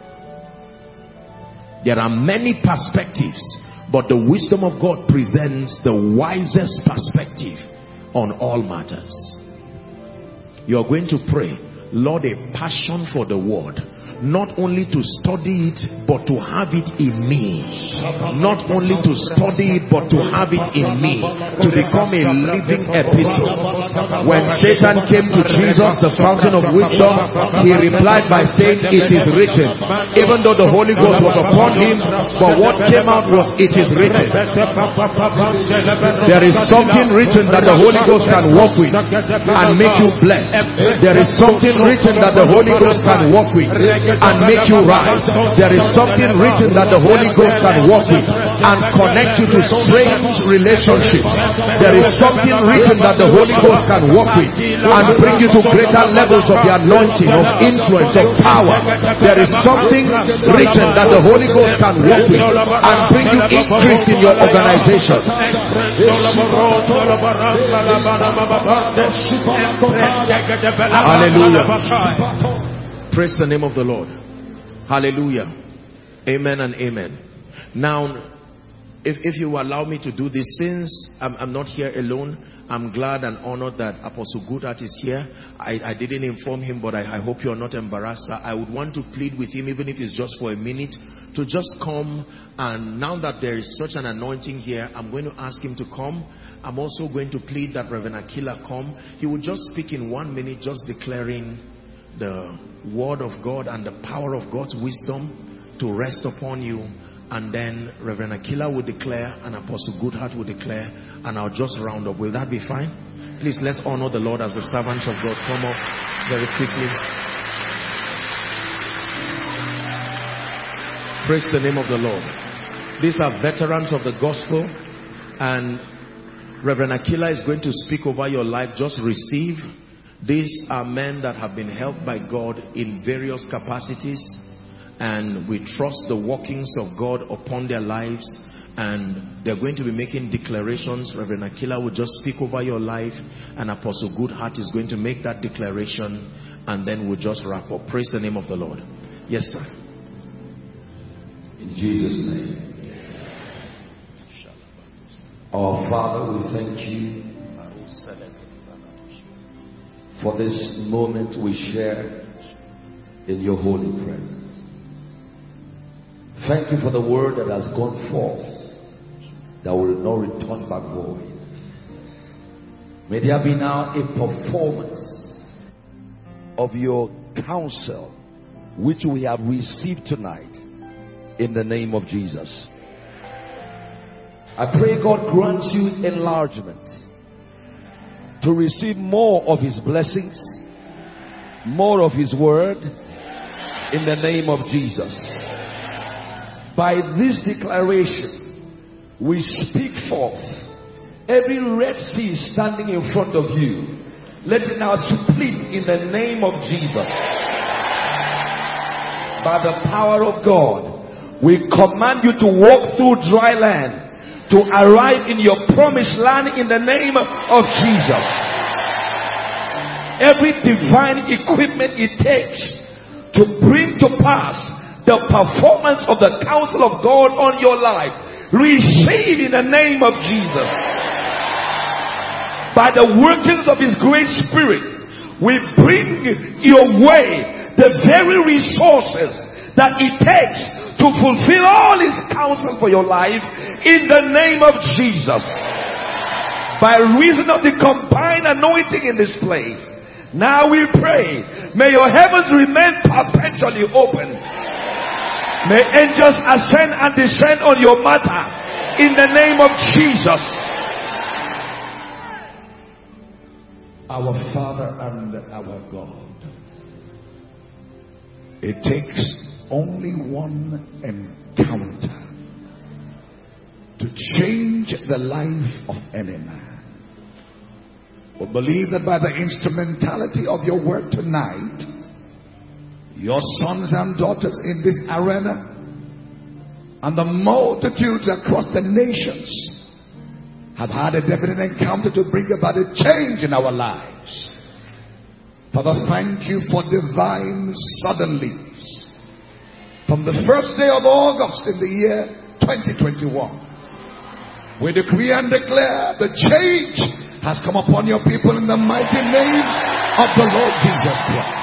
There are many perspectives, but the wisdom of God presents the wisest perspective on all matters. You are going to pray, Lord, a passion for the word, not only to study it but to have it in me. Not only to study it but to have it in me, to become a living epistle. When Satan came to Jesus, the fountain of wisdom, he replied by saying, it is written. Even though the Holy Ghost was upon him, but what came out was, it is written. There is something written that the Holy Ghost can work with and make you blessed. There is something written that the Holy Ghost can work with and make you rise. There is something written that the Holy Ghost can work with and connect you to strange relationships. There is something written that the Holy Ghost can work with and bring you to greater levels of the anointing, of influence, of power. There is something written that the Holy Ghost can work with and bring you increase in your organization. Hallelujah. Praise the name of the Lord. Hallelujah. Amen and amen. Now, if, if you allow me to do this, since I'm, I'm not here alone, I'm glad and honored that Apostle Goodheart is here. I, I didn't inform him, but I, I hope you're not embarrassed. I would want to plead with him, even if it's just for a minute, to just come. And now that there is such an anointing here, I'm going to ask him to come. I'm also going to plead that Reverend Aquila come. He will just speak in one minute, just declaring the word of God and the power of God's wisdom to rest upon you. And then Reverend Aquila will declare and Apostle Goodheart will declare, and I'll just round up. Will that be fine? Please, let's honor the Lord as the servants of God come up very quickly. Praise the name of the Lord. These are veterans of the gospel, and Reverend Aquila is going to speak over your life. Just receive. These are men that have been helped by God in various capacities, and we trust the workings of God upon their lives, and they're going to be making declarations. Reverend Aquila will just speak over your life, and Apostle Goodheart is going to make that declaration, and then we'll just wrap up. Praise the name of the Lord. Yes, sir. In Jesus' name. Our Father, we thank you for this moment we share in your holy presence. Thank you for the word that has gone forth, that will not return back void. May there be now a performance of your counsel which we have received tonight in the name of Jesus. I pray God grants you enlargement to receive more of his blessings, more of his word in the name of Jesus. By this declaration, we speak forth. Every Red Sea standing in front of you, let it now split in the name of Jesus. By the power of God, we command you to walk through dry land, to arrive in your promised land in the name of Jesus. Every divine equipment it takes to bring to pass the performance of the counsel of God on your life, receive in the name of Jesus. By the workings of his great spirit, we bring your way the very resources that it takes to fulfill all his counsel for your life in the name of Jesus. By reason of the combined anointing in this place, now we pray, may your heavens remain perpetually open. May angels ascend and descend on your matter in the name of Jesus. Our Father and our God, it takes only one encounter to change the life of any man. We believe that by the instrumentality of your word tonight, your sons and daughters in this arena and the multitudes across the nations have had a definite encounter to bring about a change in our lives. Father, thank you for divine suddenlies. From the first day of August in the year twenty twenty-one, we decree and declare the change has come upon your people in the mighty name of the Lord Jesus Christ.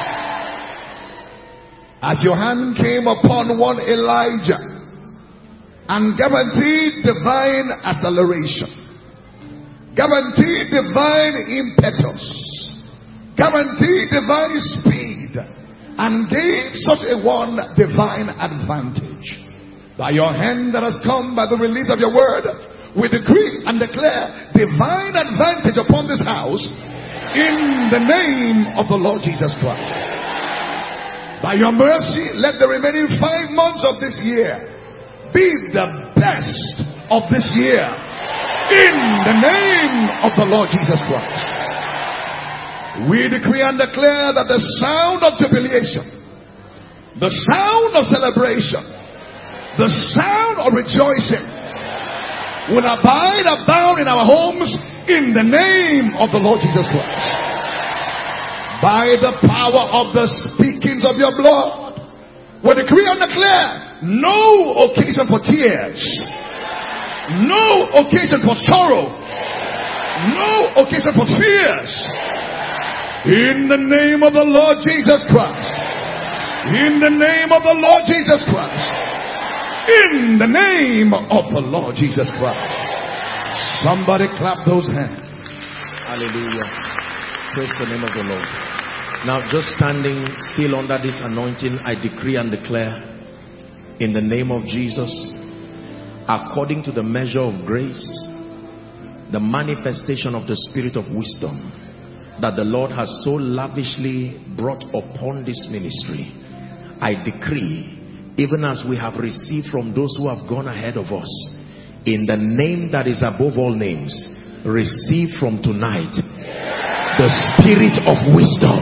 As your hand came upon one Elijah and guaranteed divine acceleration, guaranteed divine impetus, guaranteed divine speed, and gave such a one divine advantage. By your hand that has come by the release of your word, we decree and declare divine advantage upon this house in the name of the Lord Jesus Christ. By your mercy, let the remaining five months of this year be the best of this year in the name of the Lord Jesus Christ. We decree and declare that the sound of jubilation, the sound of celebration, the sound of rejoicing will abide abound in our homes in the name of the Lord Jesus Christ. By the power of the speakings of your blood, we decree and declare no occasion for tears, No occasion for sorrow. No occasion for fears. In the name of the Lord Jesus Christ. In the name of the Lord Jesus Christ. In the name of the Lord Jesus Christ. Somebody clap those hands. Hallelujah. Praise the name of the Lord. Now just standing still under this anointing, I decree and declare in the name of Jesus, according to the measure of grace, the manifestation of the spirit of wisdom that the Lord has so lavishly brought upon this ministry, I decree, even as we have received from those who have gone ahead of us, in the name that is above all names, receive from tonight the spirit of wisdom.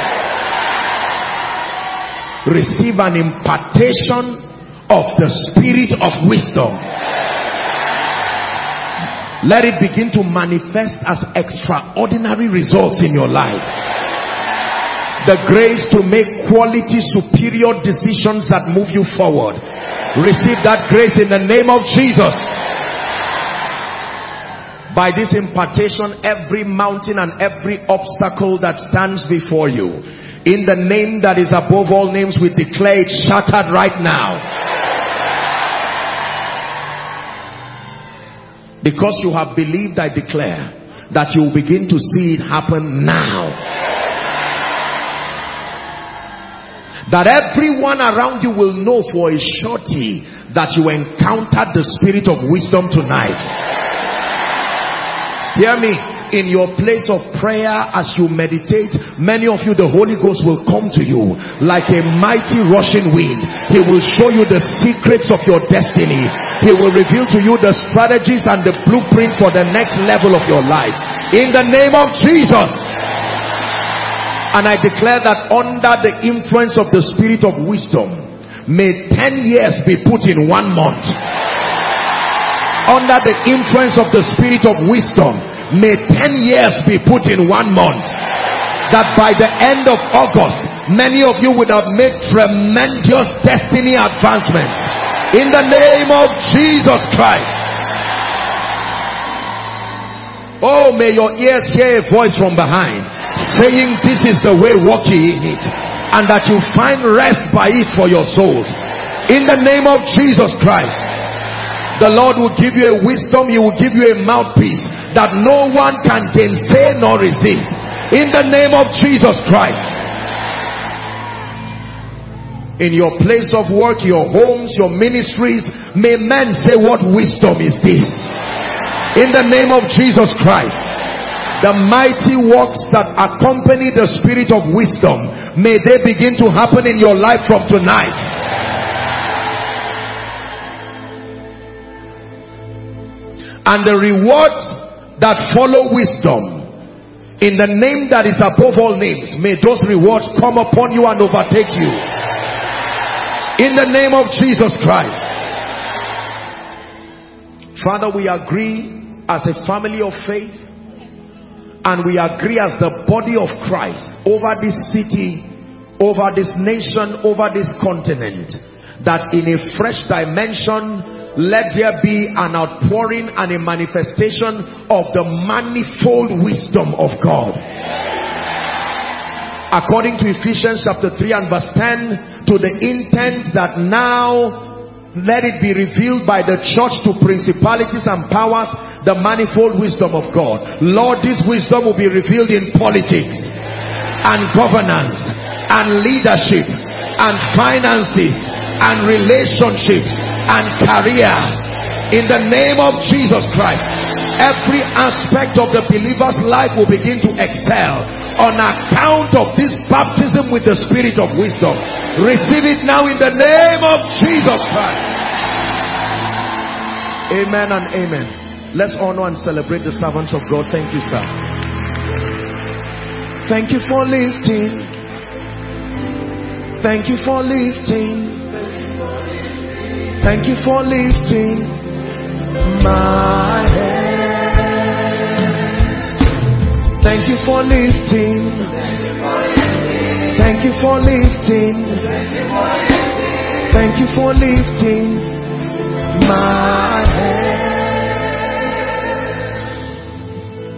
Receive an impartation of the spirit of wisdom. Let it begin to manifest as extraordinary results in your life. The grace to make quality superior decisions that move you forward. Receive that grace in the name of Jesus. By this impartation, every mountain and every obstacle that stands before you, in the name that is above all names, we declare it shattered right now. Because you have believed, I declare that you will begin to see it happen now. That everyone around you will know for a surety that you encountered the spirit of wisdom tonight. Hear me. In your place of prayer, as you meditate, many of you, the Holy Ghost will come to you like a mighty rushing wind. He will show you the secrets of your destiny. He will reveal to you the strategies and the blueprint for the next level of your life. In the name of Jesus. And I declare that under the influence of the spirit of wisdom, may ten years be put in one month. Under the influence of the spirit of wisdom, may ten years be put in one month. That by the end of August, many of you would have made tremendous destiny advancements. In the name of Jesus Christ. Oh, may your ears hear a voice from behind saying, this is the way, walk ye in it, and that you find rest by it for your souls. In the name of Jesus Christ. The Lord will give you a wisdom. He will give you a mouthpiece that no one can gainsay nor resist. In the name of Jesus Christ. In your place of work, your homes, your ministries, may men say, what wisdom is this? In the name of Jesus Christ. The mighty works that accompany the spirit of wisdom, may they begin to happen in your life from tonight. And the rewards that follow wisdom, in the name that is above all names, may those rewards come upon you and overtake you. In the name of Jesus Christ. Father, we agree as a family of faith, and we agree as the body of Christ over this city, over this nation, over this continent, that in a fresh dimension, let there be an outpouring and a manifestation of the manifold wisdom of God. According to Ephesians chapter three and verse ten, to the intent that now let it be revealed by the church to principalities and powers the manifold wisdom of God. Lord, this wisdom will be revealed in politics and governance and leadership and finances and relationships and career. In the name of Jesus Christ, every aspect of the believer's life will begin to excel on account of this baptism with the spirit of wisdom. Receive it now in the name of Jesus Christ. Amen and amen. Let's honor and celebrate the servants of God. Thank you, sir. Thank you for lifting. Thank you for lifting. Thank you for lifting my hands. Thank you for lifting. Thank you for lifting. Thank you for lifting my hands.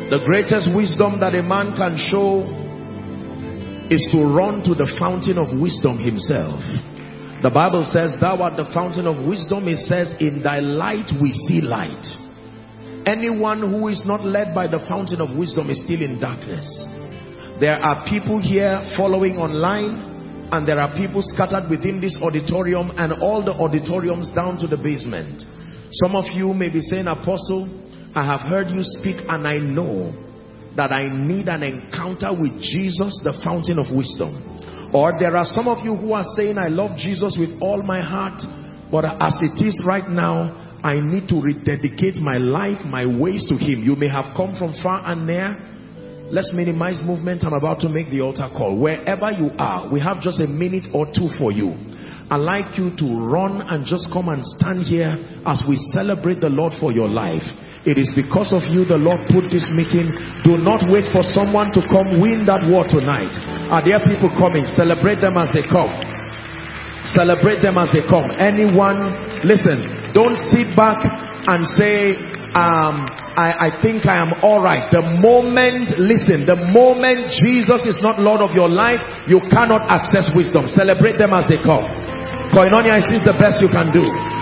The greatest wisdom that a man can show is to run to the fountain of wisdom himself. The Bible says, thou art the fountain of wisdom. It says, in thy light we see light. Anyone who is not led by the fountain of wisdom is still in darkness. There are people here following online, and there are people scattered within this auditorium and all the auditoriums down to the basement. Some of you may be saying, Apostle, I have heard you speak and I know that I need an encounter with Jesus, the fountain of wisdom. Or there are some of you who are saying, I love Jesus with all my heart, but as it is right now, I need to rededicate my life, my ways to Him. You may have come from far and near. Let's minimize movement. I'm about to make the altar call. Wherever you are, we have just a minute or two for you. I'd like you to run and just come and stand here as we celebrate the Lord for your life. It is because of you the Lord put this meeting. Do not wait for someone to come win that war tonight. Are there people coming? Celebrate them as they come. Celebrate them as they come. Anyone, listen, don't sit back and say, um, I, I think I am alright. The moment, listen, the moment Jesus is not Lord of your life, you cannot access wisdom. Celebrate them as they come. Koinonia, is this the best you can do?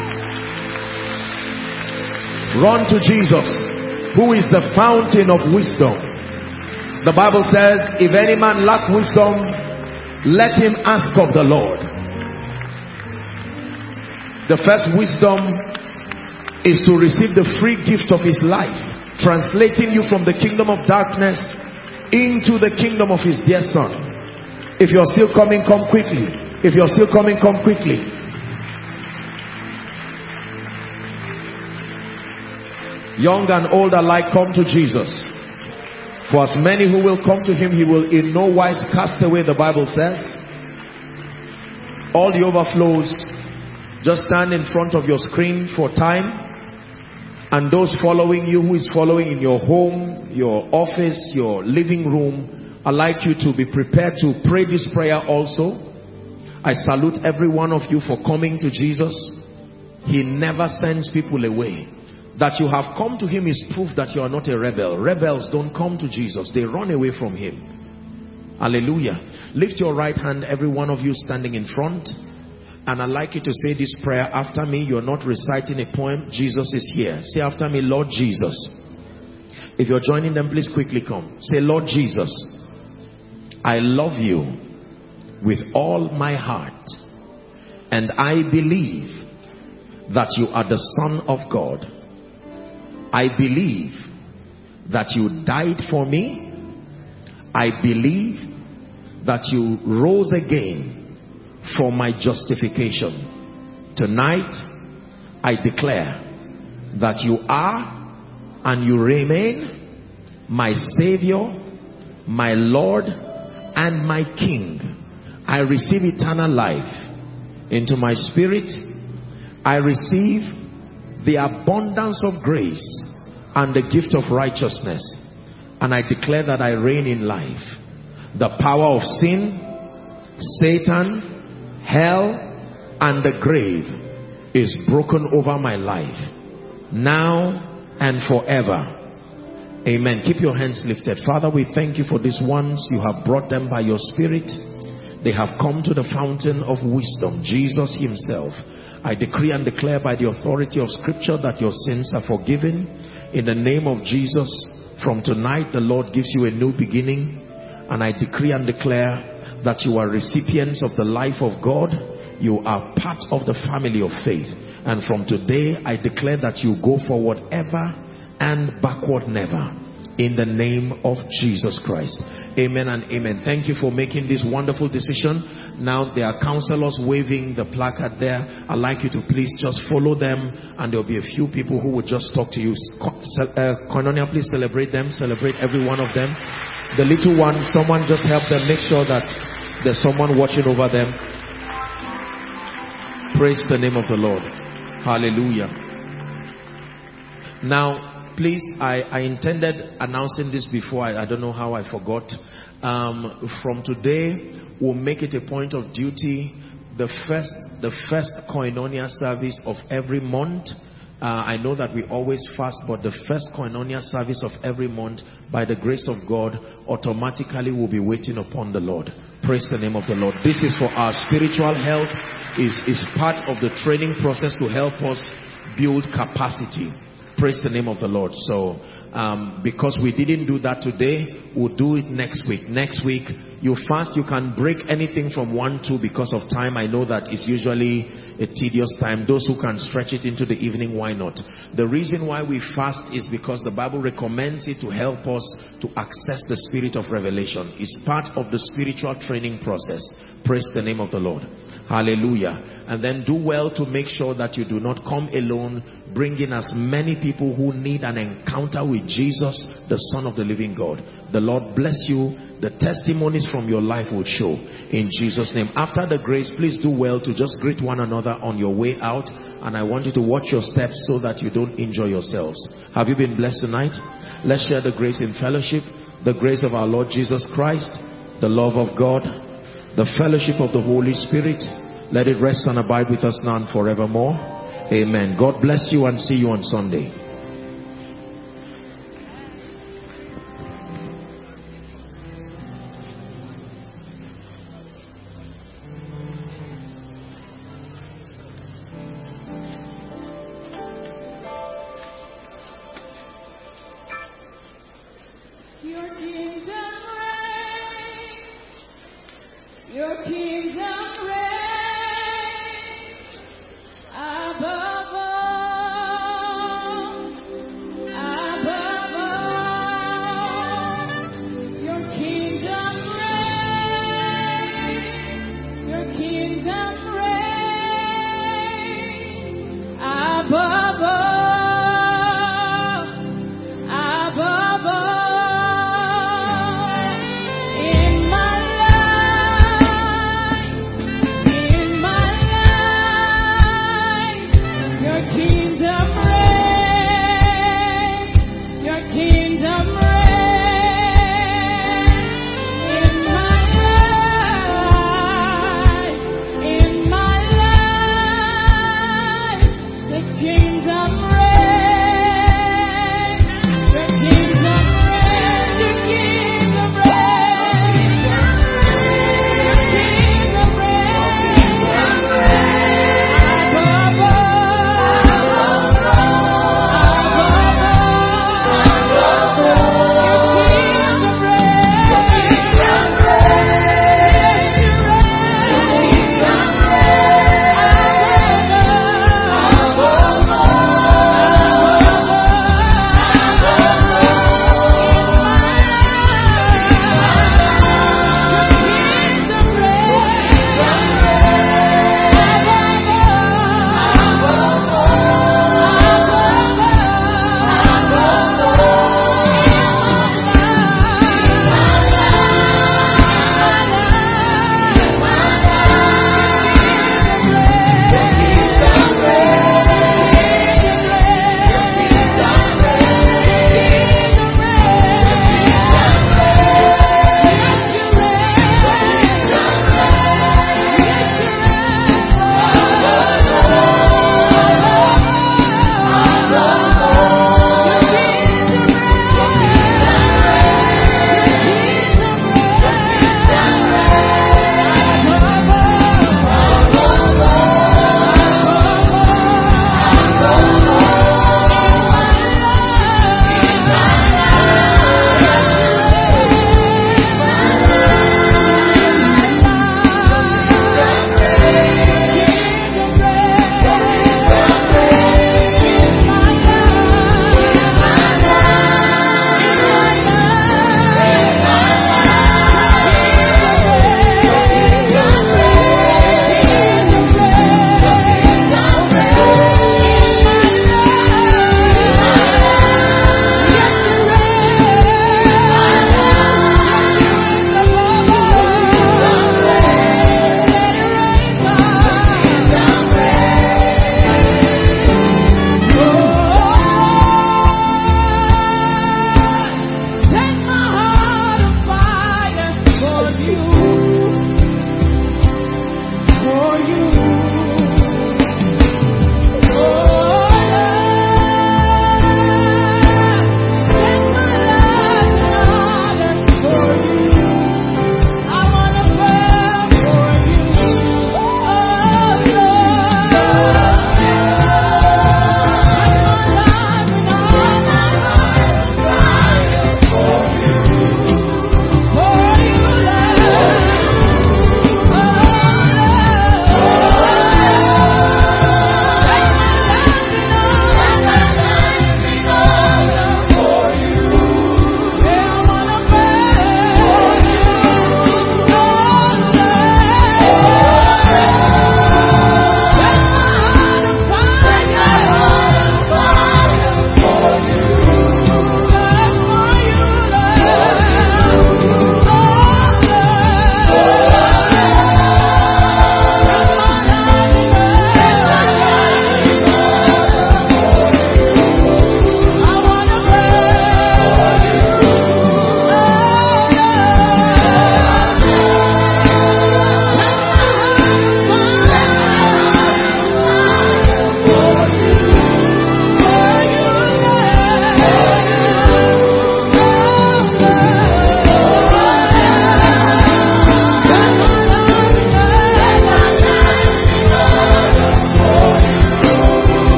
Run to Jesus, who is the fountain of wisdom. The Bible says, if any man lack wisdom, let him ask of the Lord. The first wisdom is to receive the free gift of His life, translating you from the kingdom of darkness into the kingdom of His dear Son. If you're still coming, come quickly. If you're still coming, come quickly. Young and old alike, come to Jesus. For as many who will come to Him, He will in no wise cast away, the Bible says. All the overflows, just stand in front of your screen for time. And those following you, who is following in your home, your office, your living room, I'd like you to be prepared to pray this prayer also. I salute every one of you for coming to Jesus. He never sends people away. That you have come to Him is proof that you are not a rebel. Rebels don't come to Jesus. They run away from Him. Hallelujah. Lift your right hand, every one of you standing in front. And I'd like you to say this prayer after me. You're not reciting a poem. Jesus is here. Say after me, Lord Jesus. If you're joining them, please quickly come. Say, Lord Jesus, I love you with all my heart. And I believe that you are the Son of God. I believe that you died for me. I believe that you rose again for my justification. Tonight, I declare that you are and you remain my Savior, my Lord, and my King. I receive eternal life into my spirit. I receive the abundance of grace and the gift of righteousness, and I declare that I reign in life. The power of sin, Satan, hell, and the grave is broken over my life now and forever. Amen. Keep your hands lifted. Father, we thank you for these ones. You have brought them by your Spirit. They have come to the fountain of wisdom, Jesus Himself. I decree and declare by the authority of Scripture that your sins are forgiven. In the name of Jesus, from tonight the Lord gives you a new beginning. And I decree and declare that you are recipients of the life of God. You are part of the family of faith. And from today I declare that you go forward ever and backward never. In the name of Jesus Christ. Amen and amen. Thank you for making this wonderful decision. Now there are counselors waving the placard there. I'd like you to please just follow them, and there will be a few people who will just talk to you. Uh, Koinonia, please celebrate them. Celebrate every one of them. The little one, someone just help them. Make sure that there's someone watching over them. Praise the name of the Lord. Hallelujah. Now, please, I, I intended announcing this before. I, I don't know how I forgot. Um, from today, we'll make it a point of duty. The first, the first Koinonia service of every month Uh, I know that we always fast, but the first koinonia service of every month, by the grace of God, automatically will be waiting upon the Lord. Praise the name of the Lord. This is for our spiritual health. Is is part of the training process to help us build capacity. Praise the name of the Lord. So, um, because we didn't do that today, we'll do it next week. Next week, you fast, you can break anything from one, two because of time. I know that it's usually a tedious time. Those who can stretch it into the evening, why not? The reason why we fast is because the Bible recommends it to help us to access the spirit of revelation. It's part of the spiritual training process. Praise the name of the Lord. Hallelujah. And then do well to make sure that you do not come alone. Bring in as many people who need an encounter with Jesus, the Son of the living God. The Lord bless you. The testimonies from your life will show in Jesus' name. After the grace, please do well to just greet one another on your way out. And I want you to watch your steps so that you don't injure yourselves. Have you been blessed tonight? Let's share the grace in fellowship. The grace of our Lord Jesus Christ, the love of God, the fellowship of the Holy Spirit, let it rest and abide with us now and forevermore. Amen. God bless you and see you on Sunday. Your kingdom reigns. Your kingdom reigns above all, above all. Your kingdom reigns. Your kingdom reigns above all. Kingdom